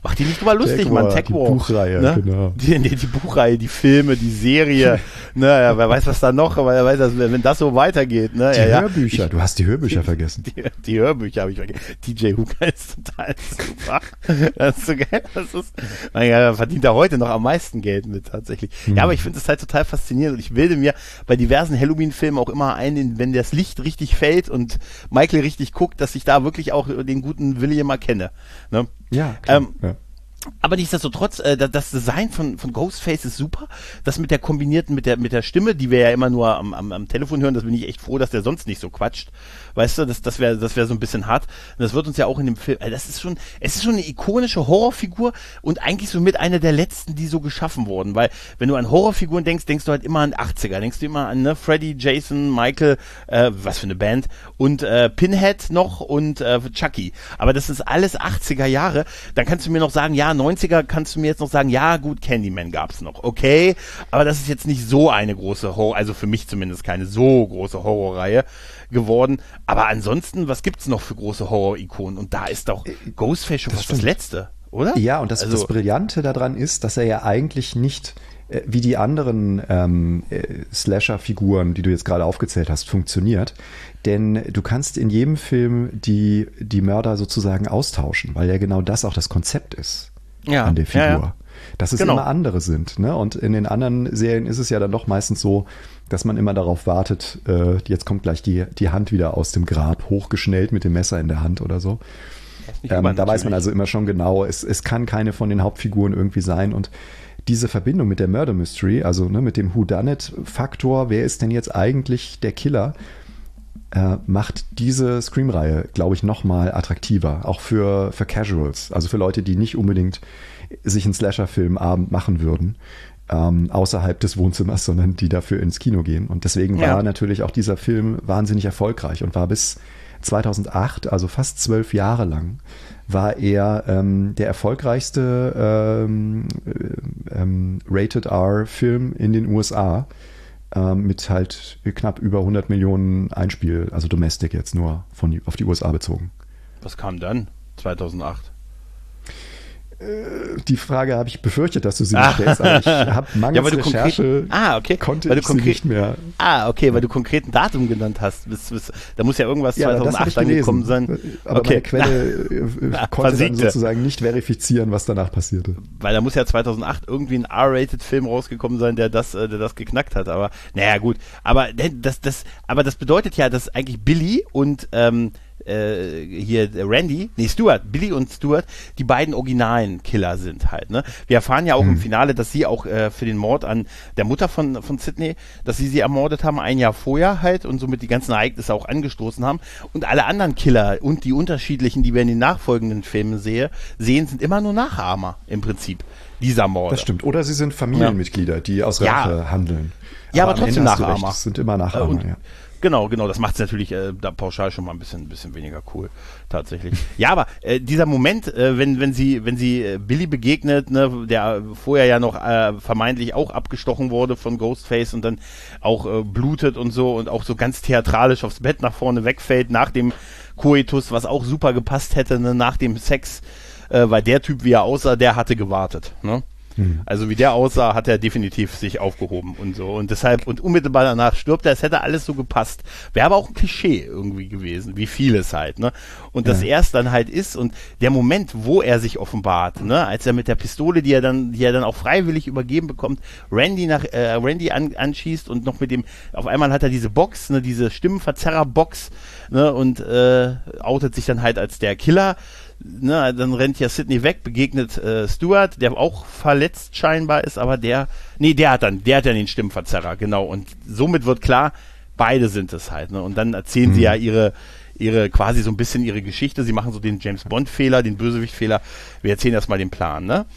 Mach die nicht drüber lustig, Tech Mann. War, Tech die War. Buchreihe, ne? genau. Die, die, die Buchreihe, die Filme, die Serie. ne, ja, wer weiß, was da noch, aber wer weiß, dass, wenn das so weitergeht. Ne? Die ja, Hörbücher, ja. Ich, du hast die Hörbücher die, vergessen. Die, die Hörbücher habe ich vergessen. D J Hooker ist total super. Das ist so geil. Das ist, mein Gott, da verdient er heute noch am meisten Geld mit, tatsächlich. Mhm. Ja, aber ich finde es halt total faszinierend und ich bilde mir bei diversen Halloween-Filmen auch immer ein, wenn das Licht richtig fällt und Michael richtig guckt, dass ich da wirklich auch den guten William erkenne. Ne? Ja, klar. Ähm, ja. Aber nichtsdestotrotz, äh, das Design von, von Ghostface ist super. Das mit der kombinierten, mit der, mit der Stimme, die wir ja immer nur am, am, am Telefon hören, das bin ich echt froh, dass der sonst nicht so quatscht. Weißt du, das, das wäre, das wäre so ein bisschen hart. Und das wird uns ja auch in dem Film, äh, das ist schon, es ist schon eine ikonische Horrorfigur und eigentlich so mit einer der letzten, die so geschaffen wurden. Weil, wenn du an Horrorfiguren denkst, denkst du halt immer an achtziger, denkst du immer an, ne, Freddy, Jason, Michael, äh, was für eine Band, und, äh, Pinhead noch und, äh, Chucky. Aber das ist alles achtziger Jahre. Dann kannst du mir noch sagen, ja, neunziger kannst du mir jetzt noch sagen, ja gut, Candyman gab's noch, okay, aber das ist jetzt nicht so eine große Horror, also für mich zumindest keine so große Horrorreihe geworden, aber ansonsten, was gibt's noch für große Horror-Ikonen? Und da ist doch Ghostface schon fast das Letzte, oder? Ja, und das, also, das Brillante daran ist, dass er ja eigentlich nicht äh, wie die anderen ähm, äh, Slasher-Figuren, die du jetzt gerade aufgezählt hast, funktioniert. Denn du kannst in jedem Film die, die Mörder sozusagen austauschen, weil ja genau das auch das Konzept ist ja, an der Figur. Ja, ja. Dass es genau. immer andere sind. Ne? Und in den anderen Serien ist es ja dann doch meistens so, dass man immer darauf wartet, äh, jetzt kommt gleich die, die Hand wieder aus dem Grab, hochgeschnellt mit dem Messer in der Hand oder so. Ähm, da weiß man also immer schon genau, es, es kann keine von den Hauptfiguren irgendwie sein. Und diese Verbindung mit der Murder Mystery, also ne, mit dem Whodunit-Faktor, wer ist denn jetzt eigentlich der Killer, äh, macht diese Scream-Reihe, glaube ich, nochmal attraktiver. Auch für, für Casuals, also für Leute, die nicht unbedingt sich einen Slasher-Filmabend machen würden, ähm, außerhalb des Wohnzimmers, sondern die dafür ins Kino gehen. Und deswegen war ja. natürlich auch dieser Film wahnsinnig erfolgreich und war bis zweitausendacht, also fast zwölf Jahre lang, war er ähm, der erfolgreichste ähm, ähm, Rated-R-Film in den U S A ähm, mit halt knapp über hundert Millionen Einspiel, also Domestic jetzt nur von, auf die U S A bezogen. Was kam dann zweitausendacht? Die Frage habe ich befürchtet, dass du sie nicht stellst, aber ich habe mangels ja, Recherche ah, okay. konnte weil du ich sie nicht mehr. Ah, okay, weil du konkreten Datum genannt hast. Bis, bis, da muss ja irgendwas ja, zweitausendacht angekommen sein. Aber okay. meine Quelle Na, konnte versiegte. dann sozusagen nicht verifizieren, was danach passierte. Weil da muss ja zweitausendacht irgendwie ein R-Rated-Film rausgekommen sein, der das, der das geknackt hat. Aber naja, gut. Aber das, das, aber das bedeutet ja, dass eigentlich Billy und ähm, äh, hier Randy, nee, Stuart, Billy und Stuart, die beiden originalen Killer sind halt, ne? Wir erfahren ja auch hm. im Finale, dass sie auch äh, für den Mord an der Mutter von, von Sidney, dass sie sie ermordet haben, ein Jahr vorher halt und somit die ganzen Ereignisse auch angestoßen haben. Und alle anderen Killer und die unterschiedlichen, die wir in den nachfolgenden Filmen sehe, sehen, sind immer nur Nachahmer im Prinzip dieser Morde. Das stimmt. Oder sie sind Familienmitglieder, die aus Rache ja. handeln. Ja, aber, aber trotzdem Nachahmer. Das sind immer Nachahmer, und, ja. Genau, genau, das macht es natürlich äh, da pauschal schon mal ein bisschen, ein bisschen weniger cool, tatsächlich. Ja, aber äh, dieser Moment, äh, wenn, wenn sie, wenn sie äh, Billy begegnet, ne, der vorher ja noch äh, vermeintlich auch abgestochen wurde von Ghostface und dann auch äh, blutet und so und auch so ganz theatralisch aufs Bett nach vorne wegfällt nach dem Koitus, was auch super gepasst hätte, ne, nach dem Sex, äh, weil der Typ, wie er aussah, der hatte gewartet, ne? Also wie der aussah, hat er definitiv sich aufgehoben und so. Und deshalb, und unmittelbar danach stirbt er, es hätte alles so gepasst. Wäre aber auch ein Klischee irgendwie gewesen, wie vieles halt, ne? Und ja. dass er es dann halt ist und der Moment, wo er sich offenbart, ne, als er mit der Pistole, die er dann, die er dann auch freiwillig übergeben bekommt, Randy nach, äh, Randy an, anschießt und noch mit dem, auf einmal hat er diese Box, ne, diese Stimmenverzerrer-Box, ne, und äh, outet sich dann halt als der Killer. Ne, dann rennt ja Sidney weg, begegnet äh, Stuart, der auch verletzt scheinbar ist, aber der, nee, der hat dann, der hat dann den Stimmverzerrer, genau, und somit wird klar, beide sind es halt, ne, und dann erzählen mhm. sie ja ihre, ihre, quasi so ein bisschen ihre Geschichte, sie machen so den James-Bond-Fehler, den Bösewicht-Fehler, wir erzählen erstmal den Plan, ne,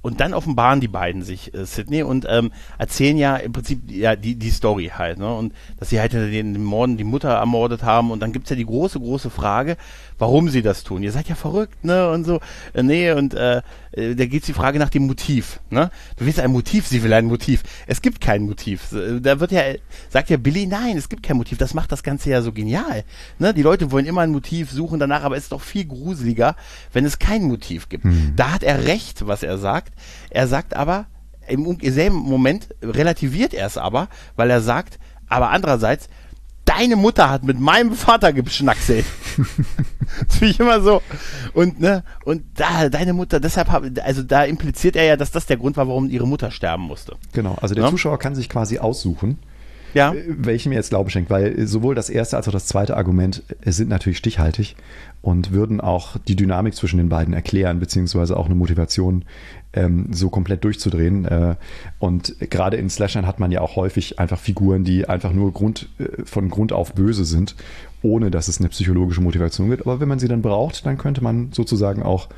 und dann offenbaren die beiden sich, äh, Sidney, und ähm, erzählen ja im Prinzip ja die die Story halt, ne? Und dass sie halt den, den Morden die Mutter ermordet haben, und dann gibt's ja die große, große Frage, warum sie das tun. Ihr seid ja verrückt, ne? Und so, äh, nee, und äh, äh, da geht's die Frage nach dem Motiv, ne? Du willst ein Motiv, sie will ein Motiv. Es gibt kein Motiv. Da wird ja, sagt ja Billy, nein, es gibt kein Motiv. Das macht das Ganze ja so genial. Ne? Die Leute wollen immer ein Motiv suchen danach, aber es ist doch viel gruseliger, wenn es kein Motiv gibt. Hm. Da hat er recht, was er sagt. Er sagt aber, im selben Moment relativiert er es aber, weil er sagt, aber andererseits, deine Mutter hat mit meinem Vater geschnackselt. Das finde ich immer so. Und, ne, und da, deine Mutter, deshalb, hab, also da impliziert er ja, dass das der Grund war, warum ihre Mutter sterben musste. Genau, also der ja? Zuschauer kann sich quasi aussuchen, ja. welchem er jetzt Glaube schenkt, weil sowohl das erste als auch das zweite Argument sind natürlich stichhaltig und würden auch die Dynamik zwischen den beiden erklären, beziehungsweise auch eine Motivation, ähm, so komplett durchzudrehen. Äh, und gerade in Slashern hat man ja auch häufig einfach Figuren, die einfach nur Grund, äh, von Grund auf böse sind, ohne dass es eine psychologische Motivation gibt. Aber wenn man sie dann braucht, dann könnte man sozusagen auch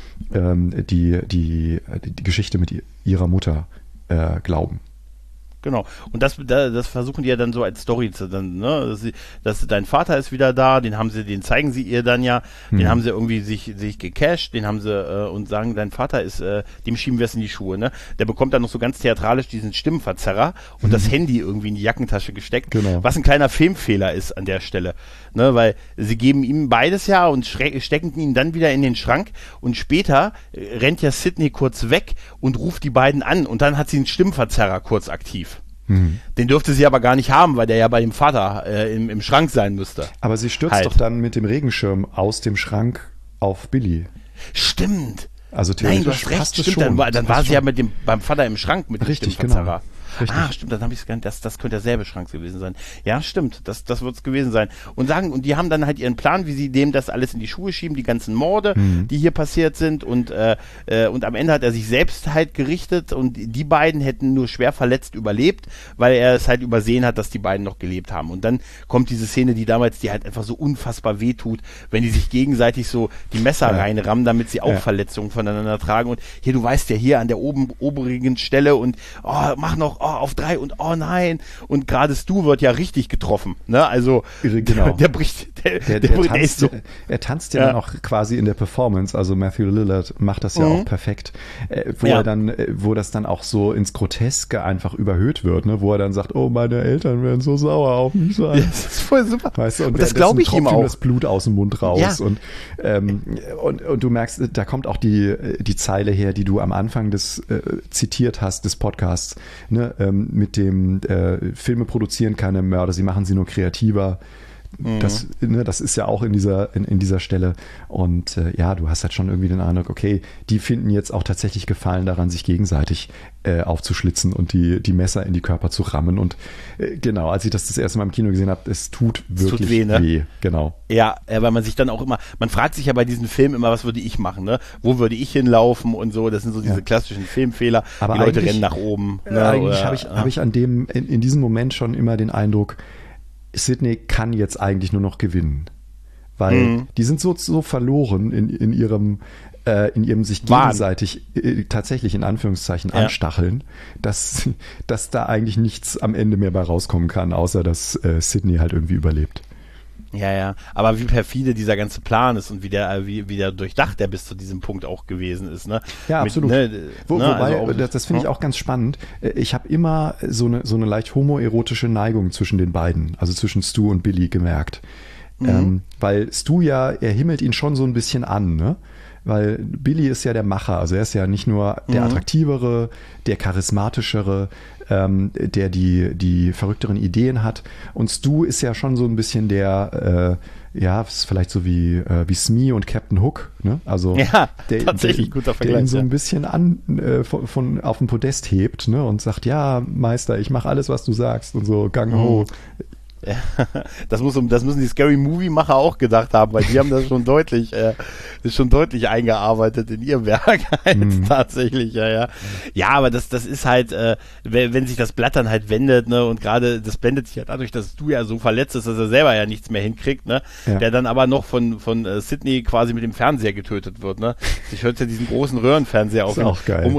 ähm, die, die, die Geschichte mit ihrer Mutter äh, glauben. Genau. Und das, das versuchen die ja dann so als Story zu, dann, ne, dass, sie, dass dein Vater ist wieder da, den haben sie, den zeigen sie ihr dann ja, hm. den haben sie irgendwie sich, sich gecasht, den haben sie, äh, und sagen, dein Vater ist, äh, dem schieben wir es in die Schuhe, ne. Der bekommt dann noch so ganz theatralisch diesen Stimmenverzerrer und hm. das Handy irgendwie in die Jackentasche gesteckt, genau. Was ein kleiner Filmfehler ist an der Stelle, ne, weil sie geben ihm beides ja und stecken ihn dann wieder in den Schrank, und später äh, rennt ja Sidney kurz weg und ruft die beiden an, und dann hat sie einen Stimmenverzerrer kurz aktiv. Hm. Den dürfte sie aber gar nicht haben, weil der ja bei dem Vater äh, im, im Schrank sein müsste. Aber sie stürzt halt. doch dann mit dem Regenschirm aus dem Schrank auf Billy. Stimmt. Also Nein, du hast recht, stimmt. Dann war, dann war sie schon. ja mit dem, beim Vater im Schrank mit Richtig, dem genau. Richtig. Ah, stimmt, dann habe ich es das, das könnte derselbe Schrank gewesen sein. Ja, stimmt, das, das wird es gewesen sein. Und sagen, und die haben dann halt ihren Plan, wie sie dem das alles in die Schuhe schieben, die ganzen Morde, mhm. die hier passiert sind, und äh, äh, und am Ende hat er sich selbst halt gerichtet, und die beiden hätten nur schwer verletzt überlebt, weil er es halt übersehen hat, dass die beiden noch gelebt haben. Und dann kommt diese Szene, die damals, die halt einfach so unfassbar wehtut, wenn die sich gegenseitig so die Messer ja. reinrammen, damit sie auch ja. Verletzungen voneinander tragen. Und hier, du weißt ja, hier an der oben, oberigen Stelle, und oh, mach noch oh, auf drei und oh nein, und gerade Stu wird ja richtig getroffen, ne, also genau. der, der bricht, der, der, der, der der tanzt, so. Er tanzt ja, ja dann auch quasi in der Performance, also Matthew Lillard macht das ja mhm. auch perfekt, äh, wo ja. er dann, äh, wo das dann auch so ins Groteske einfach überhöht wird, ne, wo er dann sagt, oh, meine Eltern werden so sauer auf mich sein. Ja, das ist voll super. Weißt du, und, und das glaube ich ihm auch. Das Blut aus dem Mund raus ja. und, ähm, und, und du merkst, da kommt auch die, die Zeile her, die du am Anfang des äh, zitiert hast, des Podcasts, ne, ähm, mit dem äh, Filme produzieren keine Mörder, sie machen sie nur kreativer. Mhm. Das, ne, das ist ja auch in dieser, in, in dieser Stelle. Und äh, ja, du hast halt schon irgendwie den Eindruck, okay, die finden jetzt auch tatsächlich Gefallen daran, sich gegenseitig äh, aufzuschlitzen und die, die Messer in die Körper zu rammen. Und äh, genau, als ich das das erste Mal im Kino gesehen habe, es tut wirklich es tut weh, ne? weh. Genau. Ja, weil man sich dann auch immer, man fragt sich ja bei diesen Filmen immer, was würde ich machen, ne? Wo würde ich hinlaufen und so. Das sind so diese ja. klassischen Filmfehler. Aber die Leute rennen nach oben. Ne? Äh, eigentlich habe ich, ja. hab ich an dem, in, in diesem Moment schon immer den Eindruck, Sidney kann jetzt eigentlich nur noch gewinnen. Weil mhm. die sind so, so verloren in, in ihrem äh, in ihrem sich gegenseitig äh, tatsächlich in Anführungszeichen ja. anstacheln, dass, dass da eigentlich nichts am Ende mehr bei rauskommen kann, außer dass äh, Sidney halt irgendwie überlebt. Ja, ja, aber wie perfide dieser ganze Plan ist und wie der, wie, wie der durchdacht der bis zu diesem Punkt auch gewesen ist, ne? Ja, Mit, absolut. Ne, Wo, ne, wobei, also auch, das, das finde ich auch ganz spannend. Ich habe immer so eine, so eine leicht homoerotische Neigung zwischen den beiden, also zwischen Stu und Billy gemerkt. Mhm. Ähm, weil Stu ja, er himmelt ihn schon so ein bisschen an, ne? Weil Billy ist ja der Macher, also er ist ja nicht nur der mhm. attraktivere, der charismatischere, ähm, der die, die verrückteren Ideen hat. Und Stu ist ja schon so ein bisschen der, äh, ja, ist vielleicht so wie, äh, wie Smee und Captain Hook, ne? Also ja, der, tatsächlich der, guter Vergleich, der ihn so ja. ein bisschen an, äh, von, von auf dem Podest hebt, ne? Und sagt, ja, Meister, ich mache alles, was du sagst und so, Gang ho. Mhm. Ja, das, muss, das müssen die Scary Movie Macher auch gedacht haben, weil die haben das schon deutlich, äh, ist schon deutlich eingearbeitet in ihr Werk halt, mhm. tatsächlich, ja, ja. Ja, aber das, das ist halt, äh, wenn, wenn sich das Blatt dann halt wendet, ne, und gerade das blendet sich ja dadurch, dass du ja so verletzt bist, dass er selber ja nichts mehr hinkriegt, ne, ja. der dann aber noch von, von äh, Sidney quasi mit dem Fernseher getötet wird, ne. Ich hörte ja diesen großen Röhrenfernseher auf. Ist auch geil. Um und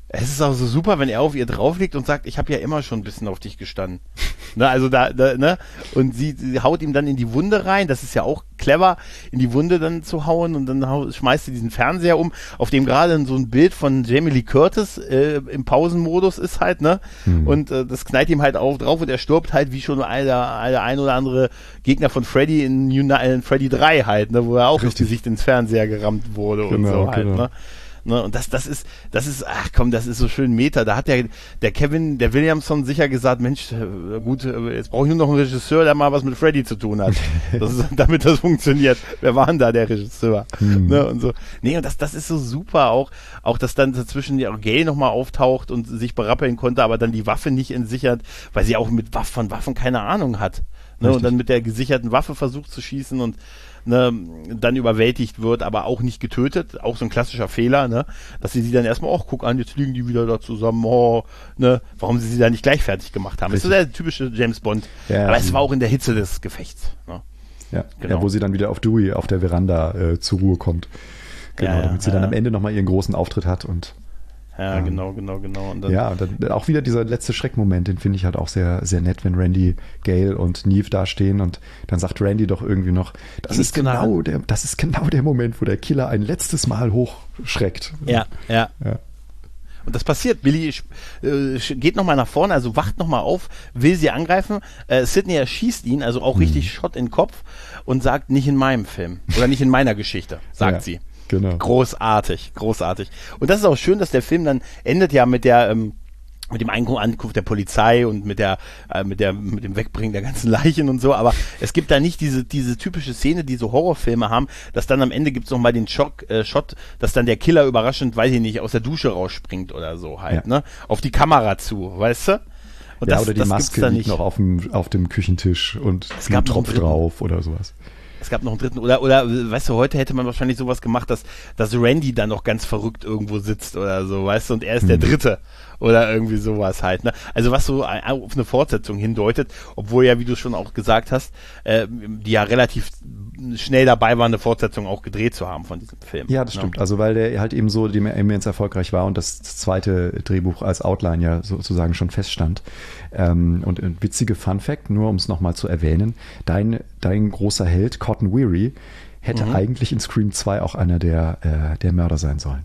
Es ist auch so super, wenn er auf ihr drauf liegt und sagt, ich habe ja immer schon ein bisschen auf dich gestanden. Ne, also da, da, ne? Und sie, sie haut ihm dann in die Wunde rein, das ist ja auch clever, in die Wunde dann zu hauen und dann hau, schmeißt sie diesen Fernseher um, auf dem gerade so ein Bild von Jamie Lee Curtis äh, im Pausenmodus ist halt, ne? Mhm. Und äh, das knallt ihm halt auch drauf und er stirbt halt wie schon der, der ein oder andere Gegner von Freddy in, in Freddy drei halt, ne? Wo er auch das Gesicht ins Fernseher gerammt wurde genau, und so halt, genau. ne? Ne, und das, das ist, das ist, ach komm, das ist so schön Meta. Da hat der, der Kevin, der Williamson sicher gesagt, Mensch, gut, jetzt brauche ich nur noch einen Regisseur, der mal was mit Freddy zu tun hat. Das ist, damit das funktioniert. Wer war denn da der Regisseur? Hm. Ne, und so. Nee, und das, das ist so super auch, auch, dass dann dazwischen ja auch Gale nochmal auftaucht und sich berappeln konnte, aber dann die Waffe nicht entsichert, weil sie auch mit Waffen, von Waffen keine Ahnung hat. Ne, und dann mit der gesicherten Waffe versucht zu schießen und Ne, dann überwältigt wird, aber auch nicht getötet, auch so ein klassischer Fehler, ne, dass sie sie dann erstmal, ach, guck an, jetzt liegen die wieder da zusammen, oh, ne, warum sie sie da nicht gleich fertig gemacht haben. Richtig. Das ist so der typische James Bond, ja, aber es war auch in der Hitze des Gefechts. Ne. Ja, genau. Ja, wo sie dann wieder auf Dewey auf der Veranda äh, zur Ruhe kommt. Genau, ja, damit sie ja. dann am Ende nochmal ihren großen Auftritt hat und Ja, ähm, genau, genau, genau. Und dann, ja, und dann auch wieder dieser letzte Schreckmoment, den finde ich halt auch sehr, sehr nett, wenn Randy, Gale und Neve da stehen und dann sagt Randy doch irgendwie noch, das ist genau der, das ist genau der Moment, wo der Killer ein letztes Mal hochschreckt. Ja, ja. ja. Und das passiert. Billy äh, geht nochmal nach vorne, also wacht nochmal auf, will sie angreifen. Äh, Sidney erschießt ihn, also auch hm. richtig Shot in den Kopf und sagt, nicht in meinem Film oder nicht in meiner Geschichte, sagt ja. sie. Genau. Großartig, großartig. Und das ist auch schön, dass der Film dann endet ja mit der, ähm, mit dem Ankunft der Polizei und mit der, äh, mit der, mit dem Wegbringen der ganzen Leichen und so, aber es gibt da nicht diese, diese typische Szene, die so Horrorfilme haben, dass dann am Ende gibt's noch mal den Schock, äh, Shot, dass dann der Killer überraschend, weiß ich nicht, aus der Dusche rausspringt oder so halt, ja. ne? Auf die Kamera zu, weißt du? Und ja, das, oder die das Maske liegt noch auf dem, auf dem Küchentisch und es gab ein Tropf drauf oder sowas. Es gab noch einen dritten, oder, oder, weißt du, heute hätte man wahrscheinlich sowas gemacht, dass, dass Randy dann noch ganz verrückt irgendwo sitzt oder so, weißt du, und er ist hm. der Dritte oder irgendwie sowas halt, ne? Also was so auf eine Fortsetzung hindeutet, obwohl ja, wie du schon auch gesagt hast, äh, die ja relativ schnell dabei waren, eine Fortsetzung auch gedreht zu haben von diesem Film. Ja, das stimmt. Ja. Also weil der halt eben so immens erfolgreich war und das zweite Drehbuch als Outline ja sozusagen schon feststand. Ähm, und ein witziger Funfact, nur um es nochmal zu erwähnen, dein, dein großer Held, Cotton Weary, hätte mhm. eigentlich in Scream zwei auch einer der, äh, der Mörder sein sollen.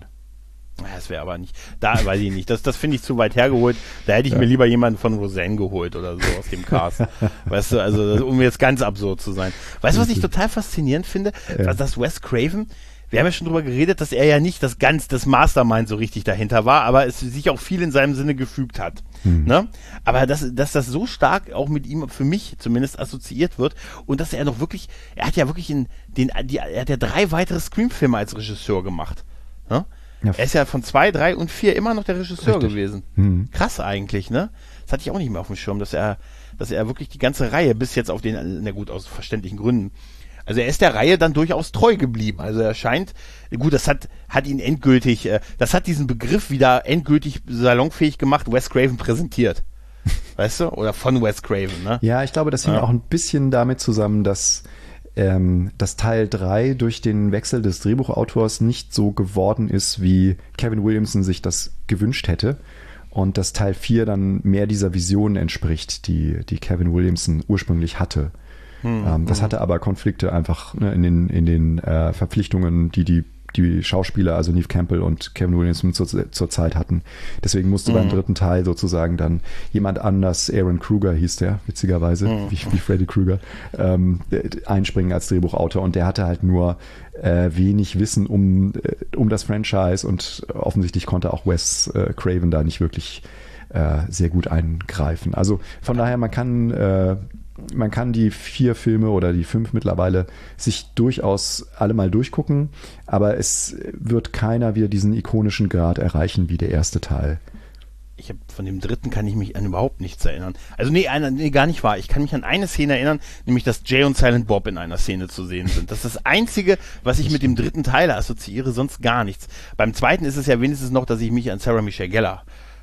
Das wäre aber nicht, da weiß ich nicht, das, das finde ich zu weit hergeholt, da hätte ich ja. mir lieber jemanden von Roseanne geholt oder so aus dem Cast, weißt du, also um jetzt ganz absurd zu sein. Weißt du, was ich total faszinierend finde, ja. dass Wes Craven, wir haben ja schon drüber geredet, dass er ja nicht das ganz, das Mastermind so richtig dahinter war, aber es sich auch viel in seinem Sinne gefügt hat. Hm. Ne? Aber dass, dass das so stark auch mit ihm, für mich zumindest, assoziiert wird und dass er noch wirklich, er hat ja wirklich in den, die, er hat ja drei weitere Scream-Filme als Regisseur gemacht. Ne? Ja. Er ist ja von zwei, drei und vier immer noch der Regisseur Richtig. gewesen. Hm. Krass eigentlich, ne? Das hatte ich auch nicht mehr auf dem Schirm, dass er, dass er wirklich die ganze Reihe bis jetzt auf den, na gut, aus verständlichen Gründen. Also er ist der Reihe dann durchaus treu geblieben. Also er scheint, gut, das hat, hat ihn endgültig, äh, das hat diesen Begriff wieder endgültig salonfähig gemacht, Wes Craven präsentiert. Weißt du? Oder von Wes Craven, ne? Ja, ich glaube, das hing ja. auch ein bisschen damit zusammen, dass ähm, dass Teil drei durch den Wechsel des Drehbuchautors nicht so geworden ist, wie Kevin Williamson sich das gewünscht hätte. Und dass Teil vier dann mehr dieser Vision entspricht, die, die Kevin Williamson ursprünglich hatte. Hm, ähm, das hm. hatte aber Konflikte einfach ne, in den, in den äh, Verpflichtungen, die die die Schauspieler, also Neve Campbell und Kevin Williamson zur, zur Zeit hatten. Deswegen musste mhm. beim dritten Teil sozusagen dann jemand anders, Aaron Kruger hieß der, witzigerweise, mhm. wie, wie Freddy Krueger, ähm, einspringen als Drehbuchautor. Und der hatte halt nur äh, wenig Wissen um, äh, um das Franchise und offensichtlich konnte auch Wes äh, Craven da nicht wirklich äh, sehr gut eingreifen. Also von daher, man kann äh, Man kann die vier Filme oder die fünf mittlerweile sich durchaus alle mal durchgucken, aber es wird keiner wieder diesen ikonischen Grad erreichen wie der erste Teil. Ich habe von dem dritten kann ich mich an überhaupt nichts erinnern. Also nee, einer, nee, gar nicht wahr. Ich kann mich an eine Szene erinnern, nämlich dass Jay und Silent Bob in einer Szene zu sehen sind. Das ist das Einzige, was ich mit dem dritten Teil assoziiere, sonst gar nichts. Beim zweiten ist es ja wenigstens noch, dass ich mich an Sarah Michelle Gellar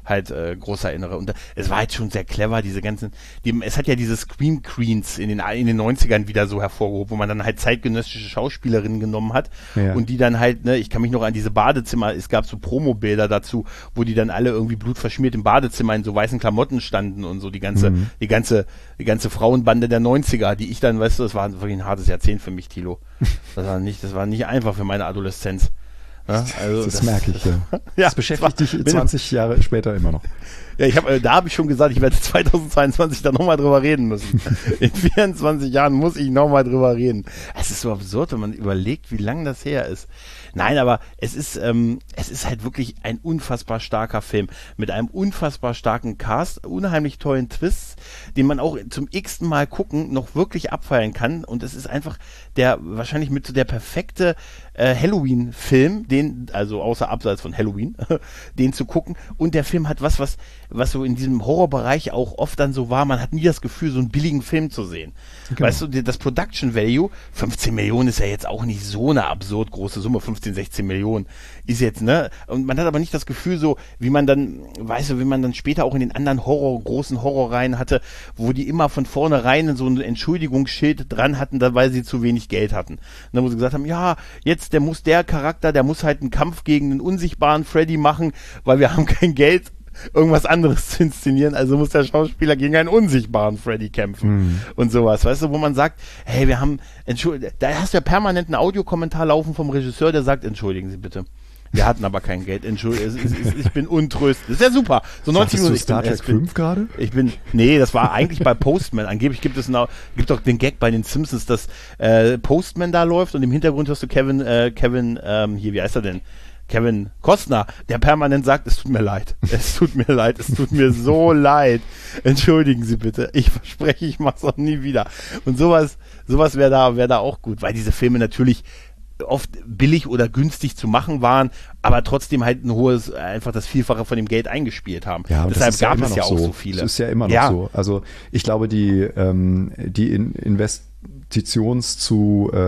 halt äh, groß erinnere. Und es war halt schon sehr clever, diese ganzen, die, es hat ja diese Scream Queens in den, in den neunzigern wieder so hervorgehoben, wo man dann halt zeitgenössische Schauspielerinnen genommen hat ja. und die dann halt, ne, ich kann mich noch an diese Badezimmer, es gab so Promobilder dazu, wo die dann alle irgendwie blutverschmiert im Badezimmer in so weißen Klamotten standen und so, die ganze, mhm. die ganze, die ganze Frauenbande der neunziger, die ich dann, weißt du, das war wirklich ein hartes Jahrzehnt für mich, Thilo. Das war nicht, das war nicht einfach für meine Adoleszenz. Ja, also das, das, das merke ich, ja. ja das beschäftigt das war, dich zwanzig Jahre später immer noch. Ja, ich hab, da habe ich schon gesagt, ich werde zweitausendzweiundzwanzig da nochmal drüber reden müssen. In vierundzwanzig Jahren muss ich nochmal drüber reden. Es ist so absurd, wenn man überlegt, wie lang das her ist. Nein, aber es ist, ähm, es ist halt wirklich ein unfassbar starker Film mit einem unfassbar starken Cast, unheimlich tollen Twists, den man auch zum x-ten Mal gucken noch wirklich abfeiern kann. Und es ist einfach der, wahrscheinlich mit so der perfekte äh, Halloween-Film, den, also außer abseits von Halloween, den zu gucken. Und der Film hat was, was, was so in diesem Horrorbereich auch oft dann so war. Man hat nie das Gefühl, so einen billigen Film zu sehen. Genau. Weißt du, das Production Value, fünfzehn Millionen ist ja jetzt auch nicht so eine absurd große Summe, fünfzehn, sechzehn Millionen ist jetzt, ne? Und man hat aber nicht das Gefühl so, wie man dann, weißt du, wie man dann später auch in den anderen Horror, großen Horrorreihen hatte, wo die immer von vornherein so ein Entschuldigungsschild dran hatten, weil sie zu wenig Geld hatten. Und dann, wo sie gesagt haben, ja, jetzt, der muss der Charakter, der muss halt einen Kampf gegen den unsichtbaren Freddy machen, weil wir haben kein Geld, irgendwas anderes zu inszenieren, also muss der Schauspieler gegen einen unsichtbaren Freddy kämpfen mhm. und sowas, weißt du, wo man sagt, hey, wir haben, entschuldigung, da hast du ja permanent einen Audiokommentar laufen vom Regisseur, der sagt, entschuldigen Sie bitte, wir hatten aber kein Geld, entschuldigung, ich bin untröstlich, das ist ja super, so neunzig Minuten. Star Trek fünf gerade? Ich bin, nee, das war eigentlich bei Postman, angeblich gibt es noch, gibt doch den Gag bei den Simpsons, dass äh, Postman da läuft und im Hintergrund hast du Kevin, äh, Kevin, ähm, hier, wie heißt er denn? Kevin Costner, der permanent sagt, es tut mir leid, es tut mir leid, es tut mir so leid. Entschuldigen Sie bitte, ich verspreche, ich mach's auch nie wieder. Und sowas, sowas wäre da, wäre da auch gut, weil diese Filme natürlich oft billig oder günstig zu machen waren, aber trotzdem halt ein hohes, einfach das Vielfache von dem Geld eingespielt haben. Ja, deshalb gab ja es ja so. auch so viele. Das ist ja immer noch ja. so. Also ich glaube, die, ähm, die in Invest Investitions zu äh,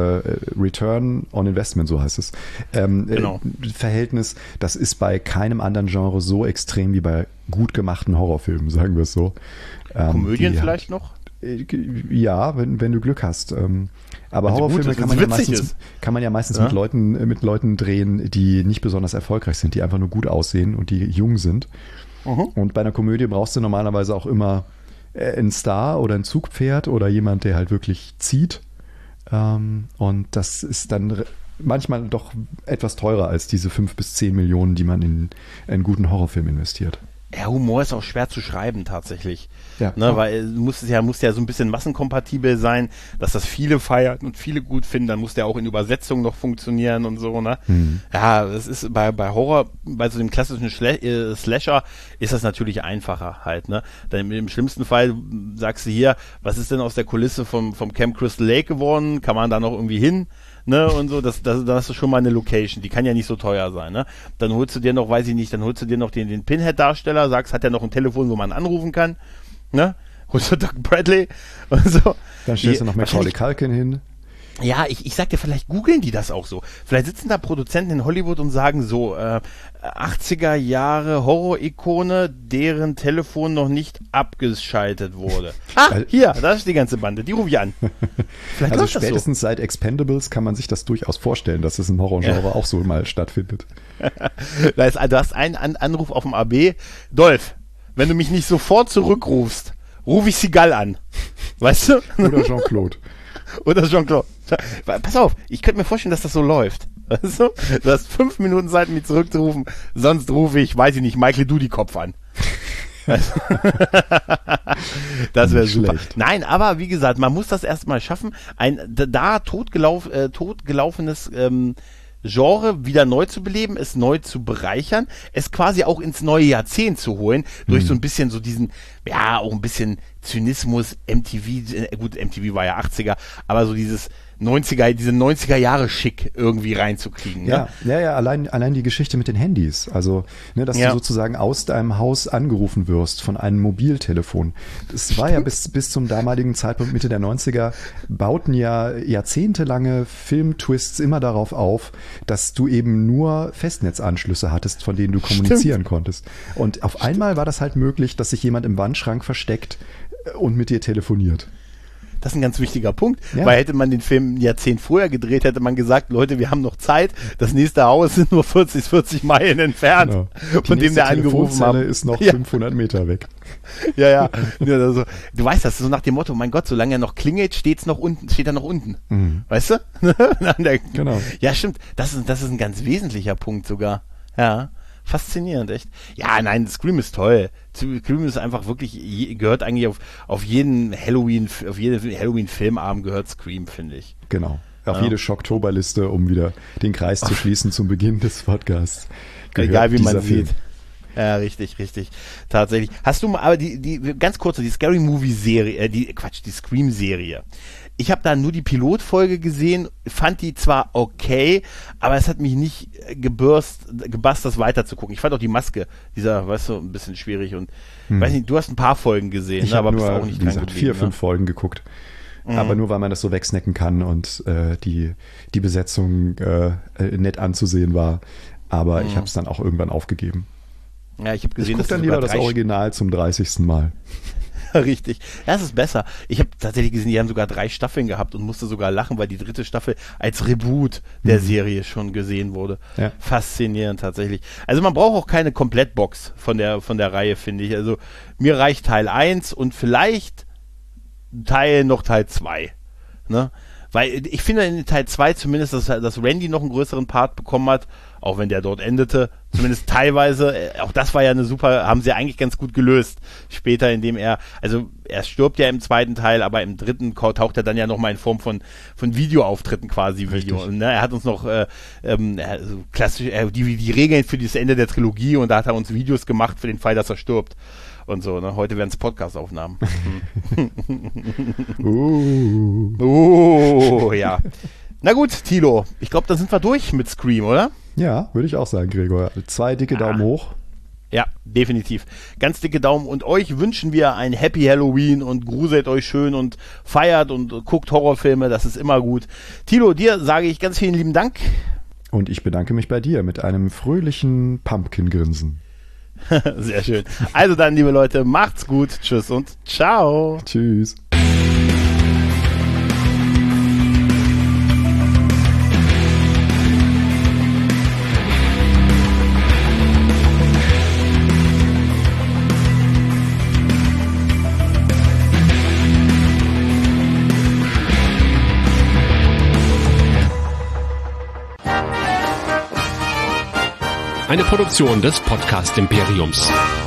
Return on Investment, so heißt es, ähm, genau. äh, Verhältnis, das ist bei keinem anderen Genre so extrem wie bei gut gemachten Horrorfilmen, sagen wir es so. Ähm, Komödien vielleicht noch? Äh, ja, wenn, wenn du Glück hast. Ähm, aber also Horrorfilme gut, kann, man ja meistens, kann man ja meistens ja? mit Leuten, äh, mit Leuten drehen, die nicht besonders erfolgreich sind, die einfach nur gut aussehen und die jung sind. Uh-huh. Und bei einer Komödie brauchst du normalerweise auch immer ein Star oder ein Zugpferd oder jemand, der halt wirklich zieht. Ähm, und das ist dann manchmal doch etwas teurer als diese fünf bis zehn Millionen, die man in einen guten Horrorfilm investiert. Ja, Humor ist auch schwer zu schreiben tatsächlich. Ja. Ne, weil muss es ja, muss ja so ein bisschen massenkompatibel sein, dass das viele feiern und viele gut finden, dann muss der auch in Übersetzung noch funktionieren und so, ne? Mhm. Ja, das ist bei, bei Horror, bei so dem klassischen Schle- äh, Slasher ist das natürlich einfacher halt, ne? Dann im schlimmsten Fall sagst du hier, was ist denn aus der Kulisse vom, vom Camp Crystal Lake geworden? Kann man da noch irgendwie hin? Ne, und so, das, das, da hast du schon mal eine Location, die kann ja nicht so teuer sein, ne? Dann holst du dir noch, weiß ich nicht, dann holst du dir noch den, den Pinhead-Darsteller, sagst, hat er noch ein Telefon, wo man anrufen kann, ne? Holst du Doug Bradley und so. Dann stellst du noch Macaulay Culkin hin. Ja, ich, ich sag dir, vielleicht googeln die das auch so. Vielleicht sitzen da Produzenten in Hollywood und sagen so, äh, achtziger Jahre Horror-Ikone, deren Telefon noch nicht abgeschaltet wurde. Ah, hier, da ist die ganze Bande, die rufe ich an. Vielleicht also spätestens so. Seit Expendables kann man sich das durchaus vorstellen, dass es im Horrorgenre ja. auch so mal stattfindet. Da ist, du hast einen an- Anruf auf dem A B. Dolph, wenn du mich nicht sofort zurückrufst, rufe ich Seagal an. Weißt du? Oder Jean-Claude. Oder Jean-Claude. Pass auf, ich könnte mir vorstellen, dass das so läuft. Weißt du? Du hast fünf Minuten Zeit, mich zurückzurufen, sonst rufe ich, weiß ich nicht, Michael Dudikoff an. Das wäre super. Schlecht. Nein, aber wie gesagt, man muss das erstmal schaffen, ein da totgelauf, äh, totgelaufenes ähm, Genre wieder neu zu beleben, es neu zu bereichern, es quasi auch ins neue Jahrzehnt zu holen, durch mhm. so ein bisschen so diesen, ja, auch ein bisschen Zynismus, M T V, äh, gut, M T V war ja achtziger, aber so dieses, neunziger, diese neunziger Jahre Schick irgendwie reinzukriegen. Ja, ne? ja, ja, allein, allein die Geschichte mit den Handys. Also, ne, dass ja. du sozusagen aus deinem Haus angerufen wirst von einem Mobiltelefon. Das war ja bis, bis zum damaligen Zeitpunkt Mitte der neunziger, bauten ja jahrzehntelange Filmtwists immer darauf auf, dass du eben nur Festnetzanschlüsse hattest, von denen du kommunizieren Stimmt. konntest. Und auf Stimmt. einmal war das halt möglich, dass sich jemand im Wandschrank versteckt und mit dir telefoniert. Das ist ein ganz wichtiger Punkt, ja. weil hätte man den Film ein Jahrzehnt vorher gedreht, hätte man gesagt, Leute, wir haben noch Zeit, das nächste Haus sind nur vierzig, vierzig Meilen entfernt, genau. von dem wir angerufen haben. Die ist noch ja. fünfhundert Meter weg. Ja, ja. Also, du weißt das, so nach dem Motto, mein Gott, solange er noch klingelt, steht's noch unten, steht er noch unten. Mhm. Weißt du? Genau. Ja, stimmt. Das ist, das ist ein ganz wesentlicher Punkt sogar. Ja. Faszinierend, echt. Ja, nein, Scream ist toll. Scream ist einfach wirklich, gehört eigentlich auf, auf jeden Halloween, auf jeden Halloween-Filmabend gehört Scream, finde ich. Genau. Auf ja. jede Schocktoberliste, um wieder den Kreis zu schließen zum Beginn des Podcasts. Egal wie man Film. sieht. Ja, richtig, richtig. Tatsächlich. Hast du mal, aber die, die, ganz kurz, die Scary Movie Serie, äh, die, Quatsch, die Scream Serie. Ich habe da nur die Pilotfolge gesehen, fand die zwar okay, aber es hat mich nicht gebürst, gebast, das weiter zu gucken. Ich fand auch die Maske, dieser, weißt du, ein bisschen schwierig und, hm. weiß nicht, du hast ein paar Folgen gesehen, ich ne, aber nur, bist auch nicht wie gesagt, geblieben, vier, ne? fünf Folgen geguckt. Mhm. Aber nur, weil man das so wegsnacken kann und äh, die, die Besetzung äh, nett anzusehen war. Aber mhm. ich habe es dann auch irgendwann aufgegeben. Ja, ich habe gesehen, ich guck dass dann lieber das Original zum dreißigsten Mal. Richtig. Das ist besser. Ich habe tatsächlich gesehen, die haben sogar drei Staffeln gehabt und musste sogar lachen, weil die dritte Staffel als Reboot der mhm. Serie schon gesehen wurde. Ja. Faszinierend tatsächlich. Also man braucht auch keine Komplettbox von der, von der Reihe, finde ich. Also mir reicht Teil eins und vielleicht Teil noch Teil zwei. Ne? Weil ich finde in Teil zwei zumindest, dass, dass Randy noch einen größeren Part bekommen hat, auch wenn der dort endete, zumindest teilweise, auch das war ja eine super, haben sie eigentlich ganz gut gelöst. Später, indem er, also er stirbt ja im zweiten Teil, aber im dritten taucht er dann ja nochmal in Form von von Videoauftritten quasi Video. Ne? Er hat uns noch äh, ähm, also klassisch äh, die, die Regeln für das Ende der Trilogie und da hat er uns Videos gemacht für den Fall, dass er stirbt. Und so, ne? Heute werden es Podcast-Aufnahmen. uh. Oh, ja. Na gut, Thilo, ich glaube, da sind wir durch mit Scream, oder? Ja, würde ich auch sagen, Gregor. Zwei dicke Daumen ah. hoch. Ja, definitiv. Ganz dicke Daumen. Und euch wünschen wir ein Happy Halloween und gruselt euch schön und feiert und guckt Horrorfilme. Das ist immer gut. Thilo, dir sage ich ganz vielen lieben Dank. Und ich bedanke mich bei dir mit einem fröhlichen Pumpkin-Grinsen. Sehr schön. Also dann, liebe Leute, macht's gut. Tschüss und ciao. Tschüss. Eine Produktion des Podcast Imperiums.